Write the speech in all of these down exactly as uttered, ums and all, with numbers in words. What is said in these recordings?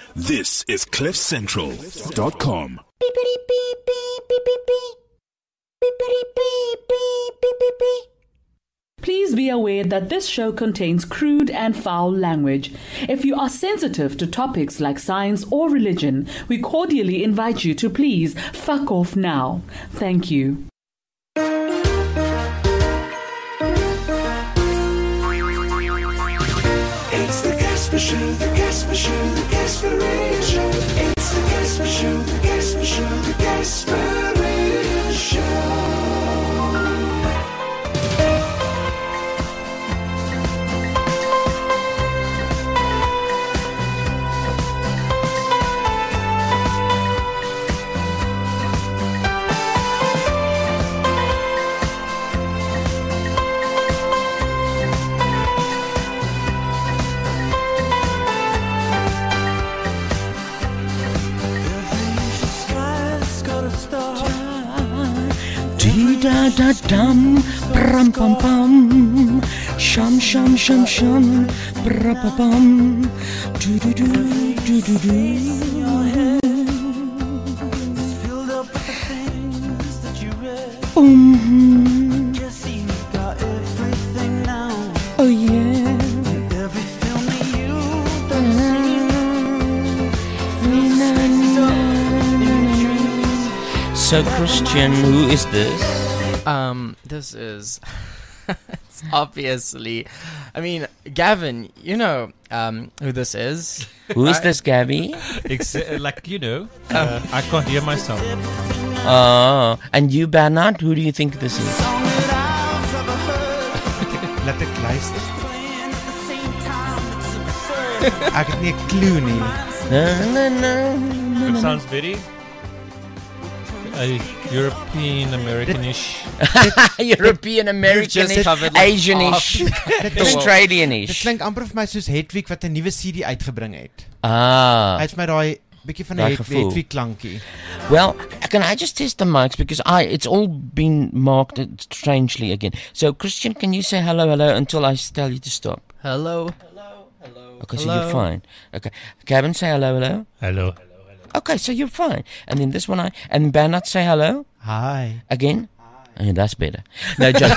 This is cliff central dot com. Please be aware that this show contains crude and foul language. If you are sensitive to topics like science or religion, we cordially invite you to please fuck off now. Thank you. It's the Casper Show, the Casper Show, the Casper Show. It's the Casper Show, the Casper Show, the Casper Show. Da da dum, brum pum pum, shum shum shum shum, brum pum pum, do do do do do do. Filled up with the things that you read. Um, Guess you got everything now. oh yeah. Every film that you've ever seen. So Christian, who is this? Um, this is it's obviously, I mean, Gavin, you know um, who this is. Who is this, Gabby? Ex- like, you know, uh, I can't hear myself. Oh, and you, Bernard, who do you think this is? Laat ek luister. Ek het nie 'n clue nie. Na, na, na, It na. sounds very uh, European Americanish. European, American, just covered, like, Asianish, Dit Australianish. klink amper vir my soos Hedwig wat 'n nuwe C D uitgebring het. Ah. Hy het vir my daai bietjie van 'n Daai Hed- gevoel. Hedwig klankie. Well, can I just test the mics because I it's all been marked strangely again. So, Christian, can you say hello, hello until I tell you to stop? Hello. Okay, so Hello. you're fine. Okay, Gavin, say hello, hello. Hello. Okay, so you're fine. And then this one, I and Bernard, say hello Hi. again. Oh, that's better. No joke.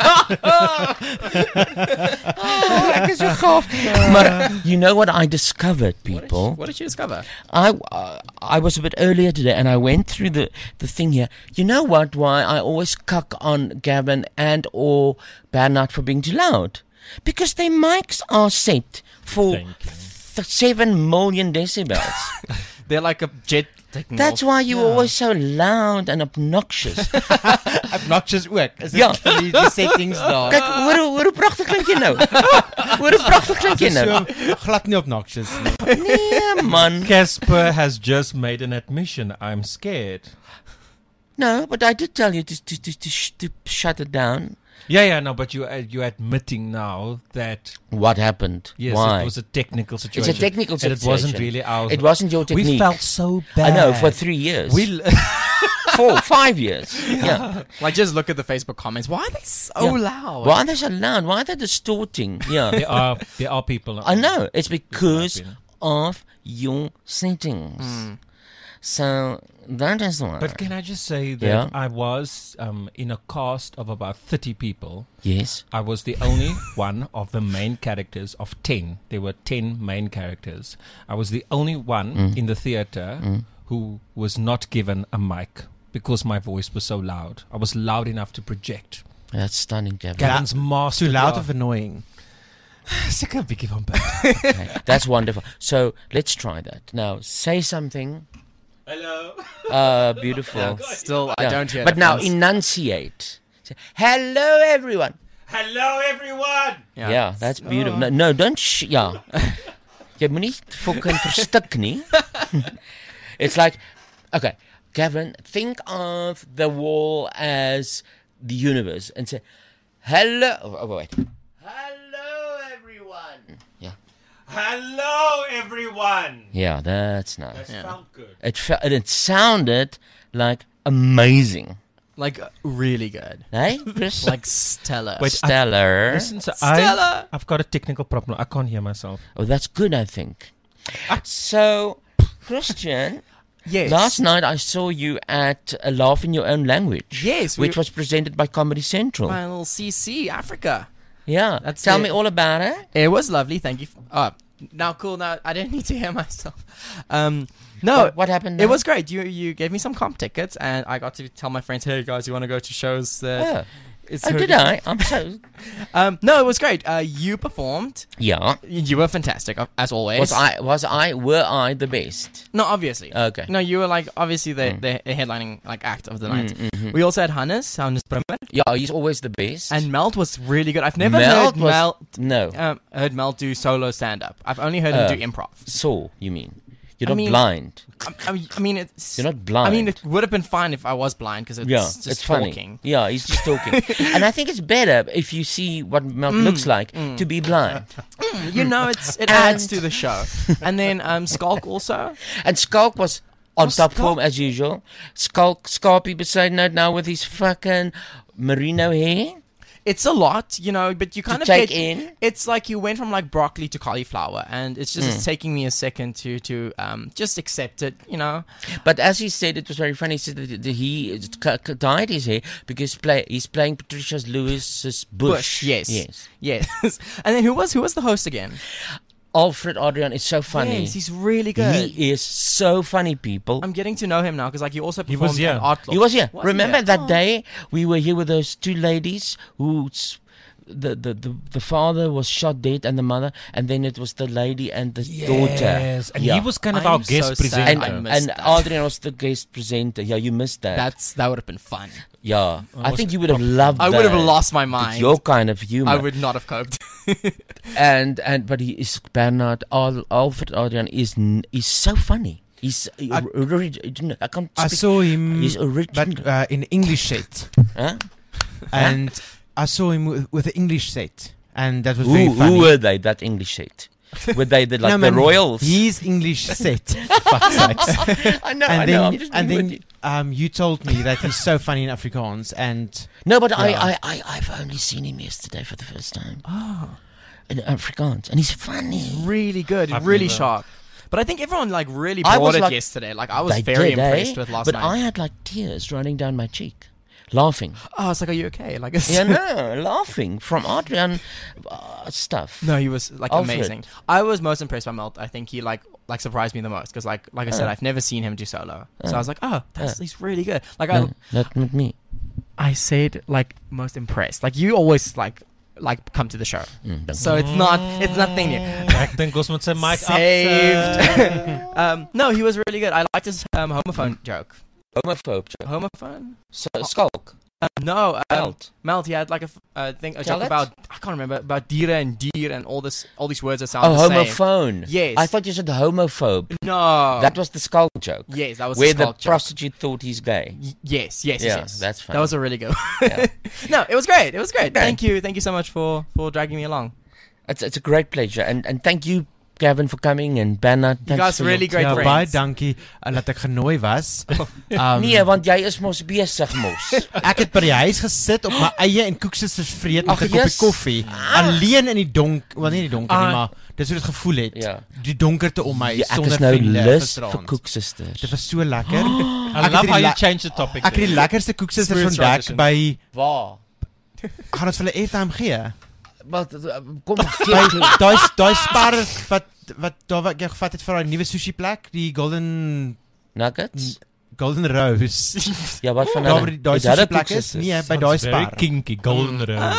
Ek is so gaaf. Maar you know what I discovered, people? What did you discover? I uh, I was a bit earlier today, and I went through the, the thing here. You know what? Why I always cuck on Gavin and or Bernard for being too loud? Because their mics are set for Thank you. th- seven million decibels. They're like a jet taking That's off. why you're always so loud and obnoxious. Obnoxious ook. Is dit Ja. vir die, die settings daar? Kijk, hoe, hoe, hoe prachtig klink je nou? Hoe prachtig klink je nou? So glad nie obnoxious nie. Nee, man. Casper has just made an admission. I'm scared. No, but I did tell you to to to, to, sh- to shut it down. Yeah, yeah, no, but you uh, you're admitting now that What happened? yes, Why? it was a technical situation. It's a technical and situation. it wasn't really ours. It wasn't your technique. We felt so bad. I know, for three years. We Four, five years. Yeah. Like, just look at the Facebook comments. Why are they so Yeah. loud? Why are they so loud? Why are they distorting? Yeah. there are there are people. I know. It's because Happy. of your settings. So, that is why. But can I just say that Yeah. I was um, in a cast of about thirty people. Yes. I was the only one of the main characters of ten. There were ten main characters. I was the only one Mm. in the theater who was not given a mic because my voice was so loud. I was loud enough to project. That's stunning, Gavin. Gavin's master. Too loud of annoying. Seker 'n bietjie van beide. Okay, that's wonderful. So, let's try that. Now, say something. Hello. Uh, beautiful. Still, I Yeah. don't hear But the now, fans. enunciate. Say, hello, everyone. Hello everyone. Yeah, that's beautiful. No, no don't sh... Ja. Jy moet nie fucking verstik nie. It's like, okay, Gavin, think of the wall as the universe and say, hello... Oh, oh, wait. Hello, everyone. Yeah. Hello everyone. Yeah, that's nice. That sounds good. It, fe- and it sounded like amazing. Like, really good. Hey, Chris? Like, stellar. Wait, stellar. Listen, so Stella. I, I've got a technical problem. I can't hear myself. Oh, that's good, I think. So, Christian, Yes. last night I saw you at a Laugh in Your Own Language. Yes, we- which was presented by Comedy Central. My little C C Africa. Yeah, That's tell it. me all about it. It was lovely. Thank you. F- oh, now cool. Now I don't need to hear myself. Um, no. What, what happened? It now? was great. You you gave me some comp tickets, and I got to tell my friends, "Hey guys, you want to go to shows?" That Oh, it's oh so did good." I? I'm so. Um, no, it was great. Uh, you performed. Yeah. You were fantastic, uh, as always. Was I? Was I? Were I the best? No, obviously. Okay. No, you were like obviously the Mm. the headlining like act of the night. Mm, mhm. We also had Hannes, Hannes Brummer, Yeah, he's always the best. and Melt was really good. I've never Melt heard was- Melt no. um, heard Melt do solo stand up. I've only heard Uh, him do improv. Saw, you mean? You're I not mean- blind. I, I mean- I mean, it's You're not blind. I mean, it would have been fine if I was blind because it's yeah, just it's funny. talking. Yeah, he's just talking. And I think it's better if you see what Melt Mm, looks like to be blind. You know, it's it And- adds to the show. And then um, Skulk also. And Skulk was on Oh, top Skulk- form as usual. Skulk, Skulky beside note now with his fucking merino hair. It's a lot, you know, but you kind To of take get, in. It's like you went from like broccoli to cauliflower, and it's just Mm. it's taking me a second to to um just accept it, you know. But as he said, it was very funny. He said that that he c- c- dyed his hair because play, he's playing Patricia Lewis's Bush. yes, Yes. yes. And then who was who was the host again? Alfred Adrian is so funny. Yes, he's really good. He is so funny, people. I'm getting to know him now because like he also He performed was here. at Art He was here. Was he Remember here? that Oh. day we were here with those two ladies who the, the the the father was shot dead and the mother, and then it was the lady and the daughter. Yes, and Yeah. he was kind of I'm our guest so sad presenter. I And, missed and that. Adrian was the guest presenter. Yeah, you missed that. That's that would have been fun. yeah, I was- think you would have loved. I would have that. lost my It's mind. your kind of humor. I would not have coped. And and but he is Bernard Al, Alfred Adrian is n- is so funny. He's I- I, original. I can't. I speak- saw him He's original. but, uh, in English set, Huh? and I saw him with, with the English set, and that was Who, very funny. who were they? That English set? Were they the, like No, the man, royals? His English set, for fuck's sakes. I know. and I then, know. I'm just and being then with um, you told me that he's so funny in Afrikaans, and you. No, but Yeah. I, I, I, I've only seen him yesterday for the first time. Oh. In Afrikaans, and he's funny. Really good, I've really never- sharp. But I think everyone like really I brought was it like- yesterday. Like I was They very did, eh? impressed with last But night. I had like tears running down my cheek, laughing. Oh, it's like, are you okay? Like, it's Yeah, no, laughing from Adrian uh, stuff. no, he was like Alfred. amazing. I was most impressed by Melt. I think he like like surprised me the most because like like I said, Uh. I've never seen him do solo. So Uh. I was like, oh, that's Uh. he's really good. Like No, not with me. I I said like most impressed. Like you always like like come to the show, Mm, don't- so it's not it's nothing new. Ek dink ons moet sy mic Saved. afsit. um, no, he was really good. I liked his um, homophone joke. Homophobe. joke. Homophone? So, Skulk. Um, no, um, Melt. Melt. He had like a f- uh, thing a Tell joke it. about I can't remember about dieren and dier and all this all these words that sound Oh, the same. homophone. Yes. I thought you said homophobe. No, That was the Skulk joke. yes, that was Where the the Skulk joke. prostitute thought he's gay. Y- yes, yes, Yeah, yes, yes. that's funny. That was a really good. Yeah. No, it was great. It was great. Okay. Thank you, thank you so much for for dragging me along. It's, it's a great pleasure. And, and thank you, Gavin, for coming. And Bernard. You thanks guys for really your- great ja, friends. baie dankie uh, dat ek genooi was. Um, Nee, want jy is mos besig mos. Ek het by die huis gesit op my eie en koeksisters vreet met Ag, 'n koppie yes. koffie, alleen in die donk, wel nie in die donker nie, Ah. maar dis hoe dit gevoel het. Ja. Die donkerte om my Ja, ek sonder is nou vriende lus gisteraand. vir Koeksisters. Dit was so lekker. I het love die how you la- change the topic. Ek het die lekkerste koeksisters Smooth vandag transition. by Waar? gaan ons vir hulle airtime gee. Wat kom By daai daai spar wat wat daar wat jy gevat het vir daai nuwe sushi plek, die Golden Nuggets? Golden Rose. Ja, wat van Daar hulle? waar die daai Het hulle sushi plek is? Koeksisters? Nee, by Sounds daai very spar. kinky, golden rose.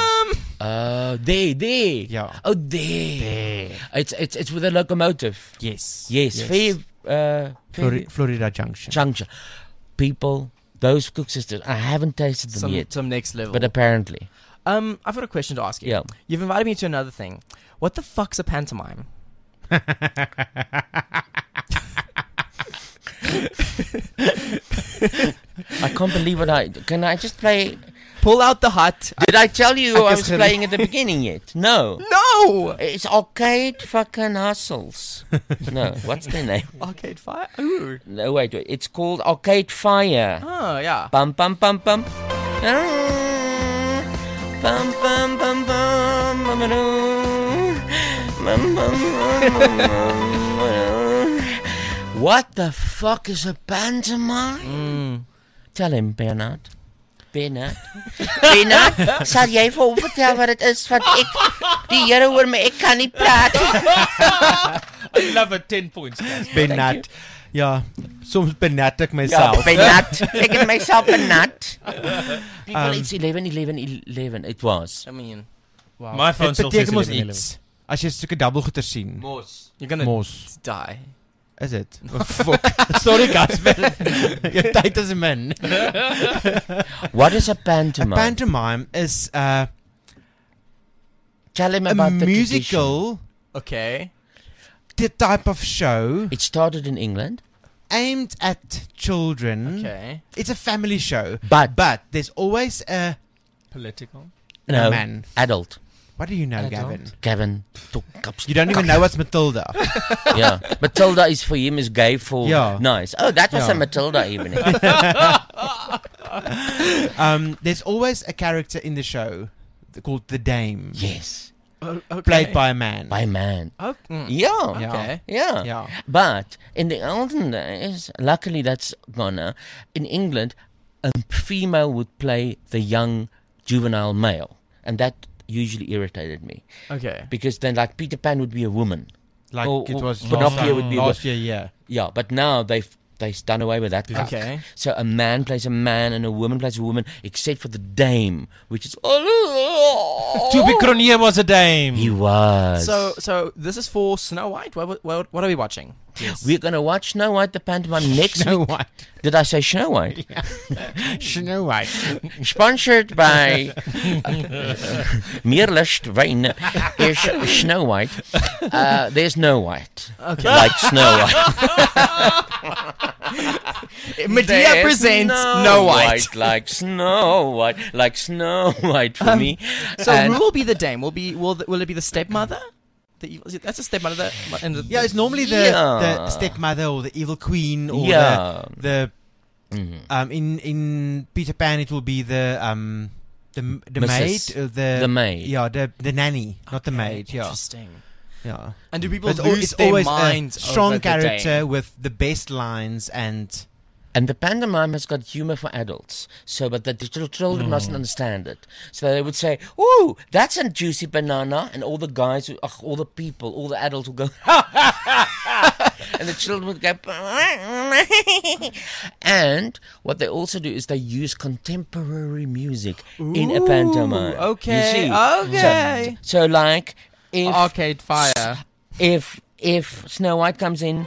Uh, there, there. Ja. Oh, there. It's it's it's with a locomotive. Yes. Yes, fair, uh, Flori- fair Florida Junction. junction. People, those Koeksisters, I haven't tasted them Some yet, some next level. but apparently, um, I've got a question to ask you. yeah. You've invited me to another thing. What the fuck's a pantomime? I can't believe what I. Can I just play? Pull out the hut. Did I tell you I I guess was really- playing at the beginning yet? No. No. It's Arcade fucking Hustles. No, what's their name? Arcade Fire. Ooh. No, wait, wait. It's called Arcade Fire. Oh yeah. Bum bum bum bum. Bum bum bum bum bum bum bum bum bum bum. What the fuck is a pantomime? Mm. Tell him, Bernard. Bernard. Bernard, sal jy vir hom vertel wat dit is wat ek die Here hoor my ek kan nie praat nie. I love it. ten points. Guys. Benat. Ja, soms benat ek Ja, myself. Bernard. Ek het myself benat. People, Um, it's eleven eleven eleven. It was. I mean, wow. My phone Dit still beteken says mos eleven eleven. iets. As jy sulke dubbelgoeter sien. Mos. You're gonna Mos. die. Is dit? Oh, fuck. Sorry Gasper. Jou tyd is min. What is a A pantomime? pantomime is uh, Tell him a about the tradition. musical Okay. t- type of show It started in England, aimed at children. Okay. It's a family show. but But there's always a Political. no, man. adult. What do you know, Adult. Gavin? Gavin took cups. You don't even know what's Matilda. Yeah, Matilda is for him is gay for Yeah. nice. Oh, that was Yeah. a Matilda evening. um, there's always a character in the show called the Dame, Yes, O- okay. played by a man. by man. Oh, mm. Yeah, Yeah. Okay. yeah. Yeah. But in the olden days, luckily that's gone now. In England, a female would play the young juvenile male, and that usually irritated me Okay. because then, like Peter Pan would be a woman. Like Or- it or was Pinocchio last, would be a last year, yeah. Yeah, but now they've they've done away with that. cuck. Okay. So a man plays a man and a woman plays a woman, except for the dame, which is Juby Cronje was a dame. he was. So, so this is for Snow White. What, what, what are we watching? we're gonna watch Snow White the pantomime next Snow week. White. Did I say Snow White? Snow White. Sponsored by Meerlust Wine is Snow White. Uh, there's no white. Okay. Like Snow White. Medea There's presents no No White. like Snow White, like Snow White for me. So And- who will be the dame? Will be will the, will it be the stepmother? The evil, is it, that's a stepmother. That, and the, Yeah, it's normally the, Yeah. the stepmother or the evil queen or Yeah. the, the Mhm. um in in Peter Pan it will be the um the the Missus maid uh, the The maid. yeah the the nanny not the Okay, maid yeah Interesting. yeah. And do people But it's, al- lose it's their always minds a strong over the character dame? with the best lines and And the pantomime has got humor for adults, so but the digital children mustn't understand it. So they would say, "Ooh, that's a juicy banana," and all the guys, who, ugh, all the people, all the adults will go, and the children would go. And what they also do is they use contemporary music in a pantomime. Ooh, okay, You see? okay. So, so like if Arcade Fire. if if Snow White comes in.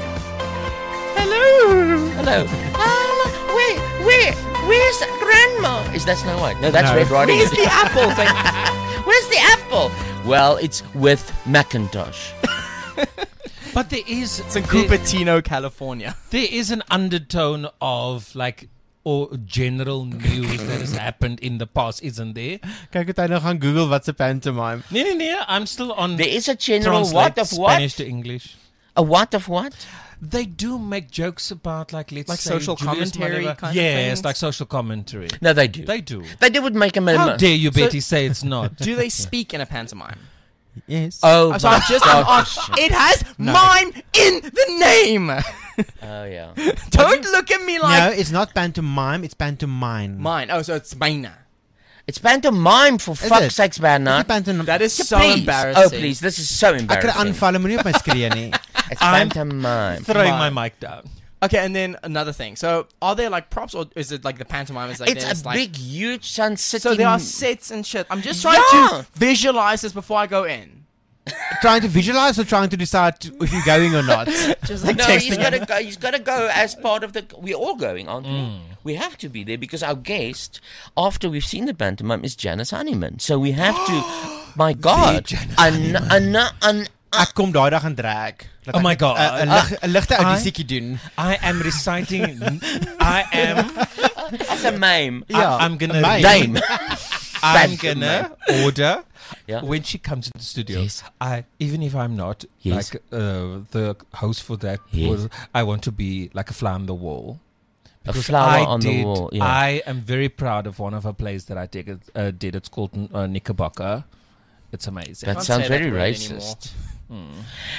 Hello. Hello. Um, where, where, where's Grandma? Is that Snow White? No, that's No. Red Riding Where's Hood. the apple? Where's the apple? Well, it's with Macintosh. But there is It's in there, Cupertino, California. there is an undertone of like or general news that has happened in the past, isn't there? kyk het hy nou gaan Google wat's 'n pantomime. Nee, nee, nee. I'm still on. There is a general translate what of what? Spanish to English. A what of what? They do make jokes about like let's Like say social Julius commentary Malema. kind of yes, things? like social commentary. No, they do. They do. They do would make a How memo. dare you, So- Betty, say it's not? Do they speak in a pantomime? Yes. Oh, So my I'm just I'm gosh. on, it has mime in the name. Oh, yeah. Don't look at me no, like it's not pantomime, it's pantomime. mine. Oh, so it's mine. It's pantomime, for Is fuck's it? sakes, Bernard. Pantomime. That is Yeah, so please. embarrassing. Oh, please. This is so Ek kry embarrassing. aanvalle, moenie op my skree nie. It's I'm- pantomime. Throwing Mine. my mic down. Okay, and then another thing. So, are there like props, or is it like the pantomime is like It's there's a like big, huge sun city. so there are sets and shit. I'm just trying Yeah. to visualize this before I go in. Trying to visualize or trying to decide if you're going or not? Just like No, he's texting. got to go. He's got to go as part of the. We're all going, aren't we? We have to be there because our guest, after we've seen the pantomime, is Janice Honeyman. So we have to. My God, an, an, an, Ek kom daai dag aan drag. Laat Oh ek my God. 'n lig- 'n ligte I- audisietjie doen. I am reciting. I am. that's a mime. Ja, I'm gonna. a mime. Dame. I'm Bad gonna order. Yeah. When she comes into the studio, Yes. I even if I'm not Yes. like uh, the host for that, Yes. was, I want to be like a fly on the wall. A Because flower I on the did- wall, yeah. I am very proud of one of her plays that I did. Uh, did it's called uh, Knickerbocker. It's amazing. That Can't sounds say that very word racist.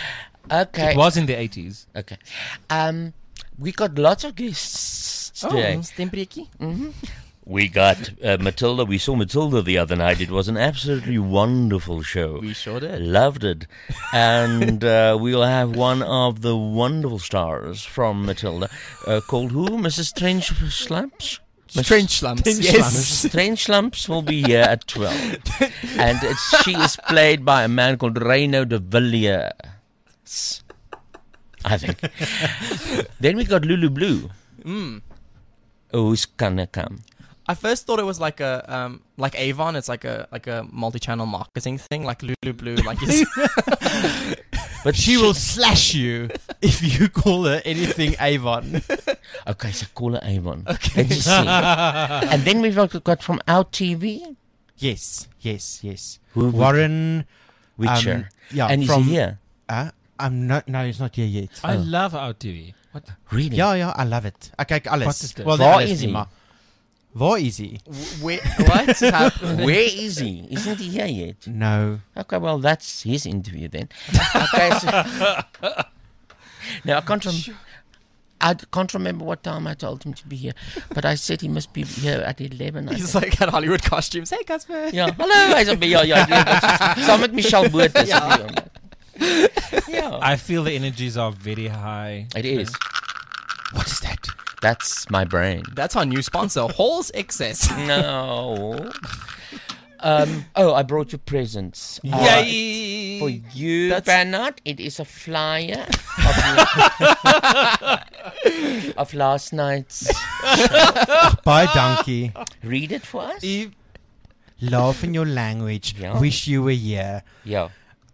Okay. It was in the eighties. Okay. Um, we got lots of guests today. Oh, stempreekie. We got uh, Matilda. We saw Matilda the other night. It was an absolutely wonderful show. We sure did. Loved it. And uh, we'll have one of the wonderful stars from Matilda uh, called who? Missus Trench Slumps? Strange slumps. Missus Yes. Trench Slumps will be here at twelve. And it's, she is played by a man called Reino de Villiers, I think. Then we got Lulu Blue. Mm. Who's gonna come? I first thought it was like a um like Avon. It's like a like a multi-channel marketing thing, like Lulu Blue. Like you s- But she will slash you if you call her anything Avon. Okay, so call her Avon. Okay. Let's just see. And then we've got, got from Out T V, Yes, yes, yes. Who- Warren Witcher. Um, yeah, and is from, he here? Uh, I'm not. No, he's not here yet. I Oh. love Out T V. What? Really? Ja, ja, I love it. Ek kyk alles. Wat is dit? Wel, Waar nie alles is nie, hy? maar waar is hy? Wait, what happened? Where is he? Isn't he here yet? No. Okay, well, that's his interview then. Okay, so now I can't rem- I d- can't remember what time I told him to be here, but I said he must be here at eleven. I He's think. like at Hollywood costumes. Hey, Casper. Ja, hallo, hy's op ja ja, ja. Saam met Michelle Botha. Ja. Ja. I feel the energies are very high. It is. What is that? That's my brain. That's our new sponsor, Hall's Excess. No. Um, oh, I brought you presents. Uh, Yay! For you, That's- Bernard, it is a flyer of, of last night's. Baie dankie. Read it for us. Love in your language. Ja. Wish you were here. Yeah.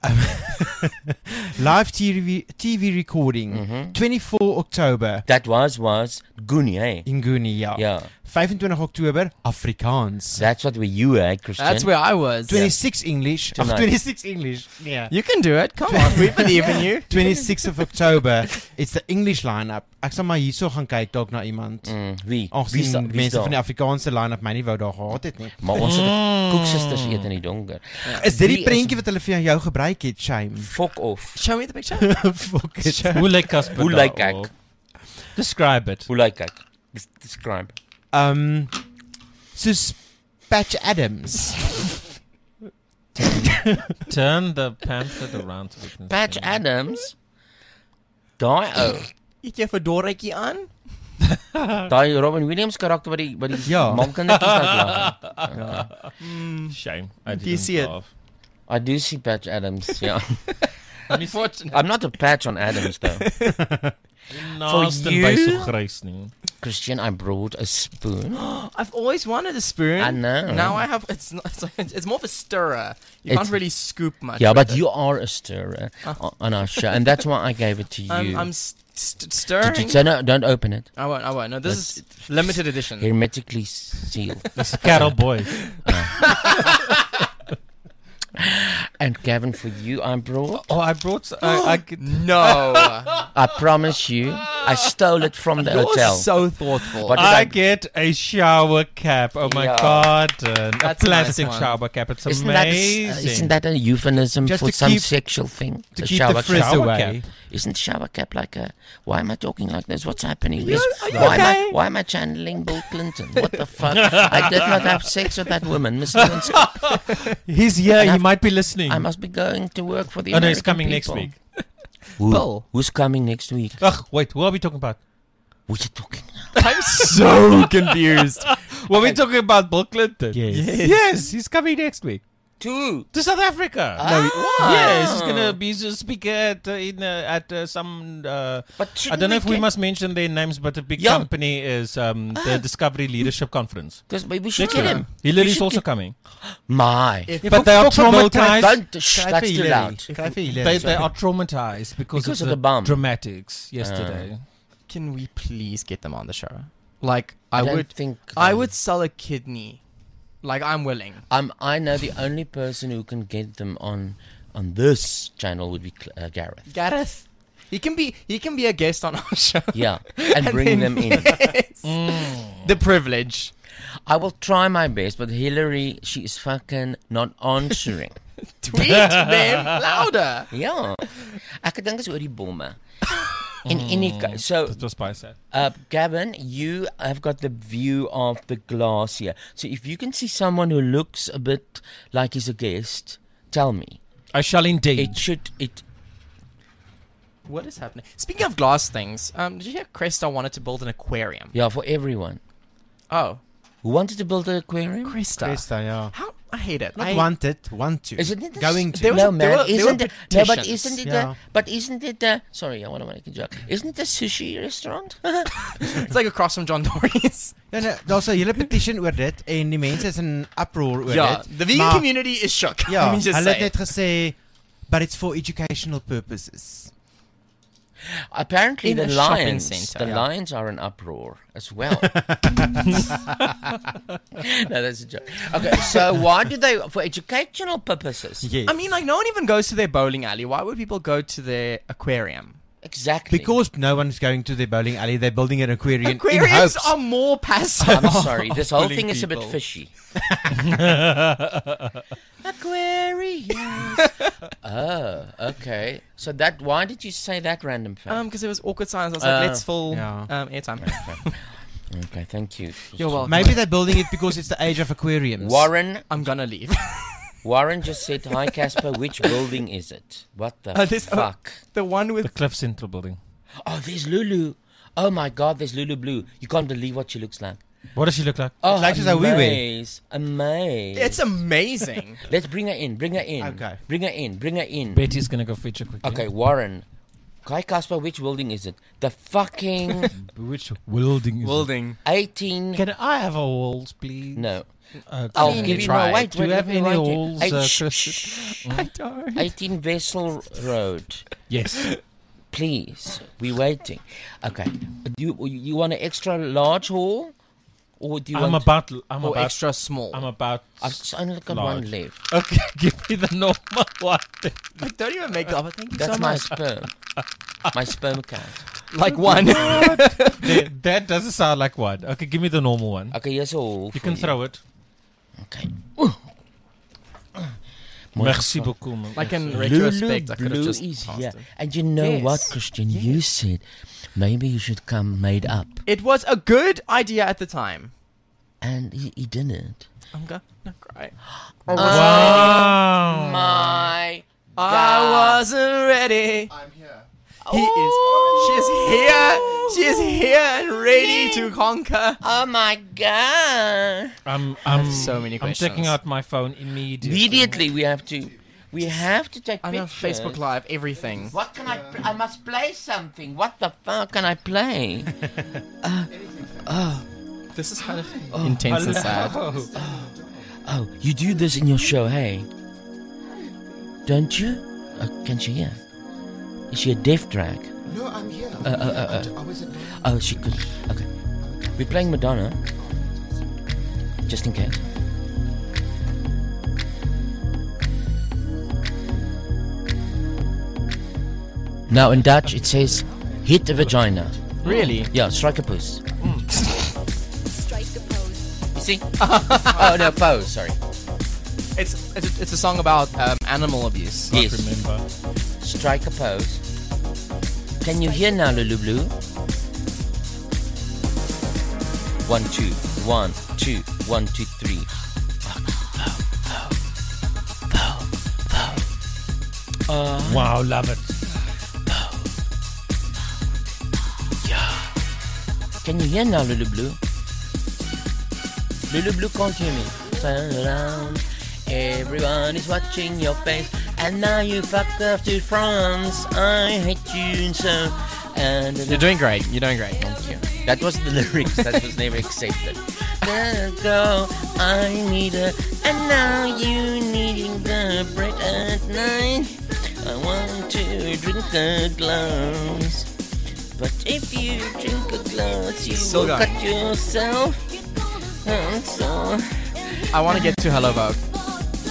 Live T V T V recording. Mhm. twenty-four October That was was Goonie, eh? in Guni, ja. Yeah. vyf-en-twintig Oktober Afrikaans. That's what we you had, Christian. That's where I was. twenty-six English. Ach, Tonight. twenty-six English. Yeah. You can do it. Come on, we believe in you. twenty-sixth of October. It's the English lineup. Ek sal maar hierso gaan kyk dalk na iemand. Mm, wie? Wie Aangesien sta- wie mense daar? van die Afrikaanse line-up my nie wou daar gehad het nie. Maar ons het koeksisters eet in die donker. Is dit die Wie prentjie wat hulle vir jou gebruik het, Shame? Fuck off. Show me the picture. Fuck it. Hoe lyk Casper? Hoe lyk daarop? ek? Describe it. Hoe lyk ek? Des- Describe. Um soos Patch Adams. Turn the pamphlet around so we can Patch see. Adams. Daai ou. Het jy 'n fedoretjie aan? Daai Robin Williams karakter wat die wat die Ja. mankindertjies laat lag. Shame. I Do you didn't see it? laugh. I do see Patch Adams, yeah. Unfortunately. I'm not a patch on Adams though. Naaste you? by so grys nie. Christian, I brought a spoon. I've always wanted a spoon. I know. Now I have. It's not, it's, like, it's more of a stirrer. You It's- can't really scoop much. Yeah, with but it. you are a stirrer on- on our show, and that's why I gave it to you. I'm, I'm st- st- Did stirring. you- so no, don't open it. I won't. I won't. No, this is limited edition. Hermetically sealed. Carol boy. And Gavin, for you, I brought. Oh, I brought. I, I could, No, I promise you, I stole it from the you're hotel. so thoughtful. What did I I- get a shower cap. Oh my Yeah. god, uh, a That's a nice plastic one. shower cap. It's Isn't that, amazing. uh, isn't that a euphemism Just for to some keep- sexual thing? To A keep shower the frizz cap. Shower away. cap. Isn't shower cap like a? Why am I talking like this? What's happening? Where's- are you why am I? okay? Why am I channeling Bill Clinton? What the fuck? I did not have sex with that woman, Mister Lewinsky. He's here. And He I've- might be listening. I must be going to work for the. Oh no, he's American coming next people. week. Who? Bill. Who's coming next week? Ugh, wait. What are we talking about? What you talking now? I'm so confused. Were we talking about Bill Clinton? Yes. Yes, he's coming next week Two. to South Africa. Ah. Yes, he's gonna be a speaker at uh, in uh, at uh, some. Uh, But I don't know if we get- must mention their names, but a big Yeah. company is um, the Discovery Leadership Conference. Because we should Next get week. him. Hillary We is should also get- coming. My. If- But they are traumatized. Don't. Shh, Skryf that's vir too Hillary. loud. Skryf vir Hillary. They they are traumatized because, Because of, of the, the bomb. dramatics yesterday. Can we please get them on the show? Like I, I don't would. think. I um, would sell a kidney. Like I'm willing. Um, I know the only person who can get them on on this channel would be Cl- uh, Gareth. Gareth. He can be. He can be a guest on our show. Yeah, and bring then- them in. Yes. Mm. The privilege. I will try my best, but Hillary, she is fucking not answering. Tweet them louder. Ja. Ek dink dit is oor die bomme. In any case, so That was by sad. uh, Gavin, you have got the view of the glass here. So if you can see someone who looks a bit like he's a guest, tell me. I shall indeed. It should it. What is happening? Speaking of glass things, um, did you hear Cresta wanted to build an aquarium? Yeah, for everyone. Oh, Who wanted to build an aquarium? Cresta. Cresta, ja. How I hate it. Not I, wanted, want to. Is it not a- Going to? There was no, a- man. there were- there isn't were it? No, but petitions. isn't it? Yeah. A, but isn't it? A, sorry, I want to make a joke. Isn't it a sushi restaurant? It's like across from John Dory's. Ja, nee, daar's 'n hele petition oor dit en die mense is in uproar oor Yeah, dit. the vegan maar, community is shook. Ja, Let me just hulle say. het net gesê but it's for educational purposes. Apparently, In the a shopping lions, centre. the Yeah. lions are in uproar as well. No, that's a joke. Okay, so why do they, for educational purposes? Yes. I mean, like, no one even goes to their bowling alley. Why would people go to their aquarium? Exactly. Because no one's going to their bowling alley, they're building an aquarium in Aquariums hopes. are more passive. I'm sorry, this whole Pulling thing is a bit people. fishy. Aquarius. Oh, okay. So that, why did you say that random fact? Um, because it was awkward silence. I was Uh, like, let's fill yeah. um, airtime. Okay, thank you. You're welcome. Maybe they're building it because it's the age of aquariums. Warren, I'm gonna leave. Warren just said, "Hi Casper, which building is it? What the Uh, this- uh, fuck?" the one The with Cliff Central building. Oh, there's Lulu. Oh my God, there's Lulu Blue. You can't believe what she looks like. What does she look like? Oh, like she's a wee-wee. amaze, amaze. it's amazing. Let's bring her in. Bring her in. Okay. Bring her in. Bring her in. Betty's gonna go feature quickly. Okay, Warren. Hi Casper, which building is it? The fucking Which building is Building. eighteen. it? Can I have a walls, please? No. Uh, I'll mean, give you you try no. it. Wait, Do wait. you let have me any write it. walls, Eight- uh, shh, Chris? shh, shh. I don't. eighteen Vessel Road. Yes. Please, we're waiting. Okay. Do you you want an extra large hall, or do you I'm want? about. I'm Or about. extra small. I'm about. I've just only got large. one left. Okay, give me the normal one. Like, don't even make the offer. Thank you That's so my much. sperm. My sperm count. Like one. that, that doesn't sound like one. Okay, give me the normal one. Okay, here's all. You can throw it. Okay. Merci beaucoup. man. Like in Lulu retrospect, I could have Blue just is passed here. it. And you know Yes. what, Christian? You Yes. said maybe you should come made up, It was a good idea at the time. and he, he didn't. I'm gonna cry. Oh, Wow. my I God. wasn't ready. I'm here. He is. She is here. She is here and ready to conquer. Oh my God! I'm. I'm. so many I'm taking questions. out my phone immediately. Immediately, we have to. We have to take I know pictures. Facebook Live, everything. What can I? Pl- I must play something. What the fuck can I play? This is kind of intense and sad. Oh, you do this in your show, hey? Don't you? Uh, can she hear? Is she a deaf drag? No, I'm here. Uh, uh, uh, uh. I was at Oh, she could. Okay. We're playing Madonna. Just in case. Now in Dutch it says hit the vagina. Really? Yeah, strike a puss. You see? Oh no, pose, sorry. It's it's a, it's a song about um, animal abuse. Yes. Remember. Strike a pose. Can you hear now, Lulu Blue? One, two, one, two, one, two, three. Uh, Wow, love it. Can you hear now, Lulu Blue? Lulu Blue can't hear me. Turn around. Everyone is watching your face. And now you fucked off to France. I hate you so. And You're doing great. You're doing great. Thank you. That was the lyrics that was never accepted. Let go, I need her, and now you needing the bread at night. I want to drink a glass, but if you drink a glass, you Still will going. cut yourself. And so, I want to get to Hello Vogue.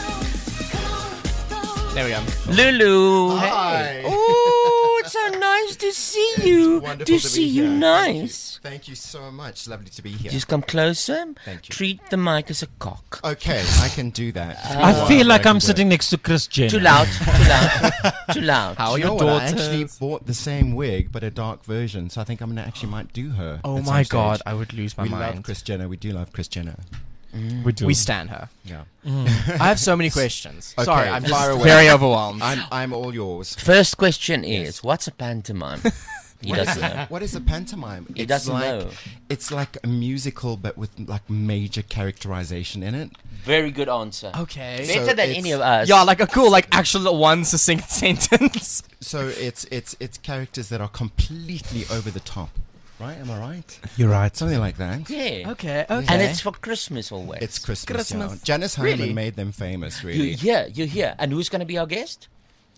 There we go. Lulu. Hi. Oh, it's so nice to see you. Wonderful To to see be you here. nice. Thank you so much. Lovely to be here. Just come closer. Thank you. Treat the mic as a cock. Okay, I can do that. I Wow, feel like I can I'm do sitting it. next to Chris Jenner. Too loud. Too loud. Too loud. How are You know your what? I daughters? actually bought the same wig, but a dark version. So I think I'm gonna actually might do her. Oh at my some god, stage. I would lose my we love mind. Kris Jenner. We do love Kris Jenner. We do. We stand her. Yeah. I have so many questions. Okay, Sorry, I'm fire just away. very overwhelmed. I'm I'm all yours. First question is, what's a pantomime? He What is, doesn't a, know. what is a pantomime? He it's doesn't like, know. It's like a musical, but with like major characterization in it. Very good answer. Okay. So Better than it's- any of us. Yeah, like a cool, like actual one succinct sentence. So it's it's it's characters that are completely over the top, right? Am I right? You're right. Something like that. Yeah. Okay, okay. And it's for Christmas always. It's Christmas. Christmas. Yeah. Janice Hyman Really? made them famous, You really. hear, you hear. And who's going to be our guest?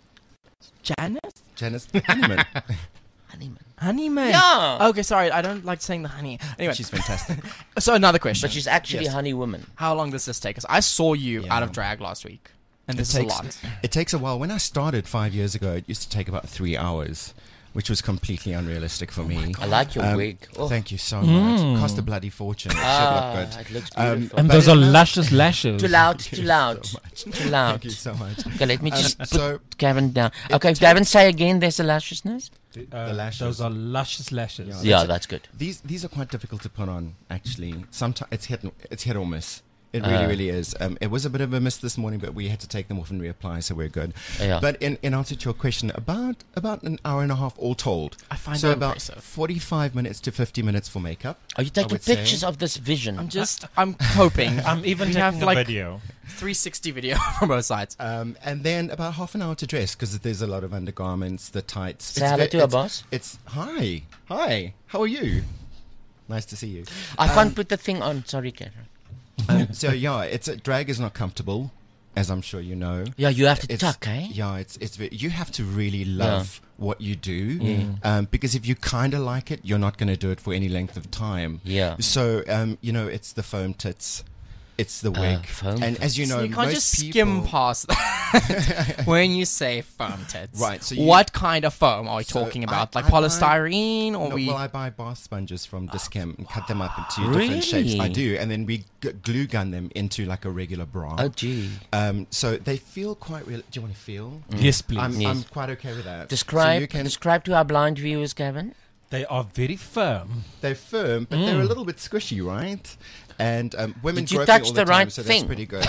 Janice? Janice Hyman. Honeyman. Honey man. Yeah. Okay, sorry, I don't like saying the honey. Anyway, She's fantastic. so another question. But she's actually Yes. a honey woman. How long does this take us? I saw you Yeah. out of drag last week, and this it is takes, a lot. It takes a while. When I started five years ago, it used to take about three hours, which was completely unrealistic for me. I like your Um, wig. Oh. Thank you so Mm. much. Cost a bloody fortune. It Ah, should look good. it looks Um, beautiful. And But those it- are luscious lashes. Too loud, Thank too you loud. so much. Too loud. Thank you so much. Okay, let me Um, just put so Gavin down. it Okay, takes- Gavin, say again there's a lusciousness. Uh, The lashes. Those are luscious lashes. Yeah. Yeah, that's- that's good. these these are quite difficult to put on. Actually, sometimes it's hit it's hit or miss. It really, Uh. really is. Um, it was a bit of a miss this morning, but we had to take them off and reapply, so we're good. Yeah. But in, in answer to your question, about about an hour and a half all told. I find so that about impressive. forty-five minutes to fifty minutes for makeup. Are you taking would say- pictures of this vision? I'm just, I'm hoping. I'm even we taking have a like video. three sixty video from both sides. Um, and then about half an hour to dress because there's a lot of undergarments, the tights. Say hello ve- to our it's, boss. It's hi, hi. How are you? Nice to see you. I can't put the thing on. Sorry, Karen. Um, so yeah, it's a, drag is not comfortable, as I'm sure you know. Yeah, you have to It's- tuck, eh? Yeah, it's it's ve- you have to really love what you do, um, because if you kind of like it, you're not going to do it for any length of time. Yeah. So um, you know, it's the foam tits, it's the wig, foam and as you know, so you can't most just people, skim past that when you say foam tits. Right, so you- what kind of foam are we So talking I- about? like I buy- polystyrene, or No, we? well, I buy bath sponges from Dischem and cut them up into different shapes. I Really? do, and then we g- glue gun them into like a regular bra. Oh, gee. Um, so they feel quite real. Do you want to feel? Yes, please. I'm, Yes. I'm quite okay with that. So Describe, you can, describe to our blind viewers, Gavin. They are very firm. they're firm, but they're a little bit squishy, right? And um, women Did you groping touch all the the time, right so thing? that's pretty good.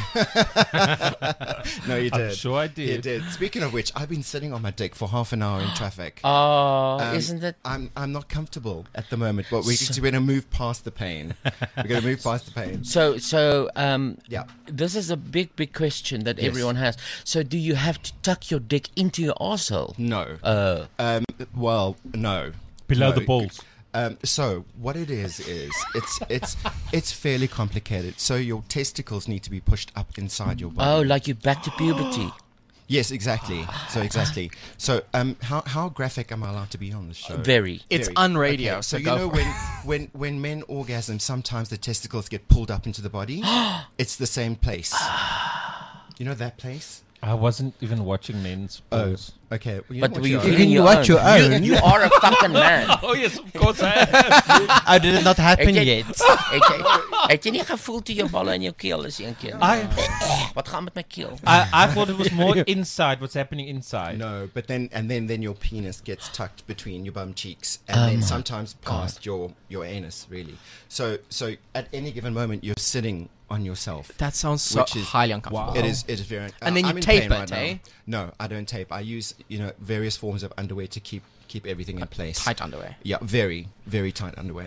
No, you I'm did. sure I You did. did. Speaking of which, I've been sitting on my dick for half an hour in traffic. Oh, Um, isn't it? I'm I'm not comfortable at the moment, but we're, we're going to move past the pain. We're going to move past the pain. So, so um, Yeah. this is a big, big question that Yes. everyone has. So, do you have to tuck your dick into your arsehole? No. Uh, Um. Well, no. Below No. the balls. Um, so what it is is it's it's it's fairly complicated. So your testicles need to be pushed up inside your body. oh, like you back to puberty. Yes, exactly. So exactly. So um, how how graphic am I allowed to be on the show? Very. it's Very. on radio, Okay, so, so you go know for when, it. when when men orgasm, sometimes the testicles get pulled up into the body. It's the same place. You know that place? I wasn't even watching men's Oh, balls. okay. Well, you But know what were you you are. feeling Can you your watch own? your own? You, you are a fucking man. Oh yes, of course I am. How did it not happen Het jy, yet? het, jy, het jy nie gevoel toe jou balle in jou keel is een keer? I, Wat gaan met my keel? I I thought it was more inside. What's happening inside? No, but then and then then your penis gets tucked between your bum cheeks, and Oh then my sometimes past your your anus. Really. So so at any given moment, you're sitting on yourself. That sounds so Which is- highly uncomfortable. It is. It is very. And then I'm you in tape pain it, right eh? now. No, I don't tape. I use you know various forms of underwear to keep keep everything in place. Tight underwear. Yeah, very very tight underwear.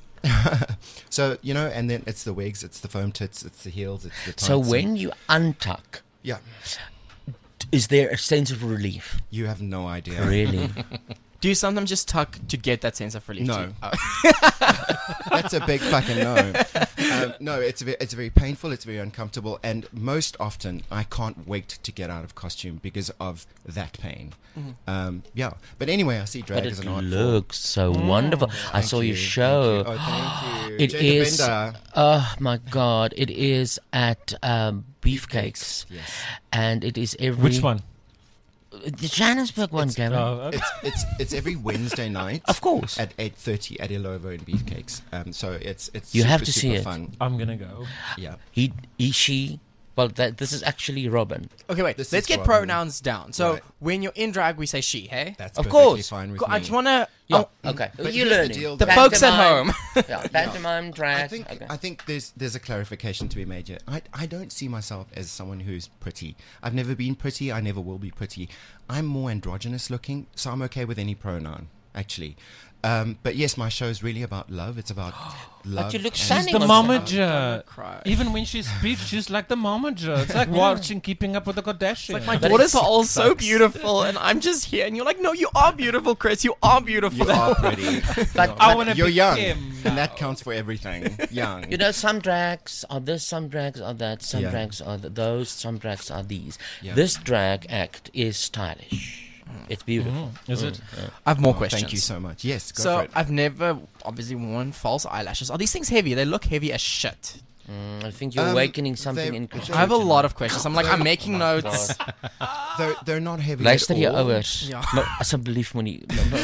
So you know, and then it's the wigs, it's the foam tits, it's the heels, it's the tights. So and- when you untuck, yeah, is there a sense of relief? you have no idea. Really? Do you sometimes just tuck to get that sense of relief? No. too? Oh. That's a big fucking no. Um, no, it's ve- it's very painful. It's very uncomfortable, and most often I can't wait to get out of costume because of that pain. Um, yeah, but anyway, I see drag But as it an art form. looks so wonderful. I Thank saw you, your thank show. you. Oh, thank you. It Jada is. Bender. Oh my God! It is at um, Beefcakes, Yes. and it is every. Which one? the Johannesburg one, Gavin. Oh, okay. It's it's it's every Wednesday night. Of course. At eight thirty at Illovo and Beefcakes. Um, so it's it's You super, have to see super it. fun. I'm gonna go. Yeah. He, he, she. Well, that, this is actually Robin. Okay, wait. This Let's is get Robin. pronouns down. So Right. when you're in drag, we say she. Hey. That's Of perfectly course. fine with Go- me. I just wanna. Yeah. oh, Okay. But You're here's the learning. deal, the though. folks at Pantomime. home. Yeah, pantomime, drag. I think okay. I think there's there's a clarification to be made here. I I don't see myself as someone who's pretty. I've never been pretty. I never will be pretty. I'm more androgynous looking, so I'm okay with any pronoun actually. Um, but yes, my show is really about love. It's about love. you look and- She's stunning the on momager. gonna cry. Even when she speaks, she's like the momager. It's like watching Keeping Up with the Kardashians. Like my But daughters it are all so sucks. beautiful, and I'm just here, and you're like, no, you are beautiful, Chris. You are beautiful. You are pretty. But, I but want to You're be young, Kim and now. that counts for everything. Young. you know, some drags are this, some drags are that, some Yeah. drags are th- those, some drags are these. Yeah. This drag act is stylish. It's beautiful. Is it? I have more Oh, questions. Thank you so much. Yes, go So for it. I've never obviously worn false eyelashes. Are these things heavy? They look heavy as shit. Mm, I think you're Um, awakening something they- in Chris. I have a lot of questions. I'm like, I'm making notes. They're, they're not heavy Luister at jou all. ouers. Ja. Maar asseblief moenie.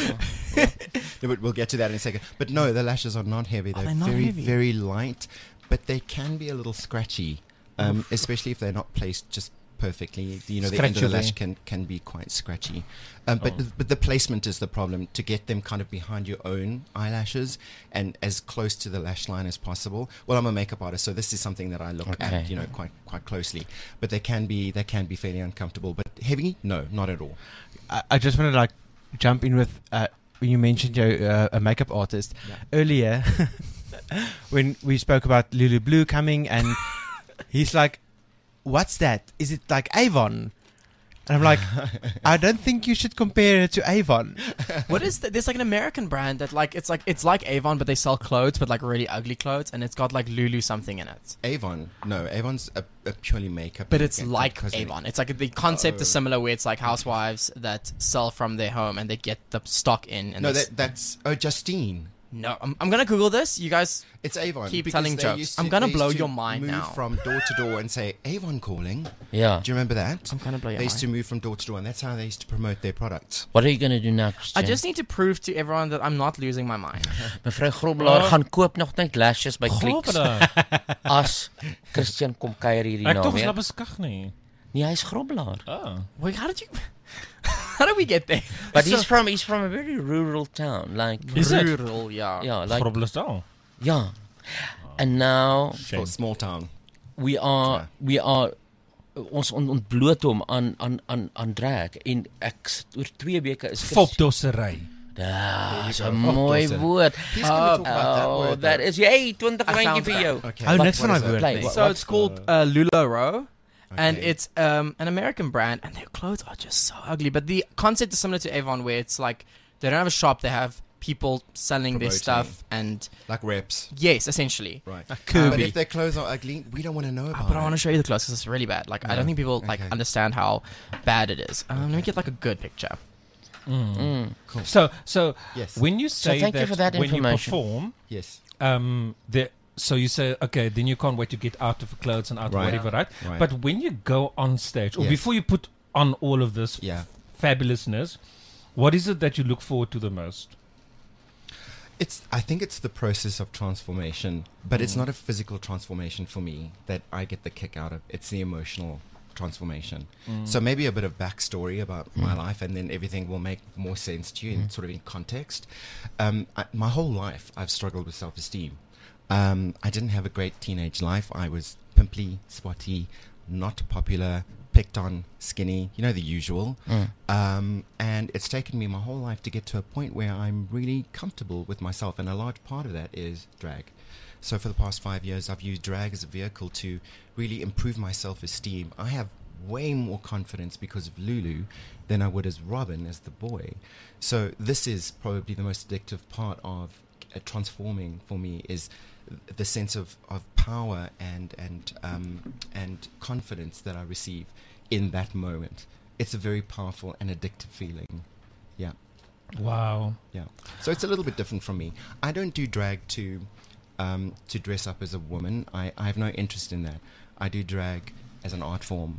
No, but we'll get to that in a second. But no, the lashes are not heavy. They're they not very, heavy? very light, but they can be a little scratchy, um, especially if they're not placed just perfectly. You know, the end of the Scratchily. lash can, can be quite scratchy. Um, but, Oh. the, but the placement is the problem, to get them kind of behind your own eyelashes and as close to the lash line as possible. Well, I'm a makeup artist, so this is something that I look Okay. at, you know, quite quite closely. But they can be they can be fairly uncomfortable. But heavy? No, not at all. I, I just want to like jump in with uh, when you mentioned you're uh, a makeup artist earlier when we spoke about Lulu Blue coming, and he's like, "What's that? Is it like Avon?" And I'm like, "I don't think you should compare it to Avon." What is that? There's like an American brand that like it's like it's like Avon, but they sell clothes, but like really ugly clothes, and it's got like Lulu something in it. Avon? No, Avon's a, a purely makeup. But it's and- like cosmetic. Avon. It's like the concept Oh. is similar, where it's like housewives that sell from their home and they get the stock in. And No, they s- that, that's oh Justine. no. I'm, I'm gonna Google this. You guys, It's Avon. Keep because telling they jokes. used I'm to- gonna they used blow to your mind move now. from door to door and say Avon calling. Yeah. Do you remember that? I'm gonna blow your They used to mind. move from door to door, and that's how they used to promote their products. What are you going to do now, Christian? I just need to prove to everyone that I'm not losing my mind. Mevrou Grobelaar Oh. gaan koop nog net lashes by Clicks Grobelaar. as Christian kom kuier hierdie Ek tog naweek. slap beskag nie. Nee, hy's Grobelaar. Oh. Wait, how did you? How did we get there? But he's from he's from a very rural town, like Is it? Rural, yeah. yeah, like Groblersdal. yeah. And now Shame. For small town. we are Ja. we are ons on, ontbloot hom aan aan aan aan drag en ek s- oor twee weke is Fopdossery. Dis go, 'n mooi fopdosse. woord. Please can we talk about that Oh, word, that though? is hey, twenty I randjie found vir that. jou. Okay. Oh, What- niks what van is daai it? woord. Play, nie. what- So it's called uh, LuLaRoe, and Okay. it's um, an American brand, and their clothes are just so ugly. But the concept is similar to Avon, where it's like they don't have a shop; they have people selling their Promoting. stuff, and like reps. yes, essentially. Right. Like But Kirby. if their clothes are ugly, we don't want to know Uh, about but I it. want to show you the clothes because it's really bad. Like I No. don't think people like Okay. understand how bad it is. Um, Let me get like a good picture. Mm. So, so Yes. when you say thank you that, for that when you information. perform, Yes. um, the so you say okay, then you can't wait to get out of the clothes and out Right. of whatever, right? Right. But when you go on stage, or Yes. before you put on all of this Yeah. fabulousness, what is it that you look forward to the most? It's. I think it's the process of transformation, but Mm. it's not a physical transformation for me that I get the kick out of. It's the emotional transformation. Mm. So maybe a bit of backstory about my life, and then everything will make more sense to you, in, sort of in context. Um, I, my whole life, I've struggled with self-esteem. Um, I didn't have a great teenage life. I was pimply, spotty, not popular, picked on, skinny, you know, the usual. Mm. Um, and it's taken me my whole life to get to a point where I'm really comfortable with myself, and a large part of that is drag. So for the past five years, I've used drag as a vehicle to really improve my self-esteem. I have way more confidence because of Lulu than I would as Robin, as the boy. So this is probably the most addictive part of uh, transforming for me, is the sense of, of power and and um, and confidence that I receive in that moment. It's a very powerful and addictive feeling. Yeah, Wow. yeah. So it's a little bit different from me. I don't do drag to um, to dress up as a woman. I, I have no interest in that. I do drag as an art form,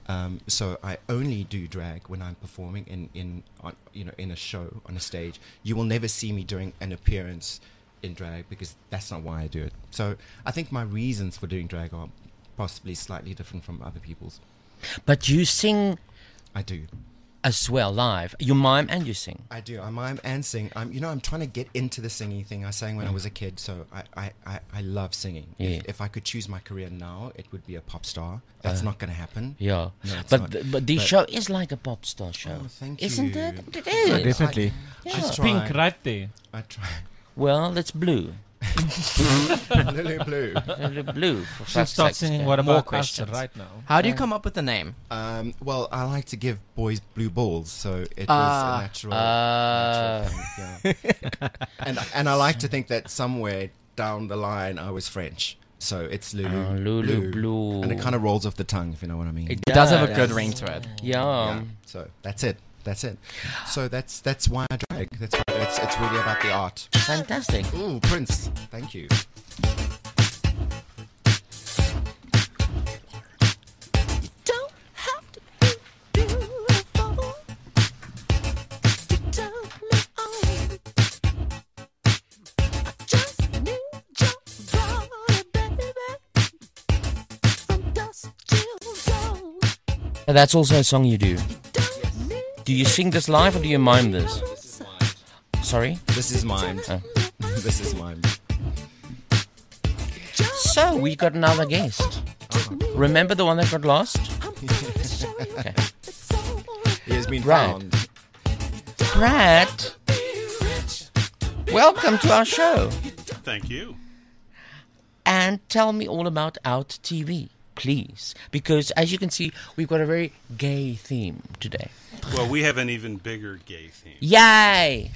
Um, so I only do drag when I'm performing in, in on, you know, in a show on a stage. You will never see me doing an appearance in drag because that's not why I do it. So I think my reasons for doing drag are possibly slightly different from other people's. But you sing I do. as well live. You mime and you sing. I do. I mime and sing. I'm, you know, I'm trying to get into the singing thing. I sang when I was a kid, so I, I, I, I love singing. Yeah. If, if I could choose my career now, it would be a pop star. That's Uh, not going to happen. Yeah. No, it's but not. th- but the But- show is like a pop star show. Oh, thank Isn't you. it? It Yeah, is. definitely. Yeah. I It's try. pink right there. I try. Well, it's blue. Lily Blue. Lily blue. For She'll fuck's start sakes. singing Yeah. What More About Us questions. right now. How do you come up with the name? Um, well, I like to give boys blue balls, so it Ah. was a natural. Ah. natural thing, yeah. and and I like to think that somewhere down the line I was French, so it's Lulu, Oh, Lulu Blue. and it kind of rolls off the tongue, if you know what I mean. It does have a good ring to it. Yeah. yeah. So that's it. That's it. So that's that's why I drag. That's why it's it's really about the art. Fantastic. Ooh, Prince. Thank you. Don't have to be beautiful to turn me on. I just need your body, baby, from dusk till dawn. And that's also a song you do. Don't need Do you sing this live or do you mime this? Sorry? This is mine. Oh. This is mine. So, we got another guest. Remember the one that got lost? Okay. He has been Right. found. Brad, welcome to our show. Thank you. And tell me all about Out T V, please. Because as you can see, we've got a very gay theme today. Well, we have an even bigger gay theme. Yay!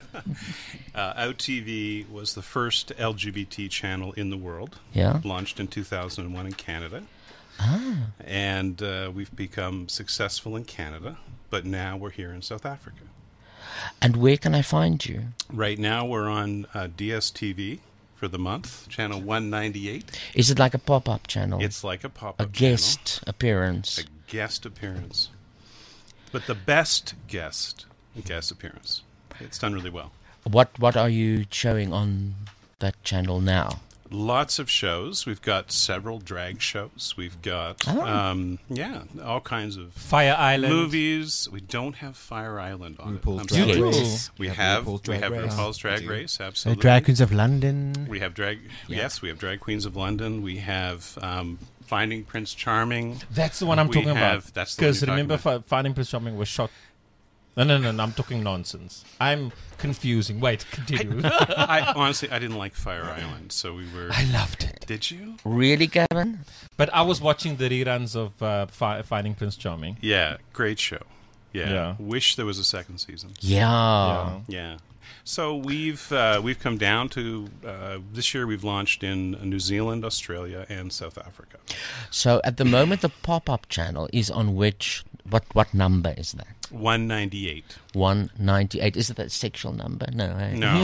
Uh, Out T V was the first L G B T channel in the world. Yeah. Launched in two thousand one in Canada. Ah. And uh, we've become successful in Canada, but now we're here in South Africa. And where can I find you? Right now we're on uh, D S T V for the month, channel one ninety-eight. Is it like a pop-up channel? It's like a a pop-up guest appearance. channel. A guest appearance. But the best guest guest appearance. It's done really well. What What are you showing on that channel now? Lots of shows. We've got several drag shows. We've got, Oh. um, yeah, all kinds of Fire Island. movies. We don't have Fire Island on RuPaul's it. Drag sorry. Race. We have have RuPaul's we Drag have Race. RuPaul's Drag We do. Race. The Absolutely. Drag Queens of London. We have drag. Yes, we have Drag Queens of London. We have um, Finding Prince Charming. That's the one I'm We talking have- about. that's the one Because you're talking remember, about. Fi- Finding Prince Charming was shot. No, no, no, no, I'm talking nonsense. I'm confusing. Wait, continue. I honestly I didn't like Fire Island, so we were. I loved it. Did you? Really, Gavin? But I was watching the reruns of uh, Fi- Finding Prince Charming. Yeah, great show. Yeah. Yeah. Wish there was a second season. Yeah. Yeah. Yeah. So we've uh, we've come down to uh, this year. We've launched in New Zealand, Australia, and South Africa. So at the moment, the pop-up channel is on which? What What number is that? one ninety-eight. one ninety-eight. Is it a sexual number? No. Eh? No,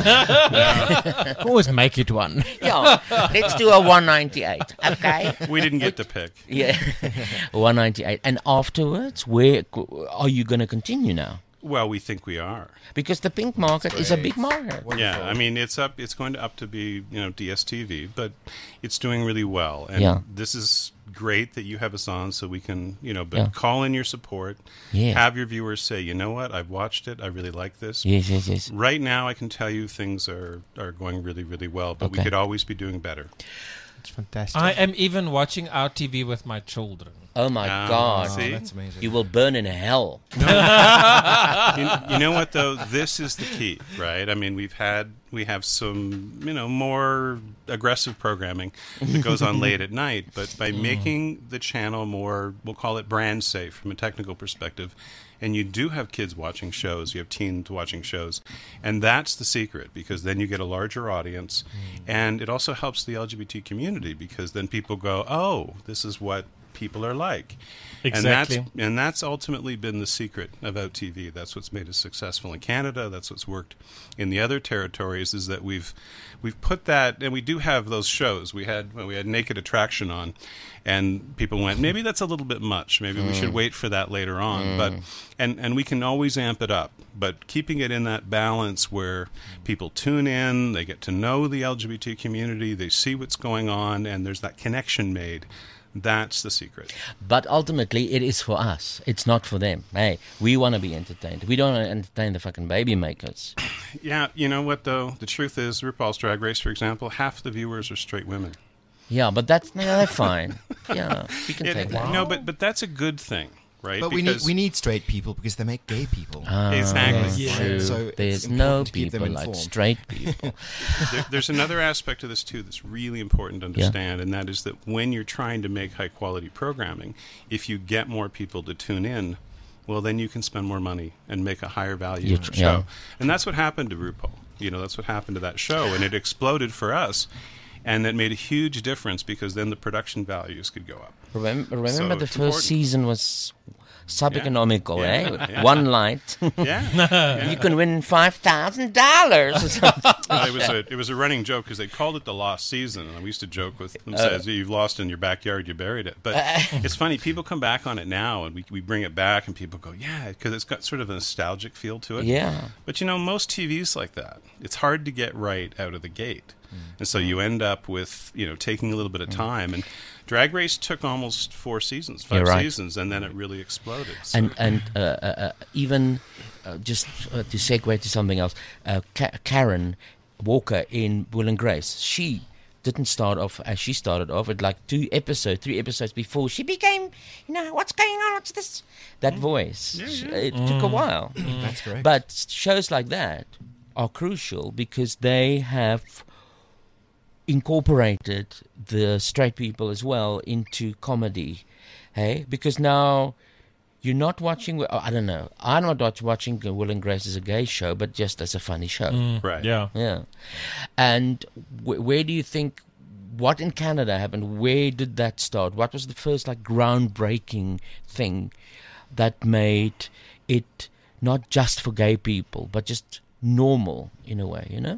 Always make it one. Yeah. Let's do a one ninety-eight. Okay. we didn't get to pick. Yeah. one ninety-eight. And afterwards, where are you going to continue now? Well, we think we are. Because the pink market is a big market. Yeah, I mean it's up. It's going to up to be you know D S T V, but it's doing really well. And Yeah. this is great that you have us on, so we can you know, but Yeah. call in your support. Yeah. Have your viewers say, you know what, I've watched it. I really like this. Yes, yes, yes. Right now, I can tell you things are are going really, really well, but we Okay. could always be doing better. It's fantastic. I am even watching our T V with my children. Oh my Ah, God. see? That's amazing. You will burn in hell. you, you know what though? This is the key, right? I mean, we've had we have some you know more aggressive programming that goes on late at night, but by making the channel more, we'll call it brand safe from a technical perspective, and you do have kids watching shows, you have teens watching shows, and that's the secret, because then you get a larger audience, and it also helps the L G B T community, because then people go, oh, this is what people are like. Exactly. And that's, and that's ultimately been the secret of O T V. That's what's made us successful in Canada. That's what's worked in the other territories, is that we've we've put that, and we do have those shows. We had well, we had Naked Attraction on, and people went, maybe that's a little bit much. Maybe mm. we should wait for that later on. Mm. But and and we can always amp it up. But keeping it in that balance where people tune in, they get to know the L G B T community, they see what's going on, and there's that connection made. That's the secret. But ultimately, it is for us. It's not for them. Hey, we want to be entertained. We don't want to entertain the fucking baby makers. Yeah, you know what, though? The truth is, RuPaul's Drag Race, for example, half the viewers are straight women. Yeah, but that's, no, they're fine. Yeah, we can It- take that. No, but, but that's a good thing, right? But we need Because- we need straight people because they make gay people. Ah, Exactly. that's Yeah. true. So it's There's important no to keep them people like informed. straight people. there, there's another aspect of this too that's really important to understand, and that is that when you're trying to make high quality programming, if you get more people to tune in, well, then you can spend more money and make a higher value You show. tr- yeah. And that's what happened to RuPaul. You know, that's what happened to that show, and it exploded for us, and that made a huge difference because then the production values could go up. Remember, remember So the it's first important. season was sub-economical, Yeah. eh? Yeah. One light. Yeah, You can win five thousand dollars. Well, it was a it was a running joke because they called it the lost season, and we used to joke with them, Uh. says you've lost in your backyard, you buried it. But it's funny, people come back on it now, and we we bring it back, and people go, yeah, because it's got sort of a nostalgic feel to it. Yeah. But you know, most T V's like that. It's hard to get right out of the gate, and so you end up with you know taking a little bit of time. And Drag Race took almost four seasons, five You're right. seasons, and then it really exploded. So. and and uh, uh, uh, even uh, just uh, to segue to something else, uh, Ka- Karen Walker in Will and Grace, she didn't start off as she started off at like two episodes, three episodes before she became, you know, what's going on? What's this? That voice. Yeah, She- yeah. It took a while. That's correct. But shows like that are crucial because they have incorporated the straight people as well into comedy. Hey, because now you're not watching. oh, I don't know. I'm not watch- watching Will and Grace as a gay show, but just as a funny show. right. Yeah. Yeah. And wh- where do you think? What in Canada happened? Where did that start? What was the first like groundbreaking thing that made it not just for gay people, but just normal in a way? You know.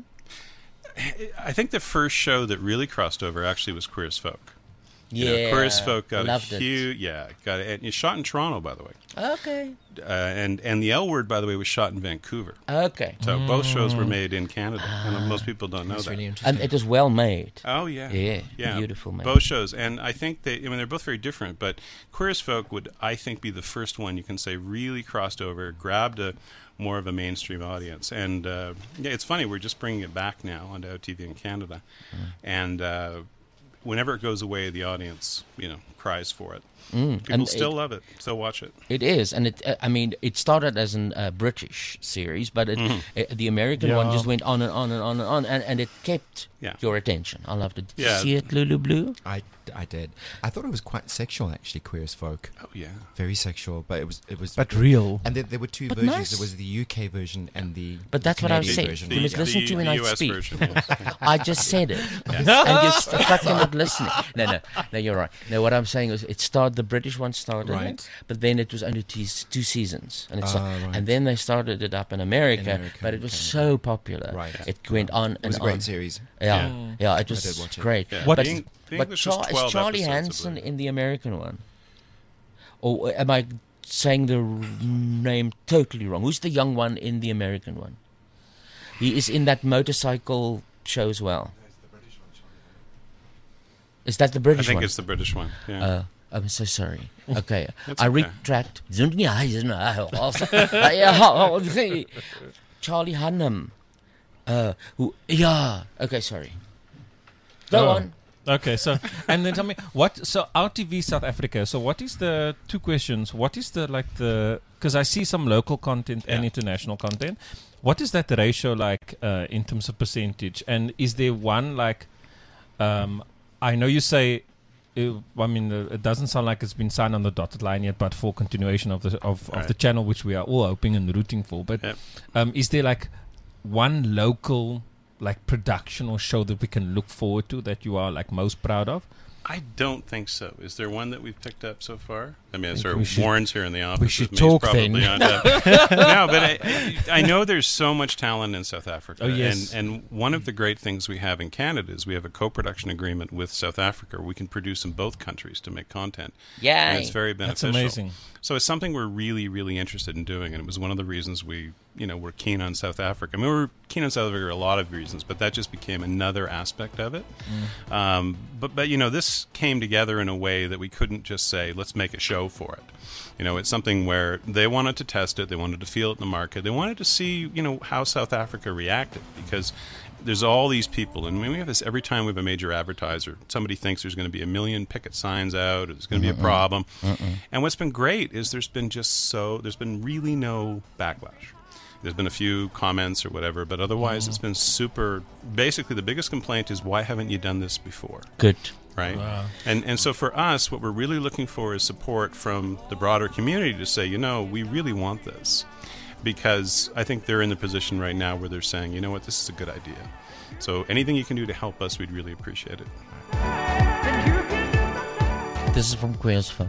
I think the first show that really crossed over actually was Queer as Folk. You know, Yeah, Queer as Folk got a loved it. huge, yeah, got it. And it's shot in Toronto, by the way. Okay. Uh, and and the L Word, by the way, was shot in Vancouver. Okay. So both shows were made in Canada, and most people don't know That's that. really And interesting. it was well made. Oh yeah, Yeah, yeah, beautiful, man. Both shows, and I think they. I mean, they're both very different. But Queer as Folk would, I think, be the first one you can say really crossed over, grabbed a more of a mainstream audience. And uh, yeah, it's funny, we're just bringing it back now onto O T V in Canada, Mm. and uh, whenever it goes away, the audience, you know, cries for it. Mm, People and still it- love it, so watch it. It is, and it. Uh, I mean, it started as a uh, British series, but it, Mm-hmm. uh, the American one Yeah. just went on and on and on and on, and, and it kept Yeah. your attention. I loved it. Did Yeah. you see it, Lulu Blue? I, I did. I thought it was quite sexual, actually. Queer as Folk, Oh yeah. very sexual, but it was it was. But real. and there, there were two But versions. nice. There was the U K version and the. But that's the what I was Canadian saying. version. You must listen to when the I U S speak. version, yes. I just said it, and you're st- fucking not listening. No, no, no. You're right. No, what I'm saying is, it started. The British one started Right. it, but then it was only two, two seasons, and it's Ah, right. and then they started it up in America. In America, but it was okay. so popular. Right. It went on It and was a on. great series. Yeah, yeah, it I was did watch it. great. Yeah. What- But, The Eng- the but English was Char- is twelve Charlie episodes, I Hansen believe. in the American one? Or am I saying the r- name totally wrong? Who's the young one in the American one? He is in that motorcycle show as well. Is that the I British think one? it's the British one. Yeah. Uh, I'm so sorry. Okay, That's I okay. retract. Charlie Hunnam. Uh, who? Yeah. Okay, sorry. Go Oh. on. Okay, so and then tell me what. So R T V South Africa. So what is the two questions? What is the like the because I see some local content and Yeah. international content. What is that ratio like uh, in terms of percentage? And is there one like? Um, I know you say. uh, I mean, uh, it doesn't sound like it's been signed on the dotted line yet, but for continuation of the of, of Right. the channel, which we are all hoping and rooting for. But Yep. um, is there like one local like production or show that we can look forward to that you are like most proud of? I don't think so. Is there one that we've picked up so far? I mean, think sorry, we should- Warren's here in the office. we should with me. He's talk then. probably on that. No, but I, I know there's so much talent in South Africa. Oh, yes. And, and one of the great things we have in Canada is we have a co-production agreement with South Africa where we can produce in both countries to make content. Yay. And it's very That's beneficial. amazing. So it's something we're really, really interested in doing, and it was one of the reasons we, you know, were keen on South Africa. I mean, we were keen on South Africa for a lot of reasons, but that just became another aspect of it. Mm. Um, but, but you know, this came together in a way that we couldn't just say, let's make a show for it. You know, it's something where they wanted to test it, they wanted to feel it in the market, they wanted to see, you know, how South Africa reacted, because there's all these people, and we have this every time we have a major advertiser. Somebody thinks there's going to be a million picket signs out, or there's going to be a problem. And what's been great is there's been just so, there's been really no backlash. There's been a few comments or whatever, but otherwise it's been super, basically the biggest complaint is, why haven't you done this before? Good. Right? And and so for us, what we're really looking for is support from the broader community to say, you know, we really want this. Because I think they're in the position right now where they're saying, you know what, this is a good idea. So anything you can do to help us, we'd really appreciate it. This is from Queers Folk.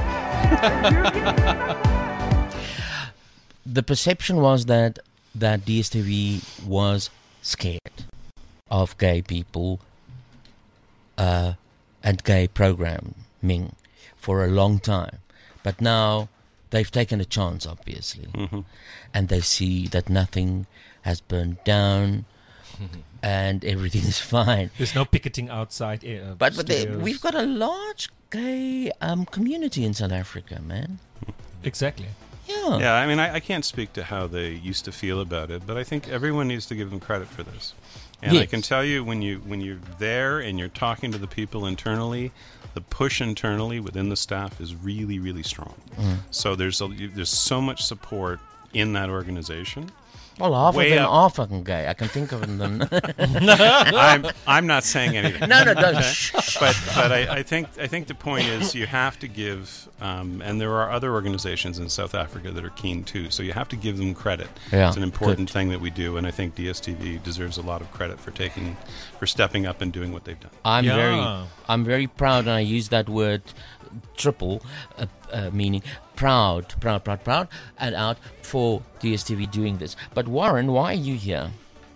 The perception was that that D S T V was scared of gay people uh, and gay programming for a long time. But now they've taken a chance, obviously. Mm-hmm. And they see that nothing has burned down and everything is fine. There's no picketing outside. Uh, But, but they, studios. we've got a large gay um, community in South Africa, man. Exactly. Yeah. Yeah, I mean, I, I can't speak to how they used to feel about it, but I think everyone needs to give them credit for this. And I Yes. can tell you, when you when you're there and you're talking to the people internally, the push internally within the staff is really, really strong. Mm. So there's a, you- there's so much support in that organization. Well, half Way of them up. are fucking gay. I can think of them. I'm I'm not saying anything. No, no, don't. Okay? Shh, shh. But but I, I think I think the point is you have to give, um, and there are other organizations in South Africa that are keen too. So you have to give them credit. Yeah, It's an important good. thing that we do, and I think D S T V deserves a lot of credit for taking, for stepping up and doing what they've done. I'm Yeah. very, I'm very proud, and I use that word triple, uh, uh, meaning proud, proud, proud, proud, and out for D S T V doing this. But Warren, why are you here?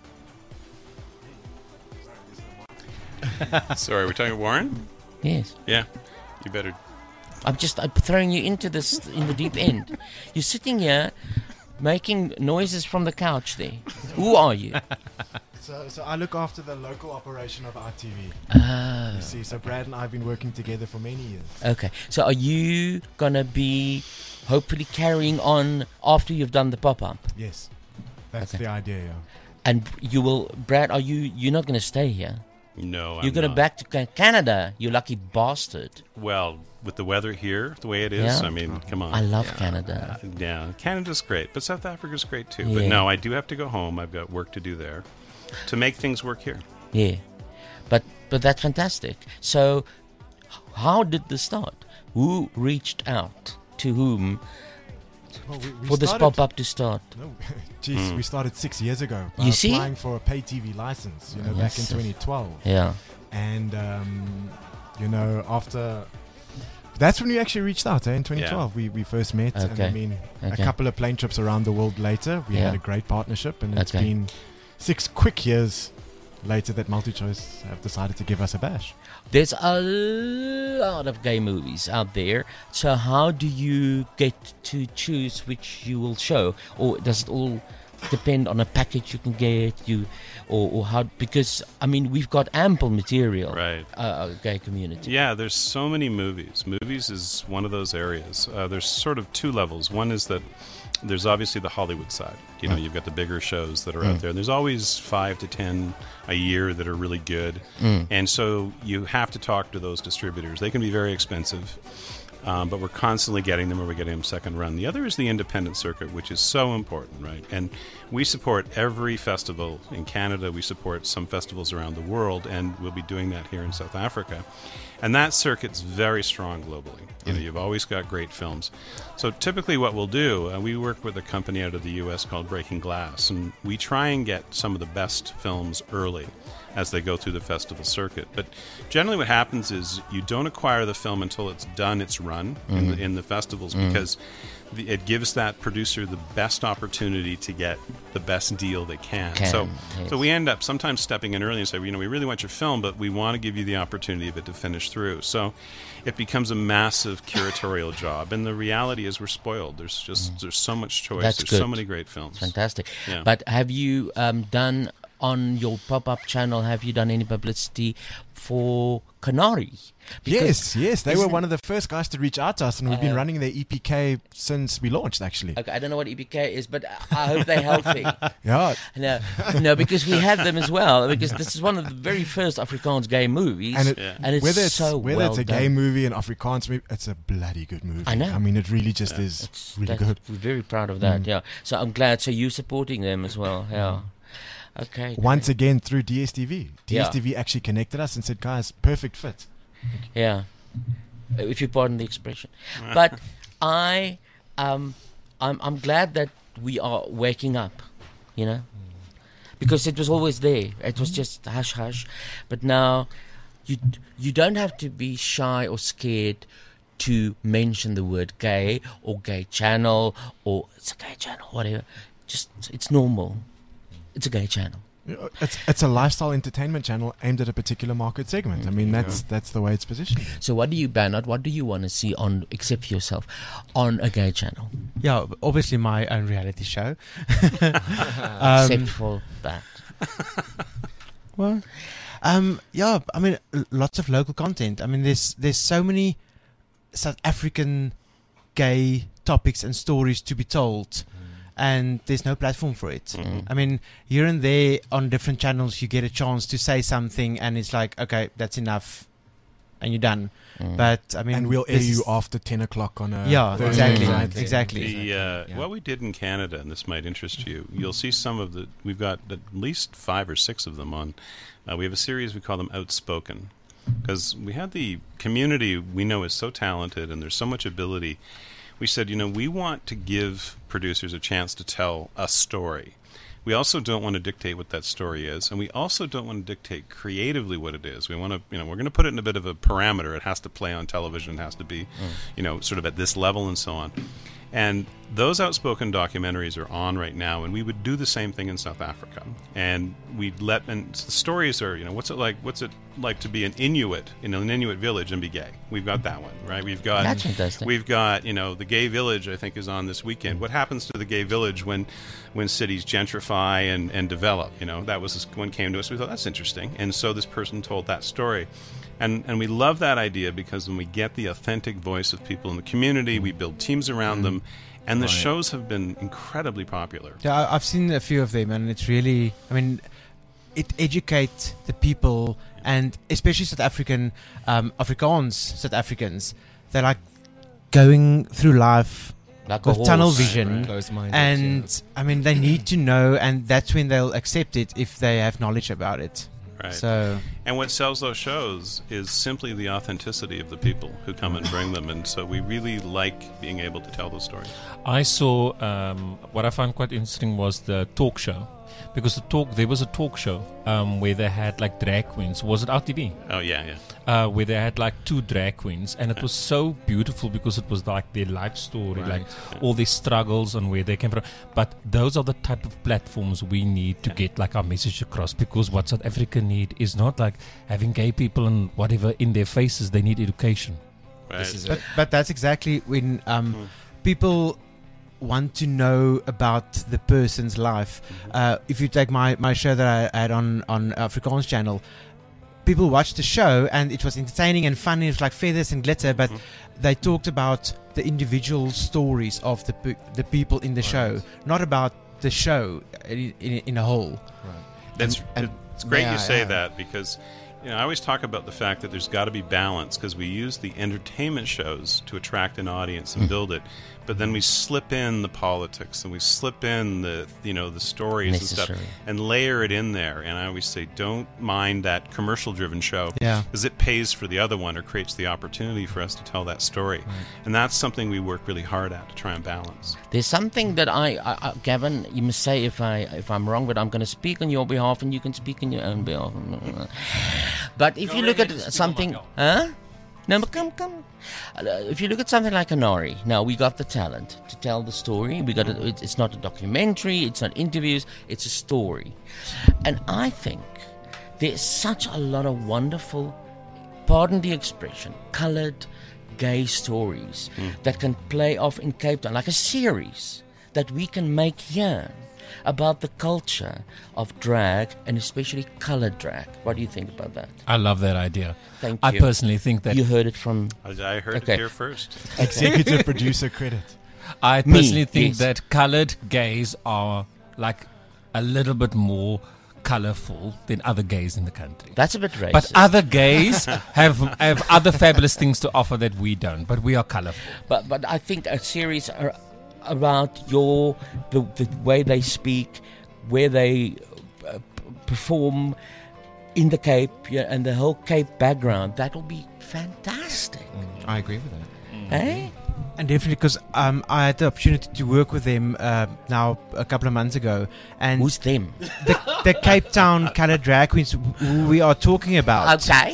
Sorry, we're talking Warren. Yes, Yeah, you better. I'm just I'm throwing you into this in the deep end. You're sitting here making noises from the couch there. Who are you? So, so I look after the local operation of I T V. Ah, You see, so Brad and I have been working together for many years. okay. So are you gonna be hopefully carrying on after you've done the pop-up? Yes, that's Okay. the idea. Yeah. And you will, Brad, are you, you're not gonna stay here? No, I'm You're going to not. back to Ca- Canada, you lucky bastard. Well, with the weather here, the way it is, Yeah. I mean, come on. I love Canada. Uh, yeah, Canada's great, but South Africa's great too. Yeah. But no, I do have to go home. I've got work to do there to make things work here. Yeah. But but that's fantastic. So h- how did this start? Who reached out to whom Well, we, we for this started- pop-up to start? No, geez, we started six years ago. by You see? applying for a pay T V license, you know, back in Yes. twenty twelve, Yeah. and um, you know, after that's when we actually reached out. Eh? In twenty twelve, we, we first met, and Okay. I mean, Okay. a couple of plane trips around the world later, we Yeah. had a great partnership, and it's Okay. been six quick years later that MultiChoice have decided to give us a bash. There's a lot of gay movies out there. So how do you get to choose which you will show? Or does it all depend on a package you can get? You or, or how? Because I mean, we've got ample material. Right. Uh, gay community. Yeah, there's so many movies. Movies is one of those areas. Uh, there's sort of two levels. One is that there's obviously the Hollywood side. You know, Mm. you've got the bigger shows that are Mm. out there. There's always five to ten a year that are really good. Mm. And so you have to talk to those distributors. They can be very expensive. Um, but we're constantly getting them, or we're getting them second run. The other is the independent circuit, which is so important, right? And we support every festival in Canada. We support some festivals around the world, and we'll be doing that here in South Africa. And that circuit's very strong globally. You know, you've always got great films. So typically what we'll do, uh, we work with a company out of the U S called Breaking Glass, and we try and get some of the best films early as they go through the festival circuit. But generally what happens is you don't acquire the film until it's done its run mm-hmm. in, the, in the festivals mm-hmm. because the, it gives that producer the best opportunity to get the best deal they can. can so yes. so we end up sometimes stepping in early and say, you know, we really want your film, but we want to give you the opportunity of it to finish through. So it becomes a massive curatorial job. And the reality is we're spoiled. There's just mm. there's so much choice. That's there's good. so many great films. Fantastic. Yeah. But have you um, done on your pop-up channel, have you done any publicity for Canary? Yes, yes. They were isn't- one of the first guys to reach out to us, and we've been Uh, running their E P K since we launched, actually. Okay, I don't know what E P K is, but I hope they're healthy. Yeah. No, no, because we had them as well. Because this is one of the very first Afrikaans gay movies, And, it, Yeah. and it's whether it's, so whether well it's a done. gay movie, an Afrikaans movie, it's a bloody good movie. I know. I mean, it really just Yeah. is It's- really that's- good. We're very proud of that. Mm. Yeah. So I'm glad. So you supporting them as well. Yeah. Okay. Once again, through D S T V. Yeah. D S T V actually connected us and said, guys, perfect fit. Yeah, if you pardon the expression. But I, um, I'm, I'm glad that we are waking up, you know, because it was always there. It was just hush hush, but now you you don't have to be shy or scared to mention the word gay or gay channel or it's a gay channel, whatever. Just it's normal. It's a gay channel. It's it's a lifestyle entertainment channel aimed at a particular market segment. I mean, that's that's the way it's positioned. So what do you, Bernard, what do you want to see on, except for yourself, on a gay channel? Yeah, obviously my own reality show. Except um, for that. well, um, yeah, I mean, l- lots of local content. I mean, there's there's so many South African gay topics and stories to be told. And there's no platform for it. Mm-hmm. I mean, here and there on different channels, you get a chance to say something, and it's like, okay, that's enough, and you're done. Mm. But I mean, And we'll air this you is- after ten o'clock on a Yeah, Thursday exactly, night. exactly. The, uh, Yeah. What we did in Canada, and this might interest you, you'll see some of the. We've got at least five or six of them on. Uh, we have a series we call them Outspoken, because we had the community we know is so talented and there's so much ability. We said, you know, we want to give producers a chance to tell a story. We also don't want to dictate what that story is, and we also don't want to dictate creatively what it is. We want to, you know, we're going to put it in a bit of a parameter. It has to play on television. It has to be, mm. you know, sort of at this level and so on. And those Outspoken documentaries are on right now, and we would do the same thing in South Africa. And we'd let, and the stories are, you know, what's it like? What's it like to be an Inuit in an Inuit village and be gay? We've got that one, right? We've got, That's fantastic. We've got, you know, the gay village. I think is on this weekend. What happens to the gay village when, when cities gentrify and and develop? You know, that was one came to us. We thought that's interesting, and so this person told that story. And and we love that idea because when we get the authentic voice of people in the community, we build teams around them, and the Right. shows have been incredibly popular. Yeah, I- I've seen a few of them, and it's really, I mean, it educates the people, and especially South African, um, Afrikaans South Africans, they're like going through life Like a with tunnel horse. vision, Close-minded, and I mean, they need to know, and that's when they'll accept it if they have knowledge about it. Right. So, And what sells those shows is simply the authenticity of the people who come and bring them. And so we really like being able to tell those stories. I saw um, what I found quite interesting was the talk show, because the talk there was a talk show um, where they had like drag queens. Was it R T V? Oh, yeah, yeah. Uh, where they had like two drag queens, and it was so beautiful because it was like their life story, like all their struggles and where they came from. But those are the type of platforms we need to get like our message across, because what South Africa need is not like having gay people and whatever in their faces. They need education. Right. but, but that's exactly when um, Mm. people want to know about the person's life. Uh, if you take my, my show that I had on, on Afrikaans channel, people watched the show and it was entertaining and funny. It was like feathers and glitter, but they talked about the individual stories of the pe- the people in the show, not about the show in, in, in a whole. That's And- it's great yeah, you say yeah. that, because you know, I always talk about the fact that there's got to be balance because we use the entertainment shows to attract an audience and build it, but then we slip in the politics and we slip in the you know the stories Necessary. and stuff and layer it in there. And I always say, don't mind that commercial-driven show Yeah. because it pays for the other one or creates the opportunity for us to tell that story. And that's something we work really hard at to try and balance. There's something that I, I, I, Gavin, you must say if I if I'm wrong, but I'm going to speak on your behalf, and you can speak on your own behalf. But if you look at something, huh? No, but come, come. Uh, if you look at something like Anari, now we got the talent to tell the story. We got it. It's it's not a documentary. It's not interviews. It's a story, and I think there's such a lot of wonderful, pardon the expression, coloured, gay stories that can play off in Cape Town, like a series that we can make here about the culture of drag and especially coloured drag. What do you think about that? I love that idea. Thank I you. personally think that You heard it from I, I heard Okay. it here first. Executive producer credit. I Me, personally think yes. that coloured gays are like a little bit more colourful than other gays in the country. That's a bit racist. But other gays have have other fabulous things to offer that we don't. But we are colourful. But but I think a series ar- about your the the way they speak, where they uh, p- perform in the Cape, yeah, and the whole Cape background, that will be fantastic. I agree with that. Eh? And definitely, because um, I had the opportunity to work with them uh, now a couple of months ago, and Who's them? the, the Cape Town coloured drag queens who we are talking about, Okay.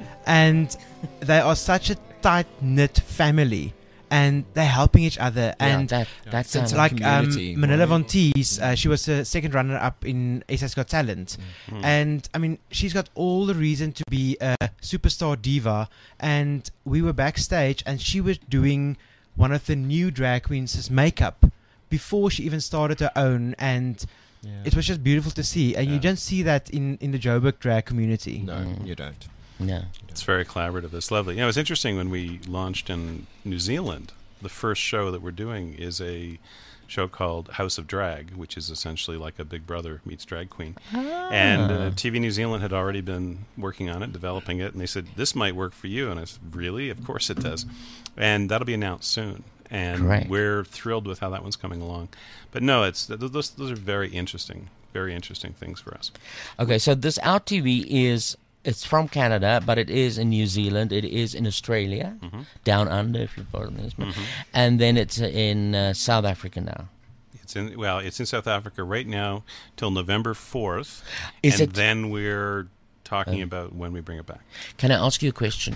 and they are such a tight knit family, and they're helping each other. And yeah, that that Sense sounds of like um, community. Manila Von Teese, uh, she was the second runner up in S A's Got Talent, and I mean she's got all the reason to be a superstar diva. And we were backstage, and she was doing one of the new drag queens' makeup before she even started her own, and it was just beautiful to see. And you don't see that in in the Joburg drag community. No, you don't. yeah. It's very collaborative. It's lovely. You know, it's interesting when we launched in New Zealand, the first show that we're doing is a show called House of Drag, which is essentially like a Big Brother meets Drag Queen. And uh, T V New Zealand had already been working on it, developing it, and they said, this might work for you. And I said, really? Of course it does. And that'll be announced soon. And Great. we're thrilled with how that one's coming along. But no, it's th- those, those are very interesting, very interesting things for us. Okay, so this Our T V is it's from Canada, but it is in New Zealand. It is in Australia, down under, if you pardon this, and then it's in uh, South Africa now. It's in well, it's in South Africa right now till November fourth, Is and it- then we're talking about when we bring it back. Can I ask you a question?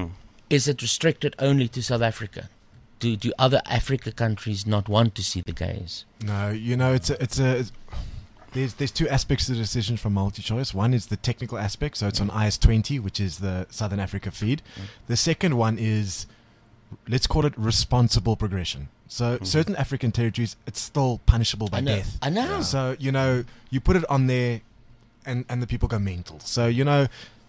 Is it restricted only to South Africa? Do do other Africa countries not want to see the gays? No, you know, it's a, it's a, it's, there's there's two aspects to the decision from MultiChoice. One is the technical aspect, so it's on I S twenty, which is the Southern Africa feed. The second one is, let's call it responsible progression. So certain African territories, it's still punishable by I know. death. I know. So, you know, you put it on there and, and the people go mental. So, you know,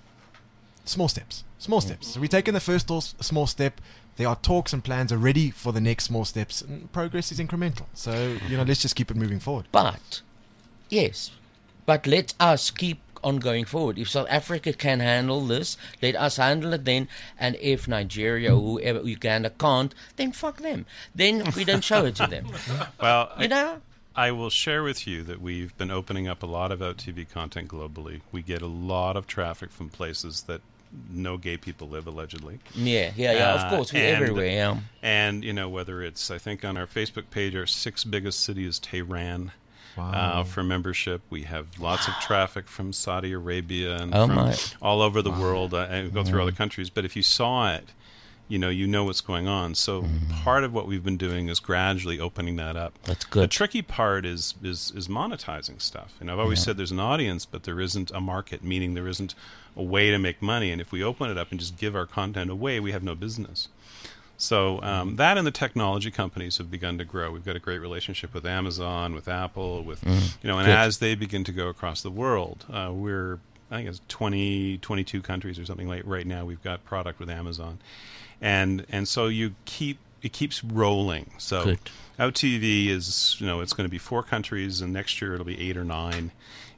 small steps. Small steps. So we're taking the first tor- small step. There are talks and plans already for the next small steps. And progress is incremental. So, you know, let's just keep it moving forward. But, yes, but let us keep on going forward. If South Africa can handle this, let us handle it then. And if Nigeria or whoever, Uganda can't, then fuck them. Then we don't show it to them. Well, You I, know? I will share with you that we've been opening up a lot of out T V content globally. We get a lot of traffic from places that no gay people live, allegedly. Yeah, yeah, yeah. Uh, of course, we're and- everywhere. Yeah. And, you know, whether it's, I think on our Facebook page, our sixth biggest city is Tehran. Wow. Uh, for membership, we have lots of traffic from Saudi Arabia and Oh, from my. all over the world, uh, and go through other countries. But if you saw it, you know, you know what's going on. So part of what we've been doing is gradually opening that up. That's The good. tricky part is is is monetizing stuff. And I've always said there's an audience, but there isn't a market, meaning there isn't a way to make money. And if we open it up and just give our content away, we have no business. So um, that and the technology companies have begun to grow. We've got a great relationship with Amazon, with Apple, with you know, and Good. as they begin to go across the world, uh, we're I think it's twenty, twenty-two countries or something like right now. We've got product with Amazon, and and so you keep it keeps rolling. So Good. Out T V is you know it's going to be four countries, and next year it'll be eight or nine.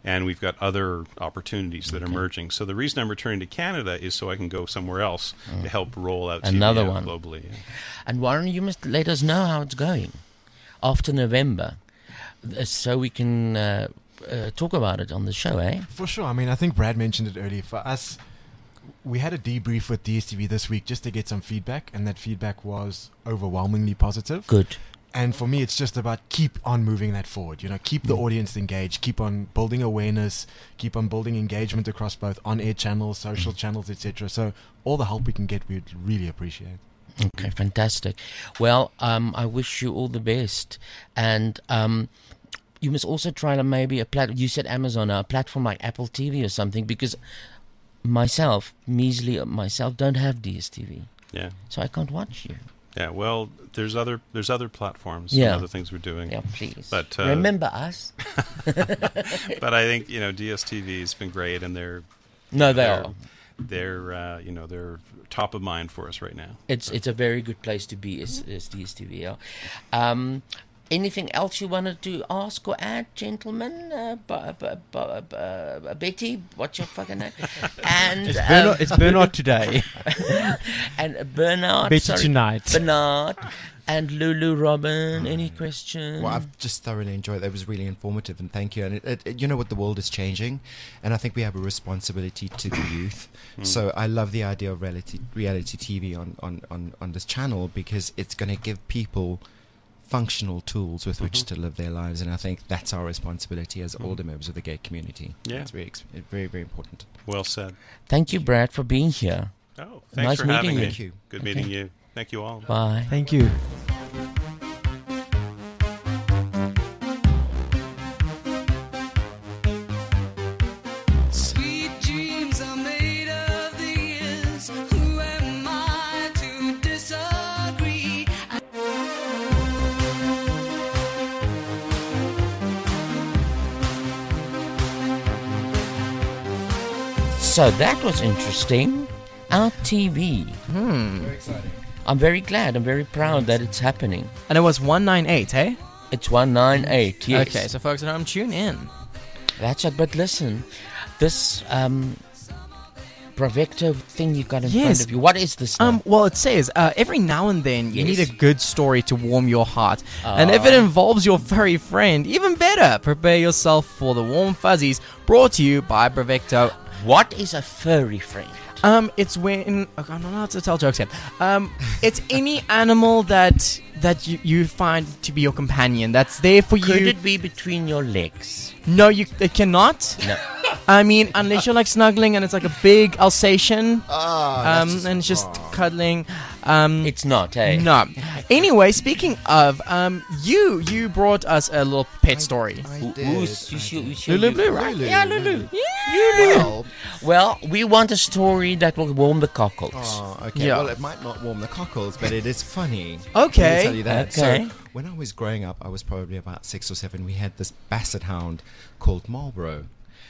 and we've got other opportunities that are emerging. So the reason I'm returning to Canada is so I can go somewhere else to help roll out Another T V out one. globally. And Warren, you must let us know how it's going after November, uh, so we can uh, uh, talk about it on the show, eh? For sure. I mean, I think Brad mentioned it earlier. For us, we had a debrief with D S T V this week just to get some feedback, and that feedback was overwhelmingly positive. Good. And for me, it's just about keep on moving that forward. You know, keep the audience engaged, keep on building awareness, keep on building engagement across both on-air channels, social channels, et cetera. So all the help we can get, we'd really appreciate. Okay, fantastic. Well, um, I wish you all the best, and um, you must also try to maybe a plat. You said Amazon, a platform like Apple T V or something, because myself, measly myself, don't have D S T V, Yeah. so I can't watch you. Yeah, well, there's other there's other platforms Yeah. and other things we're doing. Yeah, please. But uh, remember us. but I think you know D S T V has been great, and they're No, they they're, are. They're uh, you know they're top of mind for us right now. It's it's a very good place to be. Is, is D S T V? Yeah. Um, anything else you wanted to ask or add, gentlemen? Uh, b- b- b- b- uh, Betty, what's your fucking name? And It's um, Bernard, it's Bernard today. and Bernard. Betty sorry, tonight. Bernard and Lulu Robin. Any questions? Well, I've just thoroughly enjoyed it. That was really informative, and thank you. And it, it, it- you know what, the world is changing, and I think we have a responsibility to the youth. So I love the idea of reality reality T V on, on, on, on this channel, because it's going to give people functional tools with which to live their lives, and I think that's our responsibility as older members of the gay community. Yeah. It's very, ex- very, very important. Well said. Thank you, Brad, for being here. Oh, thanks Nice for meeting having you. me. Thank you. Good meeting you. Thank you all. Bye. Thank you. Sweet dreams are made of these. Who am I to disagree? So that was interesting. Our T V. Hmm. Very exciting. I'm very glad. I'm very proud that it's happening. And it was one ninety-eight, eh? It's one ninety-eight. Yes. Okay, so folks at home, tune in. That's it. But listen, this um, Bravecto thing you got in Yes. front of you. What is this? Now? Um, well, it says uh, every now and then you Yes. need a good story to warm your heart, and if Ah. it involves your furry friend, even better. Prepare yourself for the warm fuzzies. Brought to you by Bravecto. What is a furry friend? Um, it's when okay, I'm not allowed to tell jokes here. Um, it's any animal that that you, you find to be your companion. That's there for Could you. it be between your legs? No, you it cannot. No. I mean, unless you're like snuggling and it's like a big Alsatian, Ah, um, and it's just cuddling. Um, It's not, eh? no. Anyway, speaking of, um, you you brought us a little pet story. I Who- did. who's- I who's your- did. who's your- Lulu Blue, right? Lulu, Yeah, Lulu. Lulu. Yeah. Well, Well, we want a story that will warm the cockles. oh, okay. Yeah. Well, it might not warm the cockles, but it is funny. Okay. Let me tell you that. Okay. So, when I was growing up, I was probably about six or seven. We had this basset hound called Marlborough.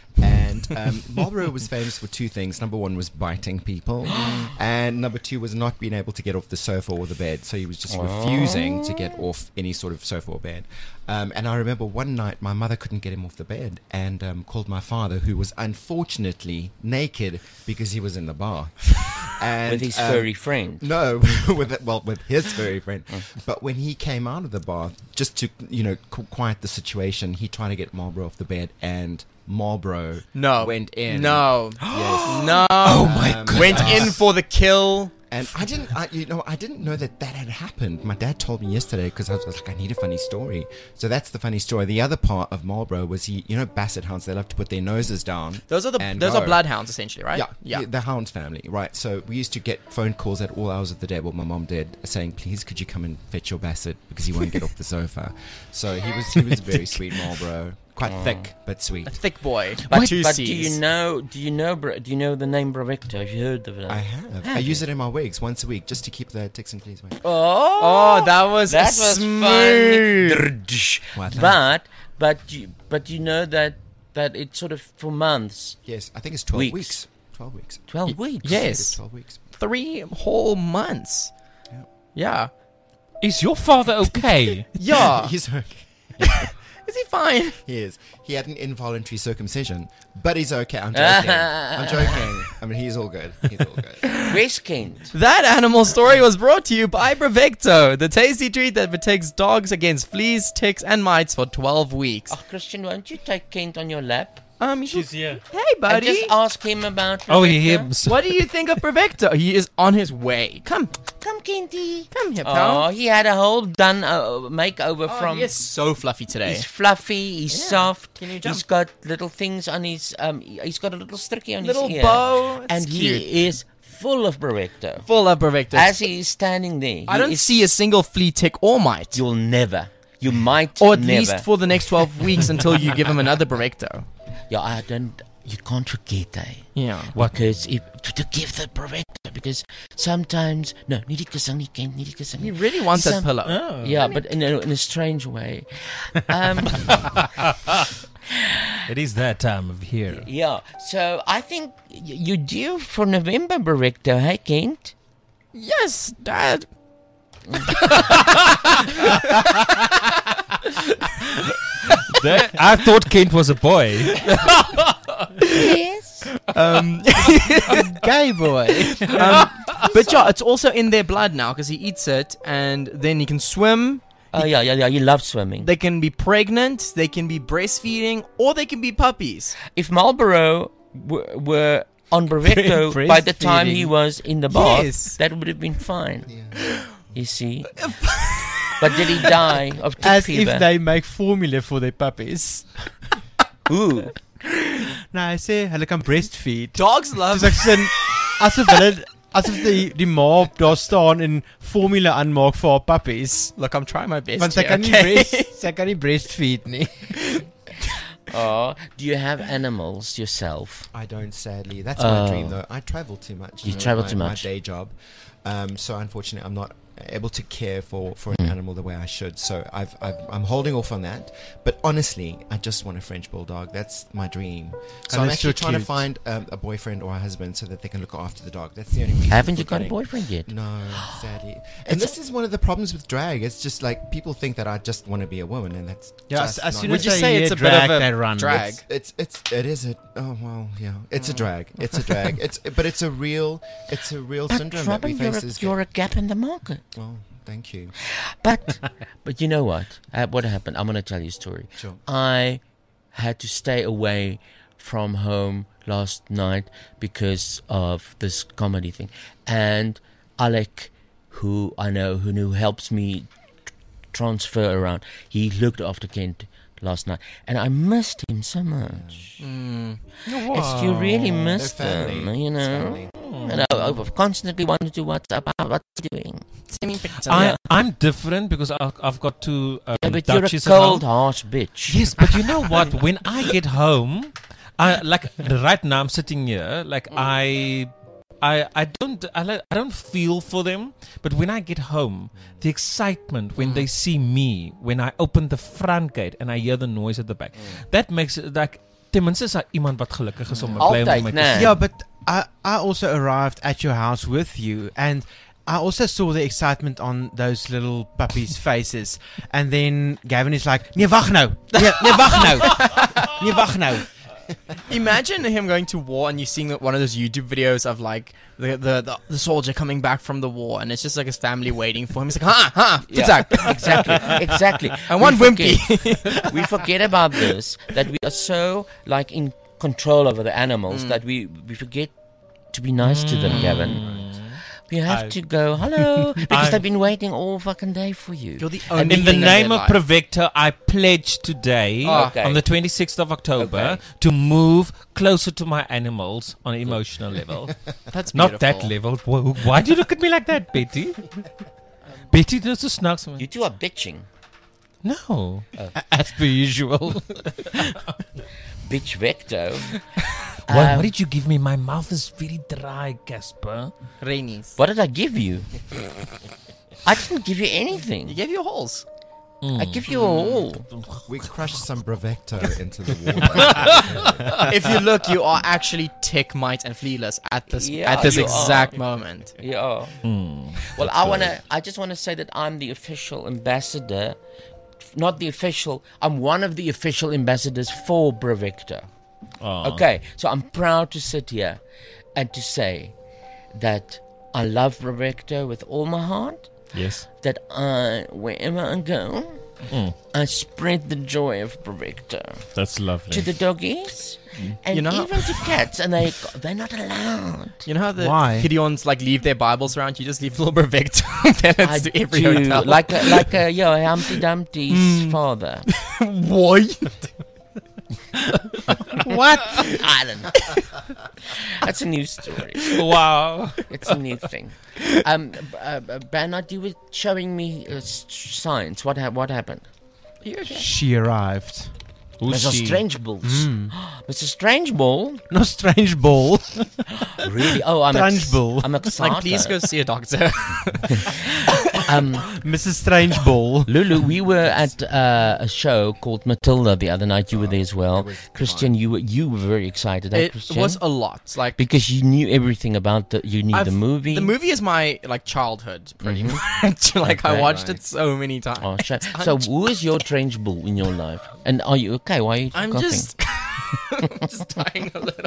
And um, Marlborough was famous for two things. Number one was biting people, and number two was not being able to get off the sofa or the bed. So he was just refusing to get off any sort of sofa or bed. Um, and I remember one night my mother couldn't get him off the bed, and um, called my father, who was unfortunately naked because he was in the bath. And, With his um, furry friend. no, with well, with his furry friend. But when he came out of the bath, just to you know qu- quiet the situation, he tried to get Marlborough off the bed, and Marlborough No. went in. No. Yes. No. Oh my God. Went in for the kill. And I didn't, I, you know, I didn't know that that had happened. My dad told me yesterday because I was like, I need a funny story. So that's the funny story. The other part of Marlborough was he, you know, basset hounds. They love to put their noses down. Those are the and those go. are bloodhounds essentially, right? Yeah, Yeah. yeah, the hound family, right? So we used to get phone calls at all hours of the day. Well, my mom did, saying, "Please, could you come and fetch your basset because he won't get off the sofa." So he was he was very sweet, Marlborough, quite thick but sweet. A thick boy. But, Two but do C's. you know? Do you know? Bra- Do you know the name Bravecto? Have you heard of it? I have. I use it in my wigs once a week just to keep the ticks and fleas away. Oh, Oh, that was that was smooth. fun. Well, thanks. But but you, but you know that that it's sort of for months, Yes, I think it's twelve Weeks. weeks. Twelve weeks. twelve weeks. I think Yes. it's twelve weeks. Three whole months. Yeah. Yeah. Is your father okay? Yeah. He's okay. Is he fine? He is. He had an involuntary circumcision, but he's okay. I'm joking. I'm joking. I mean, he's all good. He's all good. Where's Kent? That animal story was brought to you by Brevecto, the tasty treat that protects dogs against fleas, ticks, and mites for twelve weeks. Oh, Christian, won't you take Kent on your lap? Um, you She's should- here. Hey, And buddy. just ask him about. Oh, Rebecca. him. What do you think of Brevecto? He is on his way. Come, Come, Kenty. come here, pal. Oh, he had a whole done uh, makeover Oh, from. he is so fluffy today. He's fluffy. He's Yeah. soft. Can you jump? He's got little things on his. Um, he's got a little stricky on Little his ear. bow. It's and cute. he is full of Brevecto. Full of Brevecto. As he is standing there, I he don't is- see a single flea, tick, or mite. You'll never. You might. Or at never. least for the next twelve weeks until you give him another Brevecto. Yeah, I don't. You can't forget, eh? Yeah. What? Because if, to, to give the Brevecto, because sometimes no, nie die kussing nie ken, nie die kussing He nie. really wants that Some- pillow. Oh. Yeah, but in a, in a strange way. Um, It is that time of year. yeah, so I think y- you're due for November Brevecto, hey Kent? Yes, Dad. That- I thought Kent was a boy. Yes. Um, Gay boy. um, but yeah, it's also in their blood now because he eats it, and then he can swim. Oh yeah, yeah, yeah. You love swimming. They can be pregnant, they can be breastfeeding, or they can be puppies. If Marlboro w- were on Brevecto Bre- by the time he breastfeeding. was in the bath, Yes. that would have been fine. You see. But did he die of tick As fever? if they make formula for their puppies. Ooh. Nou, hy sê hulle kan breastfeed. Dogs love. Dis ek sin asof hulle asof die die ma daar staan en formule aanmaak vir haar puppies. Look, I'm trying my best. Want sy here, kan nie okay? breast, sy kan nie breastfeed nie. Oh, do you have animals yourself? I don't, sadly. That's my Oh. dream, though. I travel too much. You know, travel my, too much. My day job. Um, so unfortunately, I'm not able to care for, for Mm. an animal the way I should. So I've, I've I'm holding off on that. But honestly, I just want a French bulldog. That's my dream. So And I'm it's so actually trying to cute. find um, a boyfriend or a husband so that they can look after the dog. That's the only reason. Haven't for you got a getting- boyfriend yet? No, sadly. And this is one of the problems with drag. It's just like people think that I just want to be a woman, and that's Ja, just as, as not soon Would as you jy say hier it's a bit drag, of a they run. drag? It's, it's it's it is a oh well yeah it's a drag it's a drag it's but it's a real it's a real But syndrome that we Robin, you're face a, as you're a gap in the market. oh thank you But, but you know what? Uh, what happened? I'm going to tell you a story. Sure. I had to stay away from home last night because of this comedy thing. And Alec, who I know, who, who helps me t- transfer around, he looked after Kent last night. And I missed him so much. Mm. It's, you really miss They're them, family. you It's know. family. And I, I've constantly wanted to WhatsApp about what's he doing. I, I'm different because I've, I've got two um, Yeah, but you're a Dutchies cold, around. harsh bitch. Yes, but you know what? When I get home, I like right now I'm sitting here, like I, I, I don't, I, like, I don't feel for them. But when I get home, the excitement when they see me, when I open the front gate and I hear the noise at the back, that makes it like. Ten minste is daar iemand wat gelukkig is om bly om Altyd, my te nee. sien. Yeah, but I, I also arrived at your house with you, and I also saw the excitement on those little puppies' faces. And then Gavin is like, nee, wag nou. Nee, nee, wag nou. Nee, wag nou. Imagine him going to war and you seeing one of those YouTube videos of like the, the the the soldier coming back from the war, and it's just like his family waiting for him. He's like, ha ha, Yeah, yeah. exactly, exactly. And one We wimpy. forget- we forget about this, that we are so like in control over the animals that we we forget to be nice to them, Gavin. We have I- to go hello because I- they've been waiting all fucking day for you. You're the And only In the thing in name their of life. Prevector, I pledge today, Oh, okay. on the twenty-sixth of October, Okay. to move closer to my animals on an emotional level. That's Not that beautiful. level. Wh- Why do you look at me like that, Betty? Betty does the snacks. You two are bitching. No. As per usual. Bitch Vecto. Why, Um, what did you give me? My mouth is very dry, Casper. Rainies. What did I give you? I didn't give you anything. You gave you holes. I give you a all. we crushed some Brevecto into the water If you look, you are actually tick, mite, and flealess at this Yeah, at this you exact are. moment. Yeah. Hmm. Well, I wanna. I just want to say that I'm the official ambassador not the official. I'm one of the official ambassadors for Bravector. Oh. Okay, so I'm proud to sit here and to say that I love Bravector with all my heart. Yes. That I, wherever I go, Mm. I spread the joy of Bravector That's lovely. to the doggies and You know how- even to cats, and they they're not allowed. You know how the Why? Gideons like leave their Bibles around? You just leave little Bravector pellets I to every do, hotel. like a, like a, yeah, Humpty Dumpty's father. Boy. What? I don't know. That's a new story. Wow. It's a new thing. Um, uh, uh, Bernard, you were showing me uh, s- signs. What ha- what happened? She arrived. Who's Mister she? Strangeballs. Mister Strangeball? No strange ball. Really? Oh, I'm Strangeball. I'm excited. Like, please go see a doctor. Um, Missus Strange Ball. Lulu, we were at uh, a show called Matilda the other night. You were there as well. was Christian, you were you were very excited. eh, It Christian? was a lot. Like because you knew everything about the. You knew I've- the movie. The movie is my like childhood, pretty Mhm. much. Like I Okay. watched Right. it so many times. Oh, shame. So, who is your Strangeball in your life? And are you okay? Why are you I'm coughing? just, just dying a little.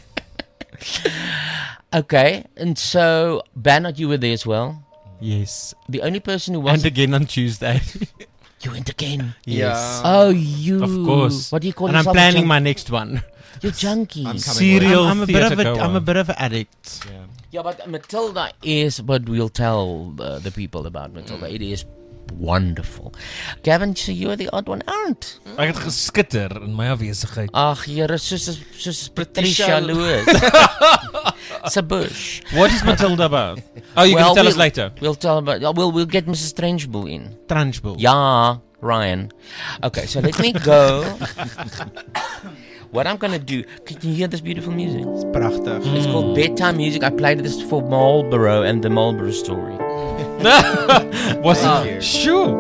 Okay, and so Bernard, you were there as well. Yes. The only person who And wasn't. again on Tuesday. You went again. Yeah. Oh, you. Of course. What do you call and I'm yourself? planning Junk- my next one. You're junkies. I'm coming Serial I'm, I'm a bit of theatre a, goer. I'm a bit of an addict. Yeah. Yeah, but Matilda is what we'll tell uh, the people about Matilda. It is wonderful. Gavin, so you're the odd one out. Ek het geskitter in my afwesigheid. Ag, jare, soos soos Patricia Lewis. Sabush. What is Matilda about? Oh, you Well, can tell us we'll- later. We'll tell about. Oh, we'll we'll get Missus Strangebull in. Strange Ball. Yeah, Ryan. Okay, so let me go. What I'm gonna do? Can you hear this beautiful music? Prachtig. It's called bedtime music. I played this for Marlboro and the Marlboro Story. Was Uh, it? Sure.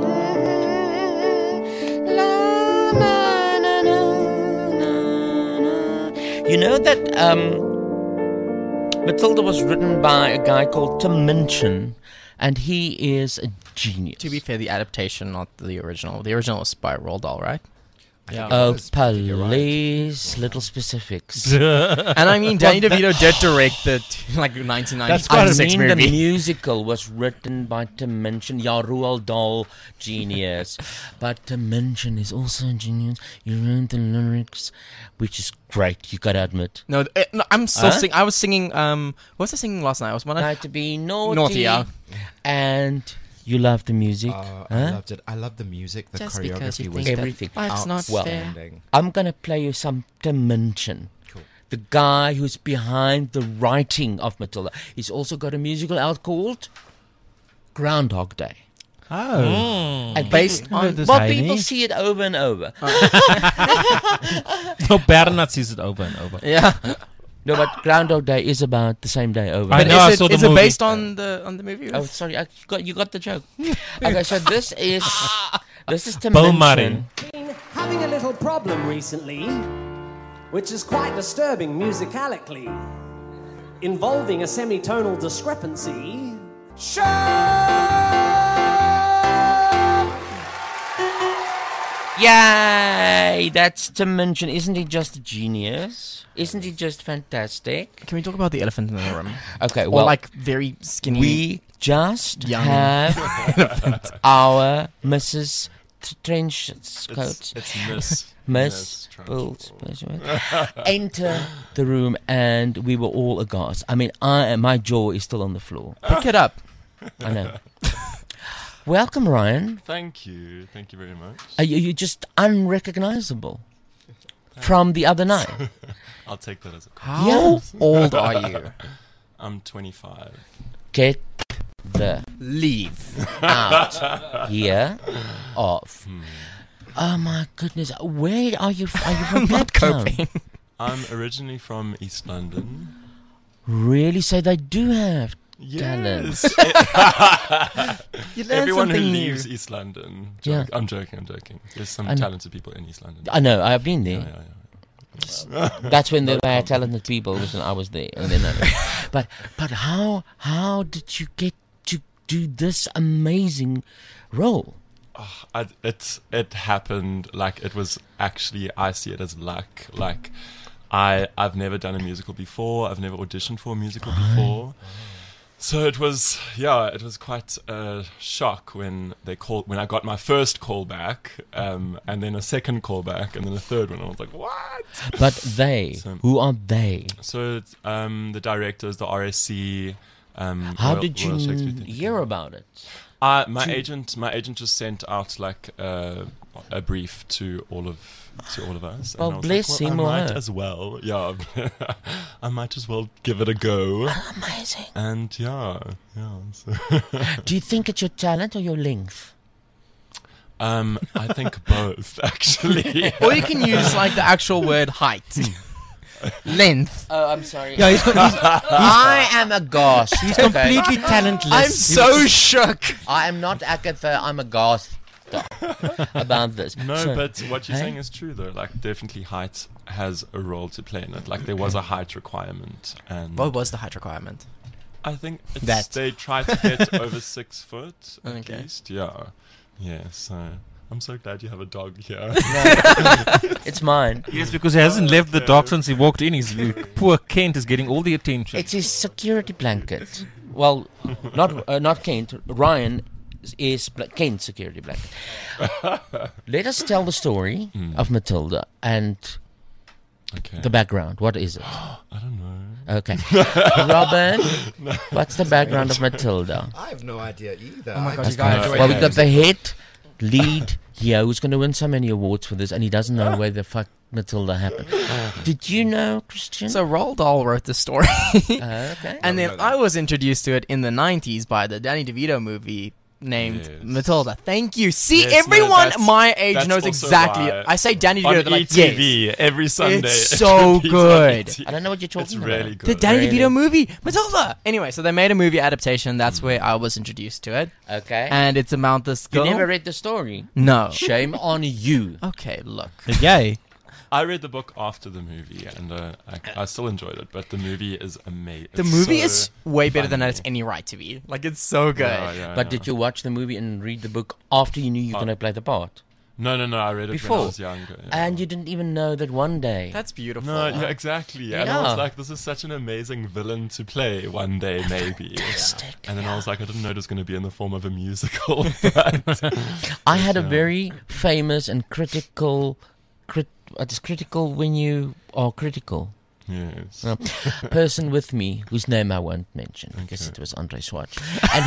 You know that um, Matilda was written by a guy called Tim Minchin, and he is a genius. To be fair, the adaptation, not the original. The original was by Roald Dahl, right? Yeah. Oh, please, little specifics. And I mean, Danny DeVito did direct the t- like nineteen That's quite I a ninety-six mean, the movie. musical was written by Tim Minchin. Yeah, Roald Dahl, genius. But Tim Minchin is also a genius. You wrote the lyrics, which is great, you gotta admit. No, eh, no, I'm still Huh? sing. I was singing. Um, what was I singing last night? I was one. Like to be naughty. Naughty, yeah. And you love the music. Uh, huh? I loved it. I loved the music. The Just because choreography you was think Everything. that life's not Well, fair. outstanding. I'm gonna play you some Tim Minchin. Cool. The guy who's behind the writing of Matilda. He's also got a musical out called Groundhog Day. Oh. And Based people, on this, well, Heini. people see it over and over. No, Bernard sees it over and over. Yeah. No, but Groundhog Day is about the same day over. I and know, over. I is it, saw the is it movie. based on the on the movie? Oh, sorry, I you got you got the joke. Okay, so this is this is Tim Bill Minchin. Murray. Having a little problem recently, which is quite disturbing musicality, involving a semitonal discrepancy. Yay! That's Tim Minchin. Isn't he just a genius? Isn't he just fantastic? Can we talk about the elephant in the room? Okay, Or well, like very skinny. we just Young. have our Missus Trenchcoat. It's Miss. Miss Bulls enter the room, and we were all aghast. I mean, I my jaw is still on the floor. Pick it up. I know. Welcome, Ryan. Thank you. Thank you very much. Are you you're just unrecognizable from the other night? I'll take that as a How Yeah. old are you? I'm twenty-five. Get the Leave. out here of. Oh my goodness! Where are you? Are you from I'm not Cape Town? coping. I'm originally from East London. Really? So they do have Yes. You learn Everyone who something leaves new. East London. Yeah. Joke, I'm joking. I'm joking. There's some I know. talented people in East London. I know. I've been there. Yeah, yeah, yeah. That's when they were talented people. Was when I was there, and then. I, but but how how did you get to do this amazing role? oh, I, it it happened like it was actually. I see it as luck. Like I I've never done a musical before. I've never auditioned for a musical before. So it was, yeah, it was quite a shock when they called, when I got my first call back, um, and then a second call back, and then a third one. I was like, what? But they, So- who are they? So it's, um, the directors, the R S C. Um, How Royal- did you Royal Shakespeare n- Theatre. hear about it? Uh, my Do you- agent, my agent just sent out like uh, a brief to all of to all of us. Well, and I was bless like, him well, or I might her. as well. Yeah, I might as well give it a go. Amazing. And yeah, yeah. So Do you think it's your talent or your length? um, I think both actually. Or you can use like the actual word height, length. Oh, I'm sorry. Yeah, he's, co- he's, I am aghast. he's okay? completely talentless. I'm He was so just- shook. I am not Agatha. I'm aghast about this. No, So- but what you're Hey? saying is true though. Like, definitely height has a role to play in it. Like, there was a height requirement, and What was the height requirement? I think it's, That. they tried to get over six foot at Okay. least. Yeah, yeah. So I'm so glad you have a dog here. It's mine. Yes, because he hasn't left the dog since he walked in. His poor Kent is getting all the attention. It's his security blanket. Well, not uh, not Kent. Ryan is bla- Kent's security blanket. Let us tell the story Mm. of Matilda and Okay. the background. What is it? I don't know. Okay, Robin, what's the background of Matilda? I have no idea either. Oh my I God, just you guys. enjoy Well, we the got the music. head lead here who's going to win so many awards for this, and he doesn't know where the fuck Matilda happened. Did you know, Christian? So Roald Dahl wrote the story, Uh, okay. and then know that. I was introduced to it in the nineties by the Danny DeVito movie named Yes. Matilda. Thank you. See, Yes, no, everyone that's- my age that's knows also exactly. why. I say Danny On DeVito, they're like, E T V yes. every Sunday. It's it so repeats on good. E T V. I don't know what you're talking It's about. really good. The Danny Really? DeVito movie, Matilda. Anyway, so they made a movie adaptation. That's where I was introduced to it, Okay. and it's about this you girl. never read the story. No. Shame on you. Okay, look. The gay. I read the book after the movie, and uh, I, I still enjoyed it. But the movie is amazing. The movie is way better than it has any right to be. Like, it's so good. Yeah, yeah, But yeah. did you watch the movie and read the book after you knew you were Uh, going to play the part? No, no, no. I read it when Before? I was younger. yeah. And you didn't even know that one day. That's beautiful. No, yeah, exactly. And I Yeah. was like, this is such an amazing villain to play one day, maybe. Fantastic, And then yeah. I was like, I didn't know it was going to be in the form of a musical. but- I had a Yeah. very famous and critical, crit, what is critical when you are critical yes. No. person with me, whose name I won't mention, because Okay. it was Andre Swart. And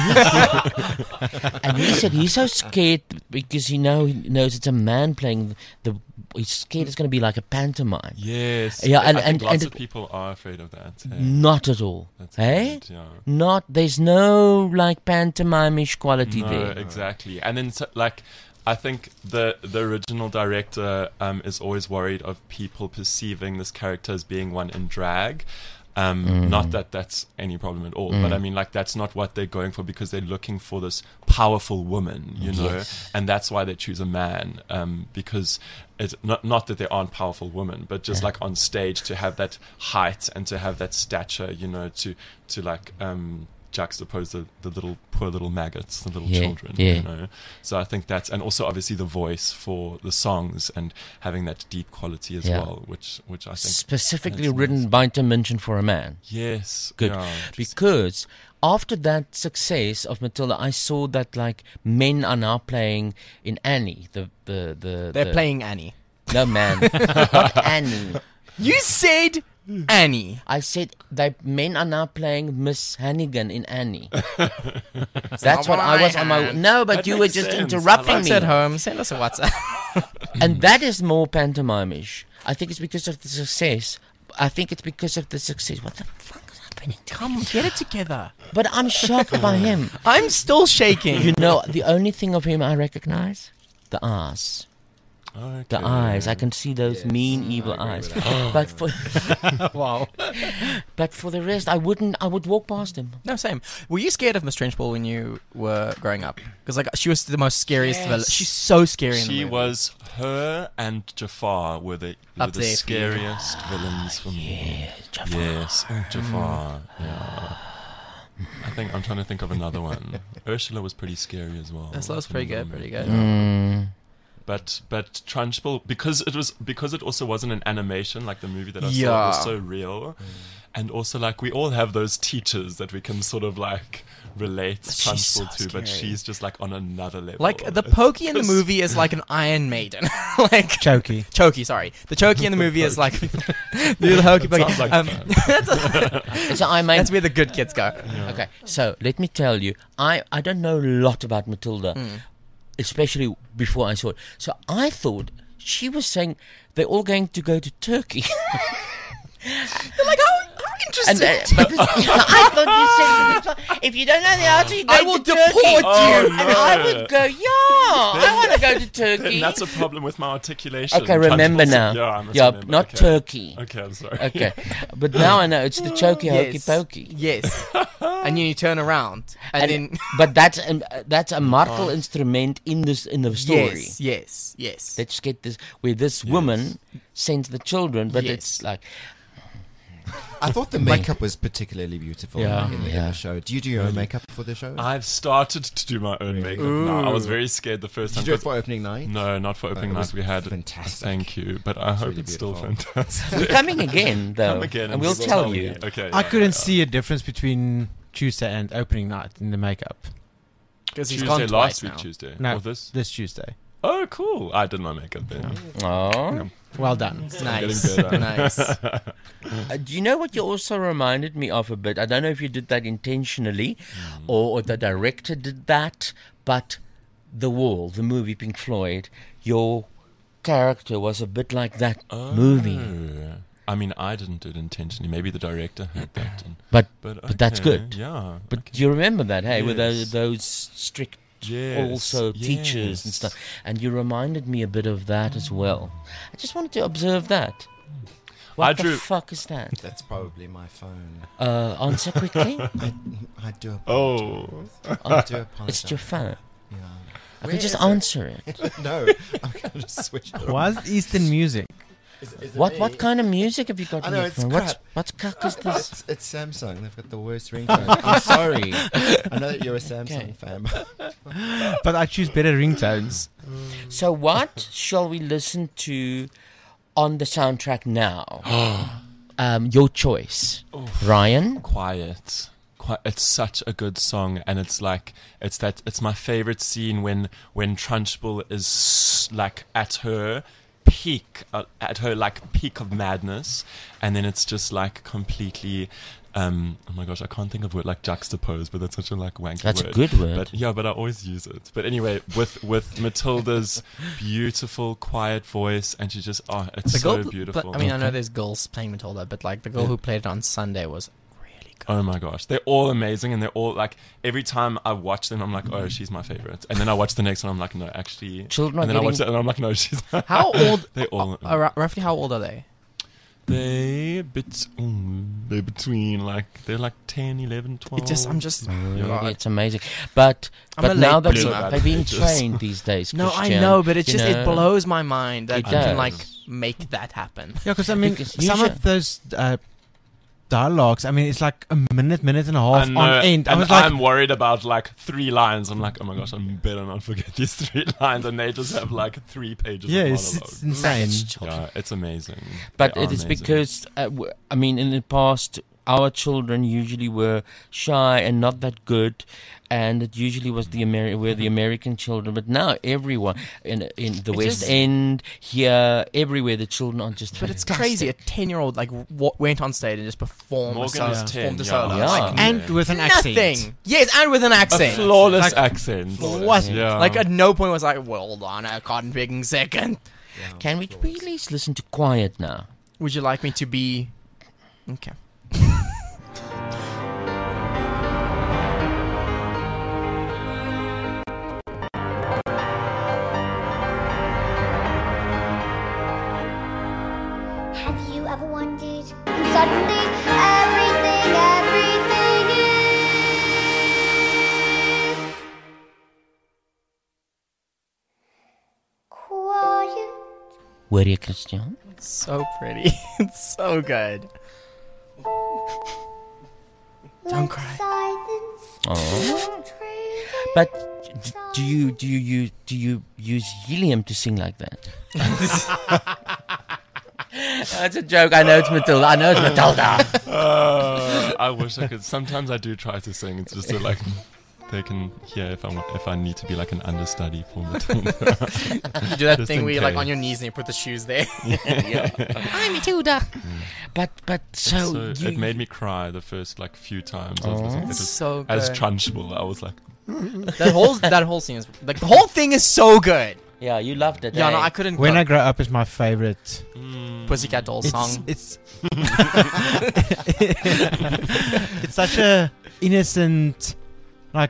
he, and he said he's so scared because he know he knows it's a man playing the. He's scared it's going to be like a pantomime. Yes. Yeah, I and- think and- lots and of people are afraid of that. Hey? Not at all. That's Hey? good, yeah. Not. There's no like pantomime-ish quality No, there. exactly. And then, so, like, I think the the original director um, is always worried of people perceiving this character as being one in drag. Um, Mm. Not that that's any problem at all, but I mean, like, that's not what they're going for because they're looking for this powerful woman, you know, Yes. and that's why they choose a man um, because it's not not that there aren't powerful women, but just Yeah. like on stage to have that height and to have that stature, you know, to to like um, juxtapose the, the little poor little maggots, the little Yeah, children, yeah. you know. So I think that's, and also obviously the voice for the songs and having that deep quality as Yeah. well, which which I think Specifically that's written amazing. by Dimension for a man. Yes, Good. yeah, just- Because after that success of Matilda, I saw that like men are now playing in Annie. The the the They're the- playing Annie. No man, not Annie. You said Annie. I said they men are now playing Miss Hannigan in Annie. That's what I was on my. No, but That you were makes just sense. interrupting Folks me. at home, send us a WhatsApp. And that is more pantomime-ish. I think it's because of the success. I think it's because of the success. What the fuck is happening? Come, get it together. But I'm shocked by him. I'm still shaking. You know, the only thing of him I recognize, the eyes. Okay. The eyes. I can see those Yes, mean, I evil agree eyes. with that. But for Wow. but for the rest, I wouldn't. I would walk past him. No, same. Were you scared of Miss Trenchbull when you were growing up? Because like she was the most scariest Yes. villain. She's so scary. in the She movie. was, her and Jafar were the, were Up the there for you. scariest villains for me. Jafar. Yes, oh, Jafar. Yeah. I think I'm trying to think of another one. Ursula was pretty scary as well. Ursula was pretty good, pretty good. Mm. But but Trunchbull, because it was because it also wasn't an animation like the movie that I saw, Yeah. it was so real, and also like we all have those teachers that we can sort of like relate She's Trunchbull so to, but scary. she's just like on another level. Like the It's Pokey in the just- movie is like an Iron Maiden, like Chokey. Chokey, sorry. The Chokey in the movie is like the Hokey Pokey. Sounds like Um, It's I mean, that's where the good kids go. okay. So let me tell you, I I don't know a lot about Matilda, Hmm. especially before I saw it. So I thought she was saying they're all going to go to Turkey. They're like, how, how And, interesting. uh, but this, I thought you said, if you don't know the answer, you go I will to Turkey. deport Oh, you. no. And I would go, yeah, I want to go to Turkey. Then that's a problem with my articulation. Okay, remember Trunchbull's- now. Yeah, I must Yeah, remember. not okay. Turkey. Okay, I'm sorry. Okay, but now I know it's the Chokey Hokey Yes. Pokey. Yes. And then you turn around. And, And- then. But that's um, uh, that's a martial instrument in this in the story. Yes, yes, yes. Let's get this where this woman sends the children, but Yes. it's like I thought the makeup was particularly beautiful Yeah. in, the, in Yeah. the show. Do you do your own makeup for the show? I've started to do my own makeup now. I was very scared the first Did time. you do it 'cause- for opening night? No, not for opening it night. was We had fantastic. Thank you, but I hope really it's still beautiful. fantastic. we're coming again though, Come again, and we'll just tell me. you. Okay. I yeah, couldn't yeah. see a difference between Tuesday and opening night in the makeup. Because he's Tuesday gone last twice week, now. Tuesday. No, Or this? this Tuesday. Oh, cool! I did my makeup then. Oh, Well done. Nice. getting better. Nice. uh, do you know what you also reminded me of a bit? I don't know if you did that intentionally, or, or the director did that, but The Wall, the movie Pink Floyd, your character was a bit like that movie. Oh. I mean, I didn't do it intentionally. Maybe the director had that. And, But but but that's okay, good. Yeah. But okay. do you remember that, hey, with those, Yes. those strict Yes, also teachers and yes. stuff, and you reminded me a bit of that as well. I just wanted to observe that. What I the drew- fuck is that? That's probably my phone. Uh, answer quickly. I, I do. Oh. I do apologize. It's your phone. Yeah. I Where can just is it? answer it. No, I'm gonna just switch it. Why is Eastern music? Is, is it What me? what kind of music have you got? I on know your it's phone? crap. What's what cuck is this? It's, it's Samsung. They've got the worst ringtone. I'm sorry. I know that you're a Samsung Okay. fan. But I choose better ringtones. So what shall we listen to on the soundtrack now? um, your choice, Ryan. Quiet. Qui- It's such a good song, and it's like it's that it's my favorite scene when when Trunchbull is like at her peak, uh, at her like peak of madness, and then it's just like completely. Um, oh my gosh, I can't think of word like juxtapose, but that's such a like wanky That's a word. good word. But yeah, but I always use it. But anyway, with with Matilda's beautiful, quiet voice, and she just oh, it's The so girl, beautiful. But, I mean, I know there's girls playing Matilda, but like the girl Yeah. who played it on Sunday was really good. Oh my gosh, they're all amazing, and they're all like. Every time I watch them, I'm like, oh, she's my favorite, and then I watch the next one, I'm like, no, actually. Children are and then I watch it, getting- and I'm like, no, she's. How old? They all. uh, uh, roughly how old are they? They bit. Mm, they're between like they're like ten, eleven, twelve. It just, I'm just. Really, God. it's amazing. But I'm but a now late that bloomer. they've been Ages. trained these days. No, I Christian, know, but it's you just know, it blows my mind that It you can does. like make that happen. Yeah, because I mean, Because some usually- of those uh, dialogues, I mean, it's like a minute, minute and a half I know, on end. I and was like, I'm worried about like three lines. I'm like, oh my gosh, I better not forget these three lines, and they just have like three pages. yeah, of it's, monologue. it's insane. Yeah, it's amazing. But They it are is amazing. because, uh, w- I mean, in the past, our children usually were shy and not that good, and it usually was the Ameri- were the American children. But now everyone in in the It West just- End, here, everywhere, the children are just. But it's fantastic. crazy. A ten-year-old like w- went on stage and just performed a Morgan solo. is Performed a ten, solo. yeah. Like, Yeah. And with an accent. nothing. Yes, and with an a accent. flawless Like- accent. What? Yeah. Like at no point was like, well, hold on, I can't picking second. Can we please listen to Quiet now? Would you like me to be? Okay. Have you ever wondered? And suddenly everything, everything is quiet. Where are you, Christian? So pretty. It's so good. Don't cry. Inside Oh. But d- do you do you use do you use helium to sing like that? That's a joke. I know it's Matilda. I know it's Matilda. Uh, I wish I could. Sometimes I do try to sing. It's just so like they can hear if I want, if I need to be like an understudy for Matilda. You do that Just thing in where you're like case. on your knees and you put the shoes there. Yeah. I'm Matilda. But but so, So you, it made me cry the first like few times. I was listening. It was So as good. Trunchbull, I was like, that whole that whole scene is like the whole thing is so good. yeah, you loved it. Yeah, eh? no, I couldn't. When go- I Grow Up is my favorite. mm, Pussycat Dolls It's song. it's it's such a innocent, like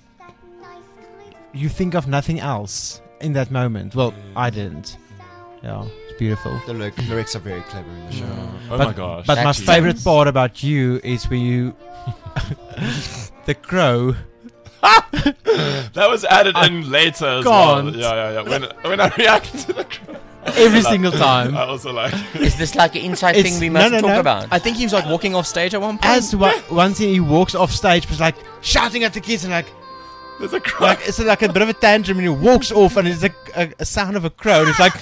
you think of nothing else in that moment. Well, I didn't. Yeah, it's beautiful. The lyric, lyrics are very clever in the show. oh but, my gosh! But my Actually, favorite yes. part about you is when you, the crow. That was added I in later as can't. well. Yeah, yeah, yeah. When when I reacted to the crow, Every like, single time. I also like. Is this like an inside It's- thing we no, must no, talk no. about? I think he was like walking off stage at one point. As wa- once he walks off stage, was like shouting at the kids and like, There's a crow. like it's like a bit of a tantrum, and he walks off, and it's a, a, a sound of a crow. And it's like,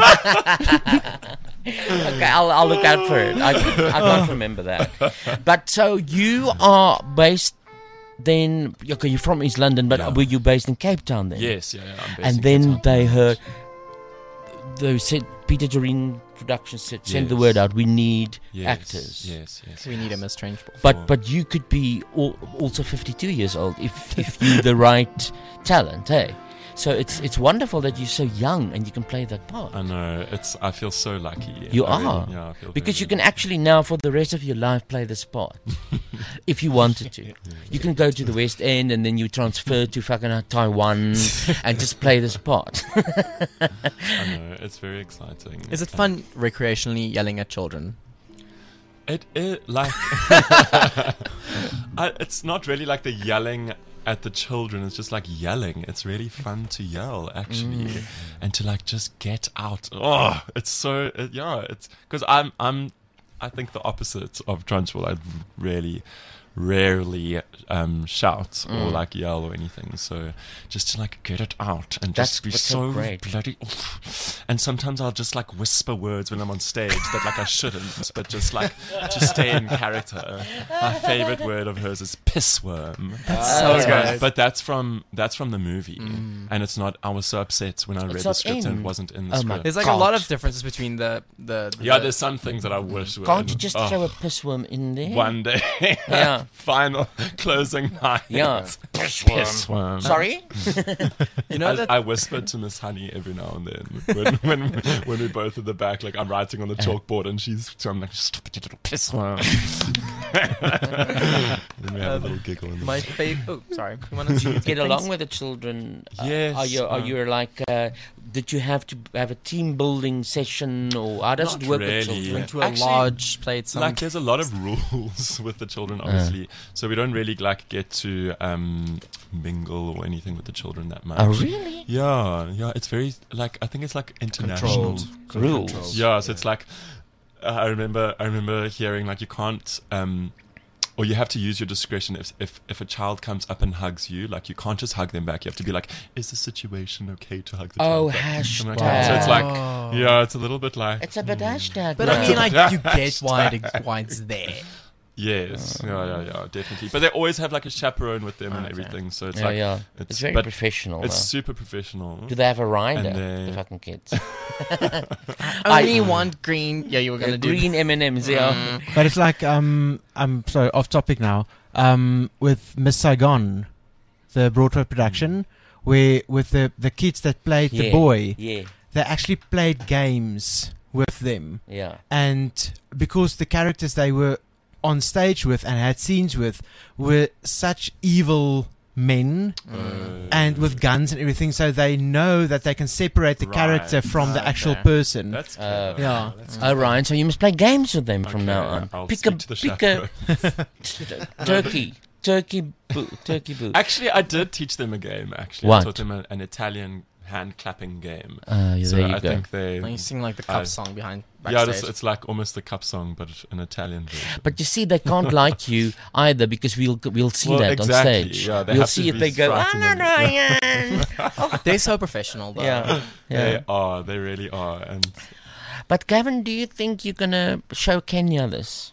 Okay, I'll, I'll look out for it. I, I can't remember that. But so you are based then, okay, you're from East London, but Yeah. were you based in Cape Town then? Yes, yeah, yeah. I'm based And in then Cape Town. they heard, they said, Peter Doreen Productions said, send the Yes. word out, we need Yes, actors. Yes, yes. We need him as Strange. But but you could be al- also fifty-two years old if, if you're the right talent, hey? So it's it's wonderful that you're so young and you can play that part. I know. It's. I feel so lucky. You I really- are. yeah, I feel Because very you can actually now, for the rest of your life, play this part. If you wanted to. You can go to the West End and then you transfer to fucking Taiwan and just play this part. I know. It's very exciting. Is it fun recreationally yelling at children? It is like. I, it's not really like the yelling at the children. It's just like yelling. It's really fun to yell, actually, Mm. and to like just get out. Oh, it's so it, yeah. It's because I'm I'm I think the opposite of Trunchbull. I really rarely um, shout or Mm. like yell or anything. So just to like get it out and That's just be what's so so great. bloody. And sometimes I'll just like whisper words when I'm on stage that like I shouldn't, but just like to stay in character. My favorite word of hers is pissworm. That's so That's good. right. But that's from that's from the movie, and it's not. I was so upset when I It's read the not script and in. it wasn't in the Oh my script. There's like God. a lot of differences between the the. the Yeah, there's some things that I wish were. Can't in. you just Oh, throw a pissworm in there? one day? Yeah. Final closing night. Yeah. Pissworm. Sorry? you know I, that I whisper to Miss Honey every now and then when, when when we're both at the back, like I'm writing on the chalkboard and she's so I'm like, stop it, you little pissworm. And we have a little giggle. In the my favorite. Oh, sorry. You wanna Do you get along with the children? Uh, Yes, Are you, are um, you like, uh, did you have to have a team building session or how does Not it work with really. children? went to a Actually, lodge, played some. Like there's a lot of rules with the children, obviously. So we don't really like get to um, mingle or anything with the children that much. Oh, really? Yeah, yeah. It's very like I think it's like international Controlled. Rules. Controlled. Yeah, so it's like uh, I remember I remember hearing like you can't um or you have to use your discretion if if if a child comes up and hugs you, like you can't just hug them back. You have to be like, is the situation okay to hug the Oh, child back? hashtag. Something like that. So it's like Oh. yeah, it's a little bit like It's a bit hashtag. but now. I mean, like Yeah. you get why it, why it's there. yes, yeah, yeah, yeah, definitely. But they always have like a chaperon with them and Okay. everything. So it's yeah, like yeah. it's, It's very but professional. it's though. super professional. Do they have a rider, And they- the fucking kids? I only want green. Yeah, you were gonna do Green M and M's, yeah. but it's like um, I'm sorry, off topic now. Um, with Miss Saigon, the Broadway production, where with the the kids that played the Yeah, boy, Yeah, they actually played games with them. yeah. And because the characters they were on stage with and had scenes with were such evil men Uh, and with guns and everything, so they know that they can separate the Right. character from the actual Okay. person. That's Uh, clever. yeah. That's Oh, Ryan, so you must play games with them from Okay, now on. I'll pick a, speak to the pick a chaperone. turkey. Turkey boo. Turkey boo. Actually, I did teach them a game. Actually, What? I taught them a, an Italian hand clapping game. Uh, yeah, so there you I go. think they. And you sing like the cup I- song behind Yeah, backstage. it's, it's like almost the cup song, but an Italian version. But you see, they can't like you either because we'll we'll see Well, that exactly, on stage. yeah, they we'll have to see it. be They go, ah, frightened no, and- no, yeah. They're so professional, though. Yeah, yeah. They are. They really are. And But Gavin, do you think you're gonna show Kenya this,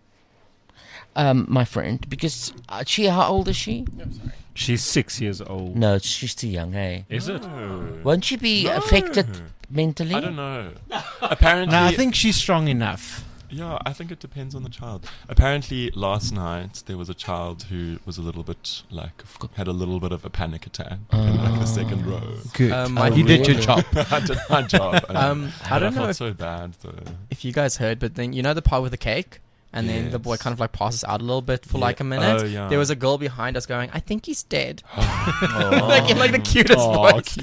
um, my friend? Because uh, she, how old is she? She's six years old. No, she's too young. Hey, Is it? No. won't she be No. affected mentally? I don't know. Apparently, No, I think she's strong enough. Yeah, I think it depends on the child. Apparently, last night there was a child who was a little bit like had a little bit of a panic attack in like the second row. Good. Um, my you did your really- job. I did my job. and- Um, I and don't know felt if- so bad though. If you guys heard, but then you know the part with the cake? And then the boy Yes. kind of like passes out a little bit for Yeah. like a minute. Oh, yeah. There was a girl behind us going, I think he's dead. Oh. like in like the cutest Aw, voice.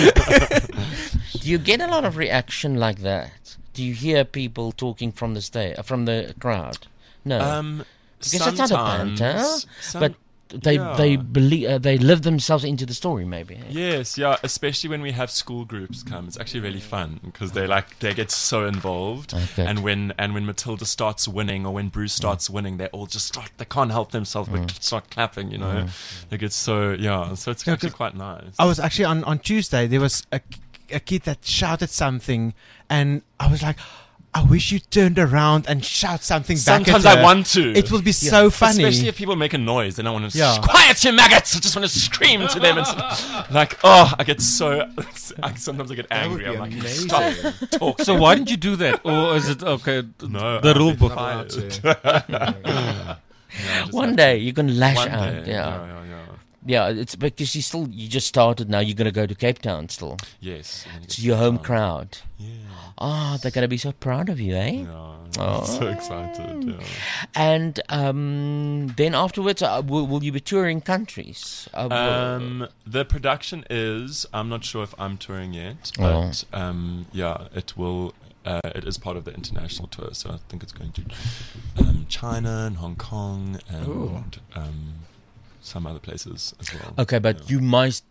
cute. Do you get a lot of reaction like that? Do you hear people talking from the stage, from the crowd? No, Um, because it's not a banter, sometimes, some- but they yeah. they believe uh, they live themselves into the story. Maybe. eh? Yes, yeah, especially when we have school groups come. It's actually really fun because they like they get so involved. Okay. And when and when Matilda starts winning or when Bruce starts winning, they all just start they can't help themselves but start clapping, you know. They get so yeah, so it's Yeah, actually 'cause quite nice. I was actually on, on Tuesday. There was a, a kid that shouted something, and I was like, I wish you turned around and shout something back. Sometimes at I her. want to. It will be so funny. Especially if people make a noise, then I want to Yeah. sh- quiet you maggots. I just want to scream to them and s- like, oh, I get so. I, sometimes I get That would angry. be I'm like, amazing. stop talking. So why didn't you do that? Or is it okay? th- No, the I've rule been book. allowed fired. to. Yeah, I just One have day to. you're gonna lash One out. day, Yeah. yeah, yeah, yeah. Yeah, it's because you still you just started now. You're gonna go to Cape Town still. Yes. and then you It's get your to home town. crowd. Yeah. Oh, they're gonna be so proud of you, eh? Yeah, Oh. I'm so excited. Yeah. And um, then afterwards, uh, will, will you be touring countries? Uh, will- Um, the production is. I'm not sure if I'm touring yet, Oh. but um, yeah, it will. Uh, it is part of the international tour, so I think it's going to um, China and Hong Kong and um, some other places as well. okay, but Yeah. you might.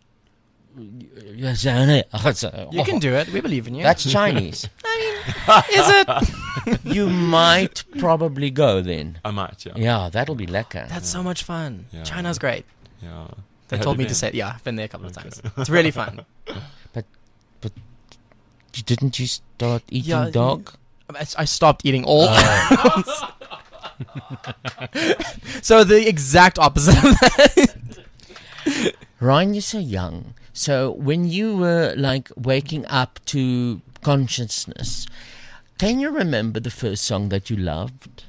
You You can do it. We believe in you. That's Chinese. Is it? You might probably go then. I might. Yeah. Yeah, that'll be lekker. That's so much fun. Yeah. China's great. Yeah. They Have told you me to been? say it. Yeah, I've been there a couple of Okay. times. It's really fun. You- Didn't you start eating Yeah, dog? I, I stopped eating all animals. So the exact opposite of that. Ryan, you're so young. So when you were like waking up to consciousness, can you remember the first song that you loved?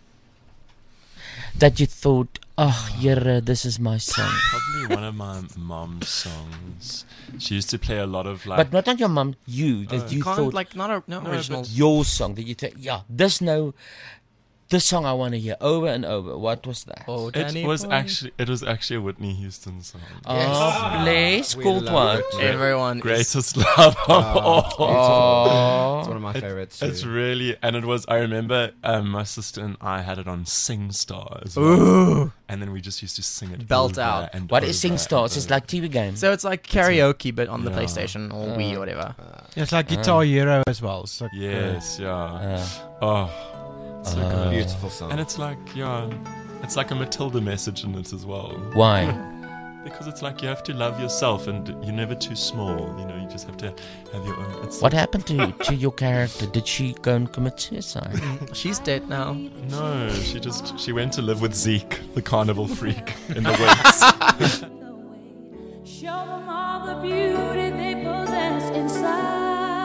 That you thought, oh, Here, this is my song. Probably one of my mom's songs. She used to play a lot of like. But not on your mum, you, that Oh. you Can't, thought, like not a no, No, original. but- your song, that you think, yeah, this no, this song I want to hear over and over. What was that? Oh, Danny it was boy. actually it was actually a Whitney Houston song. Oh, please, We called love what? Whitney. Everyone is- Greatest love of all. Oh. It's one of my It- favorites. It's too. really, and it was. I remember um, my sister and I had it on SingStar as well, Ooh. and then we just used to sing it. Belt over out. And What is over SingStar? and It's over. like T V game. So it's like karaoke, but on the Yeah. PlayStation or Wii or whatever. It's like Guitar Hero as well. So Yes, yeah. Uh, Oh, it's so Uh, good. Beautiful song. And it's like, yeah, it's like a Matilda message in it as well. why? Because it's like you have to love yourself, and you're never too small. You know, you just have to have your own. It's What happened to, to your character? Did she go and commit suicide? She's dead now. No, she just she went to live with Zeke, the carnival freak, in the woods. Show them all the beauty they possess inside.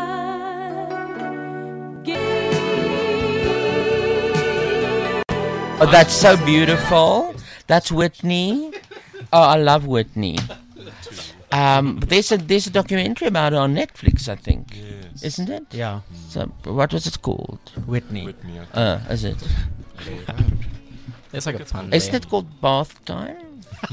Oh, that's so beautiful. That's Whitney. Oh, I love Whitney. Um, but there's a there's a documentary about it on Netflix, I think, Yes. isn't it? yeah, So what was it called? Whitney. Whitney, I think. Uh, is it? It's like a fun. Isn't day. it called Bath Time?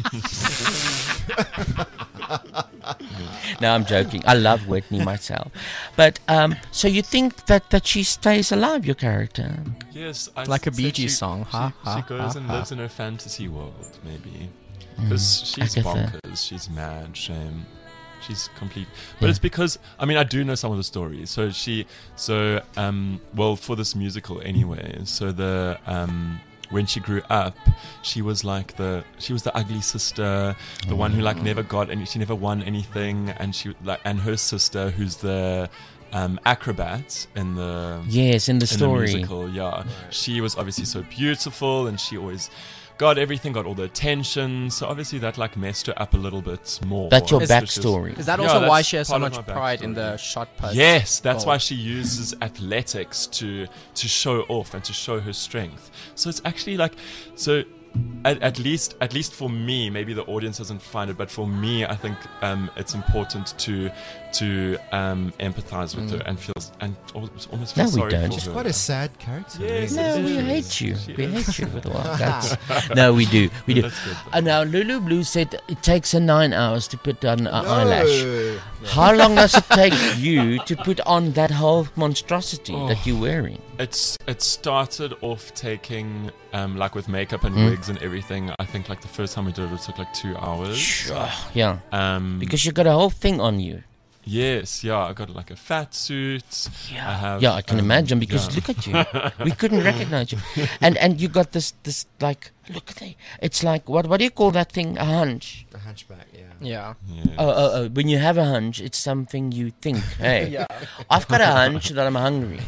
No, I'm joking. I love Whitney myself. But um, so you think that, that she stays alive, your character? Yes, I Like a said Bee Gees she- song. She, Ha, she ha, goes ha, and ha. lives in her fantasy world, maybe. Because she's Agatha. bonkers. She's mad, shame. she's complete. But Yeah. it's because I mean I do know some of the stories. So she, so um, well for this musical anyway. So the um. when she grew up, she was like the she was the ugly sister, the one who like never got any, she never won anything, and she like and her sister who's the um, acrobat in the Yes, in the story. musical, yeah, she was obviously so beautiful, and she always got everything, got all the attention. So obviously that like messed her up a little bit more. That's your Which backstory. Is that yeah, also why that's she has so part of much my pride in backstory. the shot put? Yes, that's goal? why she uses athletics to to show off and to show her strength. So it's actually like, so at, at least at least for me, maybe the audience doesn't find it, but for me, I think um, it's important to to um, empathize with Mm. her and feel and al- almost feel No, we sorry don't. for She's her. quite a sad character. Yes, No, it we is. hate you. She We is. hate you with all our guts. No, we do. We do. That's good. Uh, now, Lulu Blue said it takes her nine hours to put on an No. eyelash. No. How long does it take you to put on that whole monstrosity Oh. that you're wearing? It's it started off taking um, like with makeup and Mm. wigs and everything. I think like the first time we did it, it took like two hours. Yeah. Um, Because you got a whole thing on you. Yes, yeah, I got like a fat suit. Yeah, I have, yeah, I can um, imagine because yeah. look at you. We couldn't recognize you, and and you got this this like look at the. It's like what what do you call that thing? A hunch. A hunchback, yeah. Yeah. Yeah. Oh, oh, oh, when you have a hunch, it's something you think. Hey, Yeah. I've got a hunch that I'm hungry.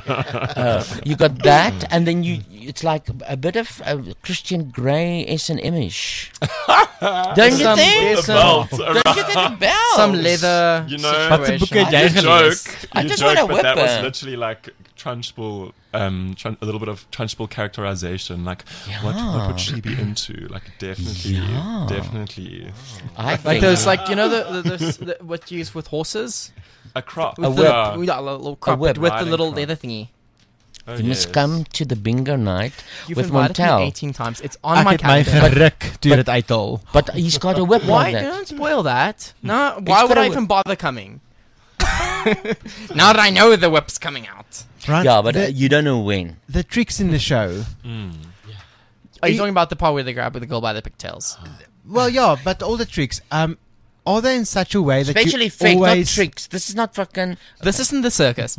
Uh, you got that, and then you. It's like a bit of uh, Christian Grey S and M-ish. Don't you Some- think? some- belt Don't you think a belt? Some leather. You know, Wat 'n boek het jy you gelees? joke, I you just joke, want a but that was whipper. literally like Trunchbull, um, trun- a little bit of Trunchbull characterization. Like, what what would she be into? Like, definitely, Yeah. definitely I Like think those, like you know the, the, the, the what you use with horses, a crop. with A the, whip. with a little crop, whip. but with the Riding little crop. leather thingy. Oh, you must yes. come to the bingo night You've with invited me Montel. eighteen times. It's on Ek my het my calendar. geruk toe dit uithaal. But he's got a whip Why? like that. Don't spoil that. No. Why got would a I whip. even bother coming? Now that I know the whip's coming out. Right? Yeah, but uh, the, you don't know when. the tricks in the show. Mm. Are you You- talking about the part where they grab the girl by the pigtails? Well, yeah, but all the tricks. Um, are they in such a way that Especially you fake, not always tricks. This is not fucking. This isn't the circus.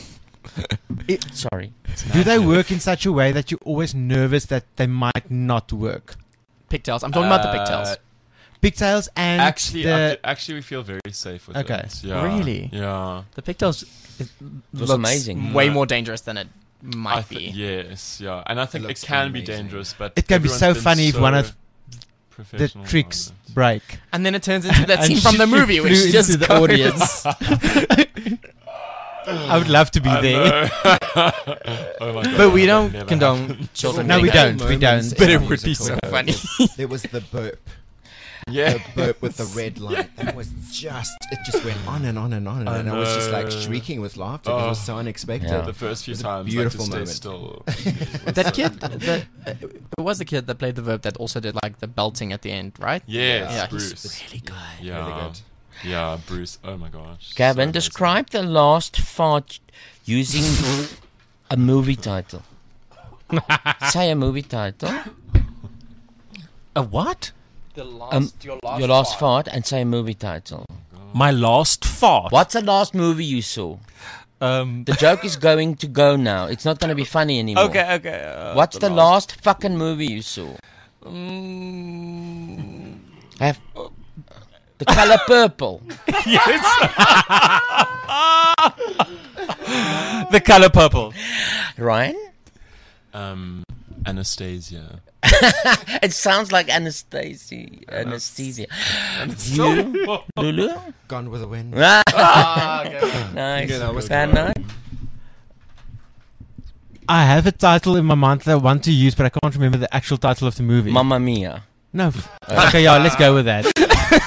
Sorry. do they work in such a way that you're always nervous that they might not work? Pigtails. I'm talking about the Uh, pigtails. Pigtails and Actually, I the, fe- actually, we feel very safe with Okay. it. Yeah. Really? Yeah. The pigtails it was looks amazing. way No. more dangerous than it I might thi- be. yes, yeah, and I think it, looks can be amazing. dangerous, but it can be everyone's so been funny if one so of the professional tricks on it. break. And then it turns into that And scene from the she movie, which flew just into the goes- audience. I would love to be I there. know. Oh my God, But we that don't never condone happened. children. No, we doing don't. We Moments don't. But in it the would be musical. so funny. There was the burp. Yeah. The burp with the red light. That was just, it just went on and on and on. And, I and I was just like know. shrieking with laughter because it was Oh. so unexpected. Yeah. The first few It was a times, beautiful like, to stay moment. still. That kid, that, uh, it was the kid that played the verb that also did like the belting at the end, right? Yes, Yeah, he's Bruce. really good. Yeah, Really good. yeah, Bruce. Oh my gosh. Gavin, so amazing. describe the last fart using a movie title. Say a movie title. A what? The last, Um, your last, Your last fart and say a movie title. My last fart. What's the last movie you saw? Um, The joke is going to go now. It's not going to be funny anymore. okay, okay. Uh, What's the, last... fucking movie you saw? Mm, Have The Color Purple. The Color Purple. Ryan? Um, Anastasia. It sounds like Anastasia. Anesthesia. You, Lulu? Gone with the wind. Ah, okay. Nice. Yeah, that was Fan good. night? I have a title in my mind that I want to use, but I can't remember the actual title of the movie. Mamma Mia. No. f- Okay, yeah, let's go with that.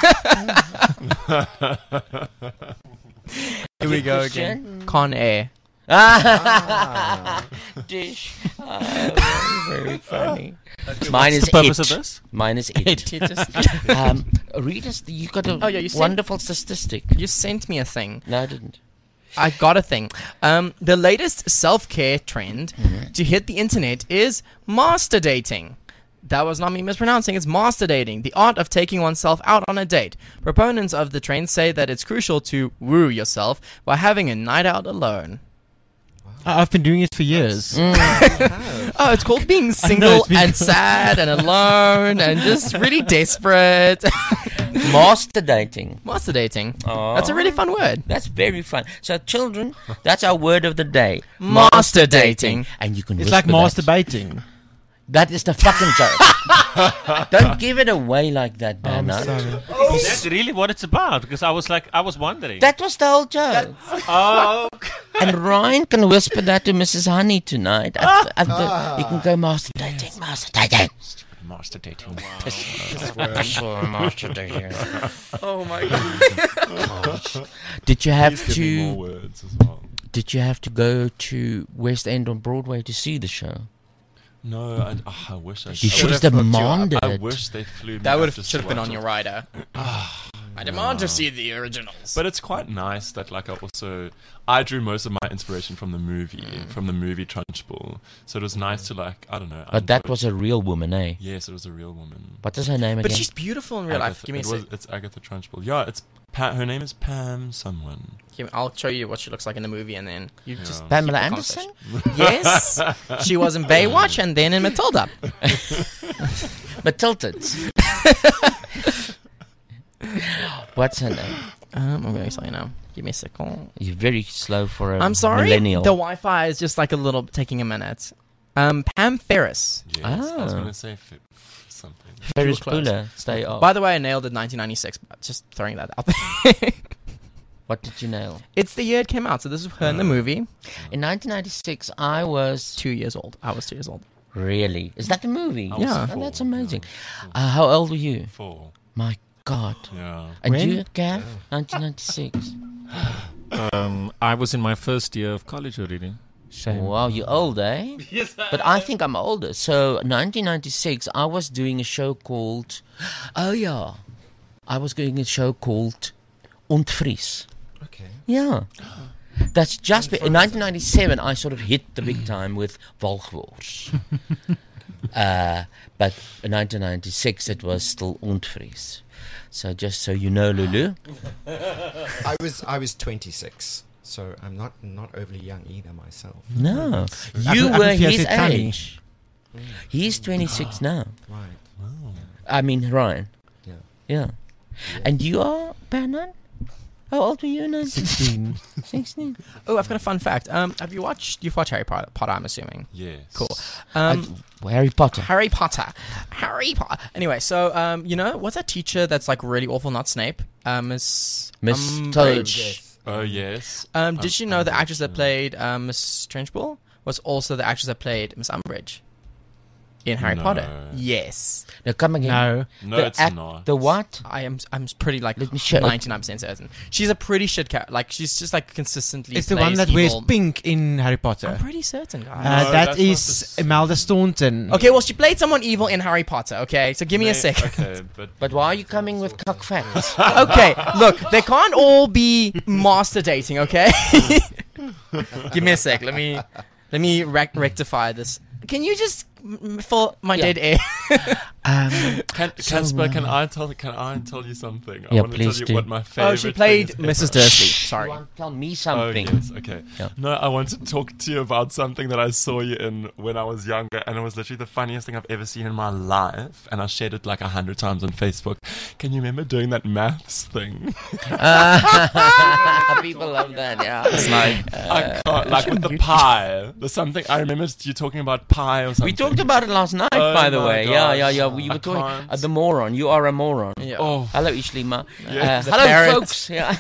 Here we go Christian? again. Con Air. Ah. Dish. Ah, very, very funny. Mine What's is the purpose it. of this? Mine is it. It, it just, um, read us. The, you got a Oh, yeah, you sent- wonderful statistic. you sent me a thing. No, I didn't. I got a thing. Um, the latest self-care trend Mm-hmm. to hit the internet is master dating. That was not me mispronouncing. It's master dating, the art of taking oneself out on a date. Proponents of the trend say that it's crucial to woo yourself by having a night out alone. I- I've been doing it for years. Oh, it's called being single it's been- and sad and alone and just really desperate. Master dating. Master dating. Oh. That's a really fun word. That's very fun. So, children, that's our word of the day. Master dating. And you can It's like whisper that. masturbating. That is the fucking joke. Don't give it away like that, I'm Bernard. sorry. That's really what it's about. Because I was like, I was wondering. That was the whole joke. oh, And Ryan can whisper that to Missus Honey tonight. At the, at the, you can go master dating, master dating. Master dating. Master dating. Oh my god. Did you have Please give me more to? words as well. Did you have to go to West End on Broadway to see the show? No, I, oh, I wish I You should. should have demanded I it. wish they flew me. That up would have just should have to been watch on your it. rider. I demand to see the originals. But it's quite nice that, like, I also I drew most of my inspiration from the movie, from the movie Trunchbull. So it was nice to, like, I don't know. I But that enjoyed- was a real woman, eh? Yes, it was a real woman. What is her name But again? she's beautiful in real life. Agatha- Give me a it sec. was, It's Agatha Trunchbull. Yeah, it's pa- her name is Pam someone. Give me- I'll show you what she looks like in the movie, and then you Yeah. just Pamela keep the Anderson? conversation. Yes, she was in Baywatch and then in Matilda. Matildas. What's her name? Um, I'm going to tell you now. Give me a second. You're very slow for a I'm sorry. millennial. The Wi-Fi is just like a little taking a minute. Um, Pam Ferris. Yes, I was Ah. going to say f- f- something. Ferris close. Bueller. Stay off. By the way, I nailed it nineteen ninety-six. But just throwing that out there. What did you nail? It's the year it came out, so this is her in the movie. In nineteen ninety-six, I was Two years old. I was two years old. really. Is that the movie? I was Yeah. Oh, four, that's amazing. yeah. Uh, how old were you? Four. My God. Yeah. And When? you, Gav? nineteen ninety-six. um, I was in my first year of college already. Shame. Wow, you're old, eh? Yes. But I think I'm older. So, nineteen ninety-six, I was doing a show called. Oh, yeah. I was doing a show called Ontvries. Okay. Yeah. That's just. Be- in nineteen ninety-seven, I sort of hit the big time with Walchwors. uh, but in nineteen ninety-six, it was still Ontvries. So, just so you know, Lulu. I was I was twenty-six, so I'm not not overly young either myself. No. I You can- I were can feel his it coming. age. He's twenty-six now. Right. I mean, Ryan. Yeah. Yeah. And you are, Bernard? How old were you now? sixteen. sixteen. Oh, I've got a fun fact. Um, have you watched? You've watched Harry Potter, Potter I'm assuming. Yes. Cool. Um, Uh, Harry Potter. Harry Potter. Harry Potter. Anyway, so um, you know, what's that teacher that's like really awful? Not Snape. Uh, Miss Miss Umbridge. Toad. Oh, yes. Um, did you know the actress that Umbridge, played um, Miss Trunchbull was also the actress that played Miss Umbridge in Harry No. Potter? Yes. Now come again. No. No, the it's act- not. The what? I am. I'm pretty like Let me show- ninety-nine percent certain. She's a pretty shit character. Like she's just like consistently. It's the one plays that wears evil. pink in Harry Potter. I'm pretty certain, guys. Uh, No, that that's is not the same. Imelda Staunton. Okay, well, she played someone evil in Harry Potter. Okay, so give me a May- second. Okay, but But why are you coming with cock facts? Okay, look, they can't all be master dating. Okay, give me a sec. Let me let me rec- rectify this. Can you just m- fill my Yeah. dead air? um, Can, So, Casper, can uh, I tell can I tell you something? I Yeah, want to tell please you do. what my favorite Oh, she played thing is Missus ever. Dursley. you Sorry. want to tell me Oh, something? yes, okay. Yeah. No, I want to talk to you about something that I saw you in when I was younger, and it was literally the funniest thing I've ever seen in my life, and I shared it like a hundred times on Facebook. Can you remember doing that maths thing? People love that, yeah. It's like I can't, like with the pie. There's something, I remember you talking about pie or something. We talked about it last night, Oh by the my way. Yeah, yeah, gosh. yeah. We I were talking. can't. Uh, the moron. You are a moron. yeah. Oh, Hello, Ishlima. Yeah. Uh, The hello, parrot. folks. Yeah.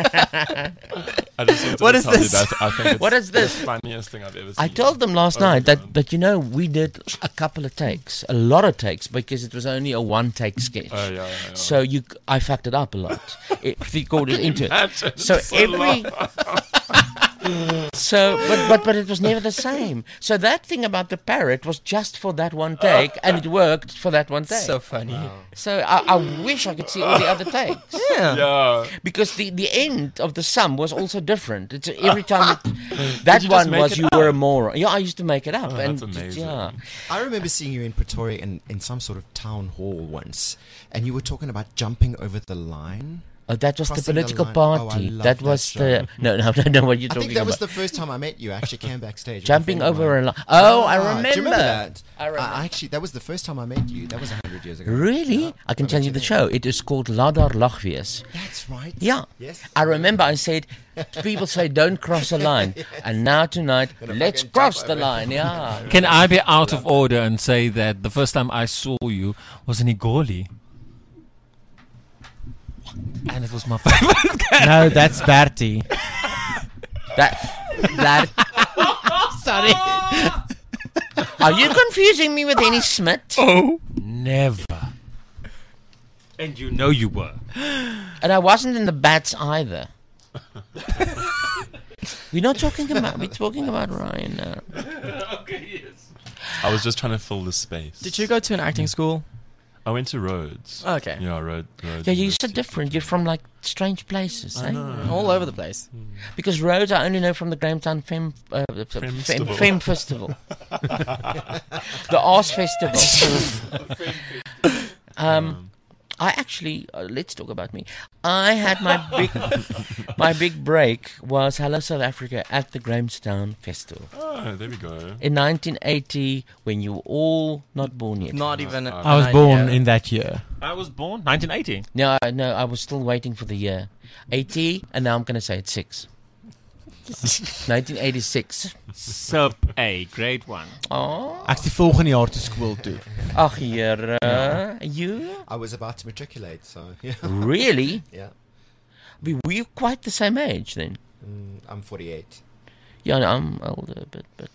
I just wanted What to is tell this? you that. I think it's What is this? the funniest thing I've ever seen. I told them last Oh my night that, God. that, you know, we did a couple of takes, a lot of takes, because it was only a one-take sketch. Oh, yeah, yeah, yeah. So you, I fucked it up a lot. It recorded into it. Imagine, So it's so every, long. So, but, but but it was never the same. So that thing about the parrot was just for that one take, and it worked for that one take. So funny. So I, I wish I could see all the other takes. Yeah. Yeah. Because the, the end of the sum was also different. It's every time it, that you just one make was it you up? were a moron. Yeah, I used to make it up. Oh, and that's amazing. Yeah. I remember seeing you in Pretoria in, in some sort of town hall once, and you were talking about jumping over the line. Oh, that was the Crossing political line. Oh, I party. love that was show. the no, no, no, no. What you're I talking think that about? was the first time I met you. I actually came backstage. with a Jumping friend of over mine. a line. Oh, I Ah, remember. Do you remember that? I remember. I actually, that was the first time I met you. That was a hundred years ago. Really? Yeah. I can I tell met you the there. show. It is called Ladar Lachwees. That's right. Yeah. Yes. I remember I said, people say don't cross a line. And now tonight, Gonna let's fucking cross jump the over. line. Yeah. Can I be out of order and say that the first time I saw you was in Igoli? And it was my favorite character. No, that's Bertie. That, that. Sorry. Are you confusing me with Henny Smith? Oh, never. And you know you were. And I wasn't in the Bats either. We're not talking about. We're talking about Ryan now. Okay, yes. I was just trying to fill the space. Did you go to an acting school? I went to Rhodes. Okay. Yeah, Rhodes. Rhodes Yeah, you're University. so different. You're from like strange places, I eh? know. All over the place. Because Rhodes, I only know from the Grahamstown Fem, uh, Fem, Fem, Festival. Fem Festival. The Arts Festival. um, I actually, uh, let's talk about me. I had my big, my big break was Hello South Africa at the Grahamstown Festival Oh, there we go. in nineteen eighty, when you were all not born yet. Not even. I was born in that year. I was born nineteen eighty. No, I- no, I was still waiting for the year. eighty, and now I'm going to say it's six. nineteen eighty-six. Sub A, grade one. Oh. Ek's die volgende jaar te skool toe. Ach, here, uh, you? I was about to matriculate, so yeah. Really? Yeah. We were you quite the same age then? Mm, I'm forty-eight. Yeah, no, I'm older, but but.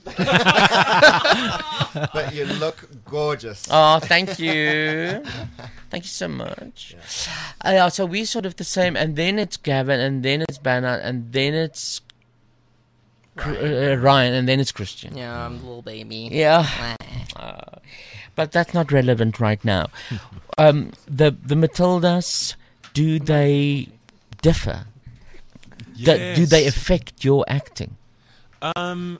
But you look gorgeous. Oh, thank you, thank you so much. Yeah. Uh, yeah, so we're sort of the same, and then it's Gavin, and then it's Bernard, and then it's Ryan, uh, Ryan and then it's Christian. Yeah, I'm the little baby. Yeah. Uh, but that's not relevant right now. Um, the the Matildas, do they differ? Do, do they Yes. affect your acting? Um,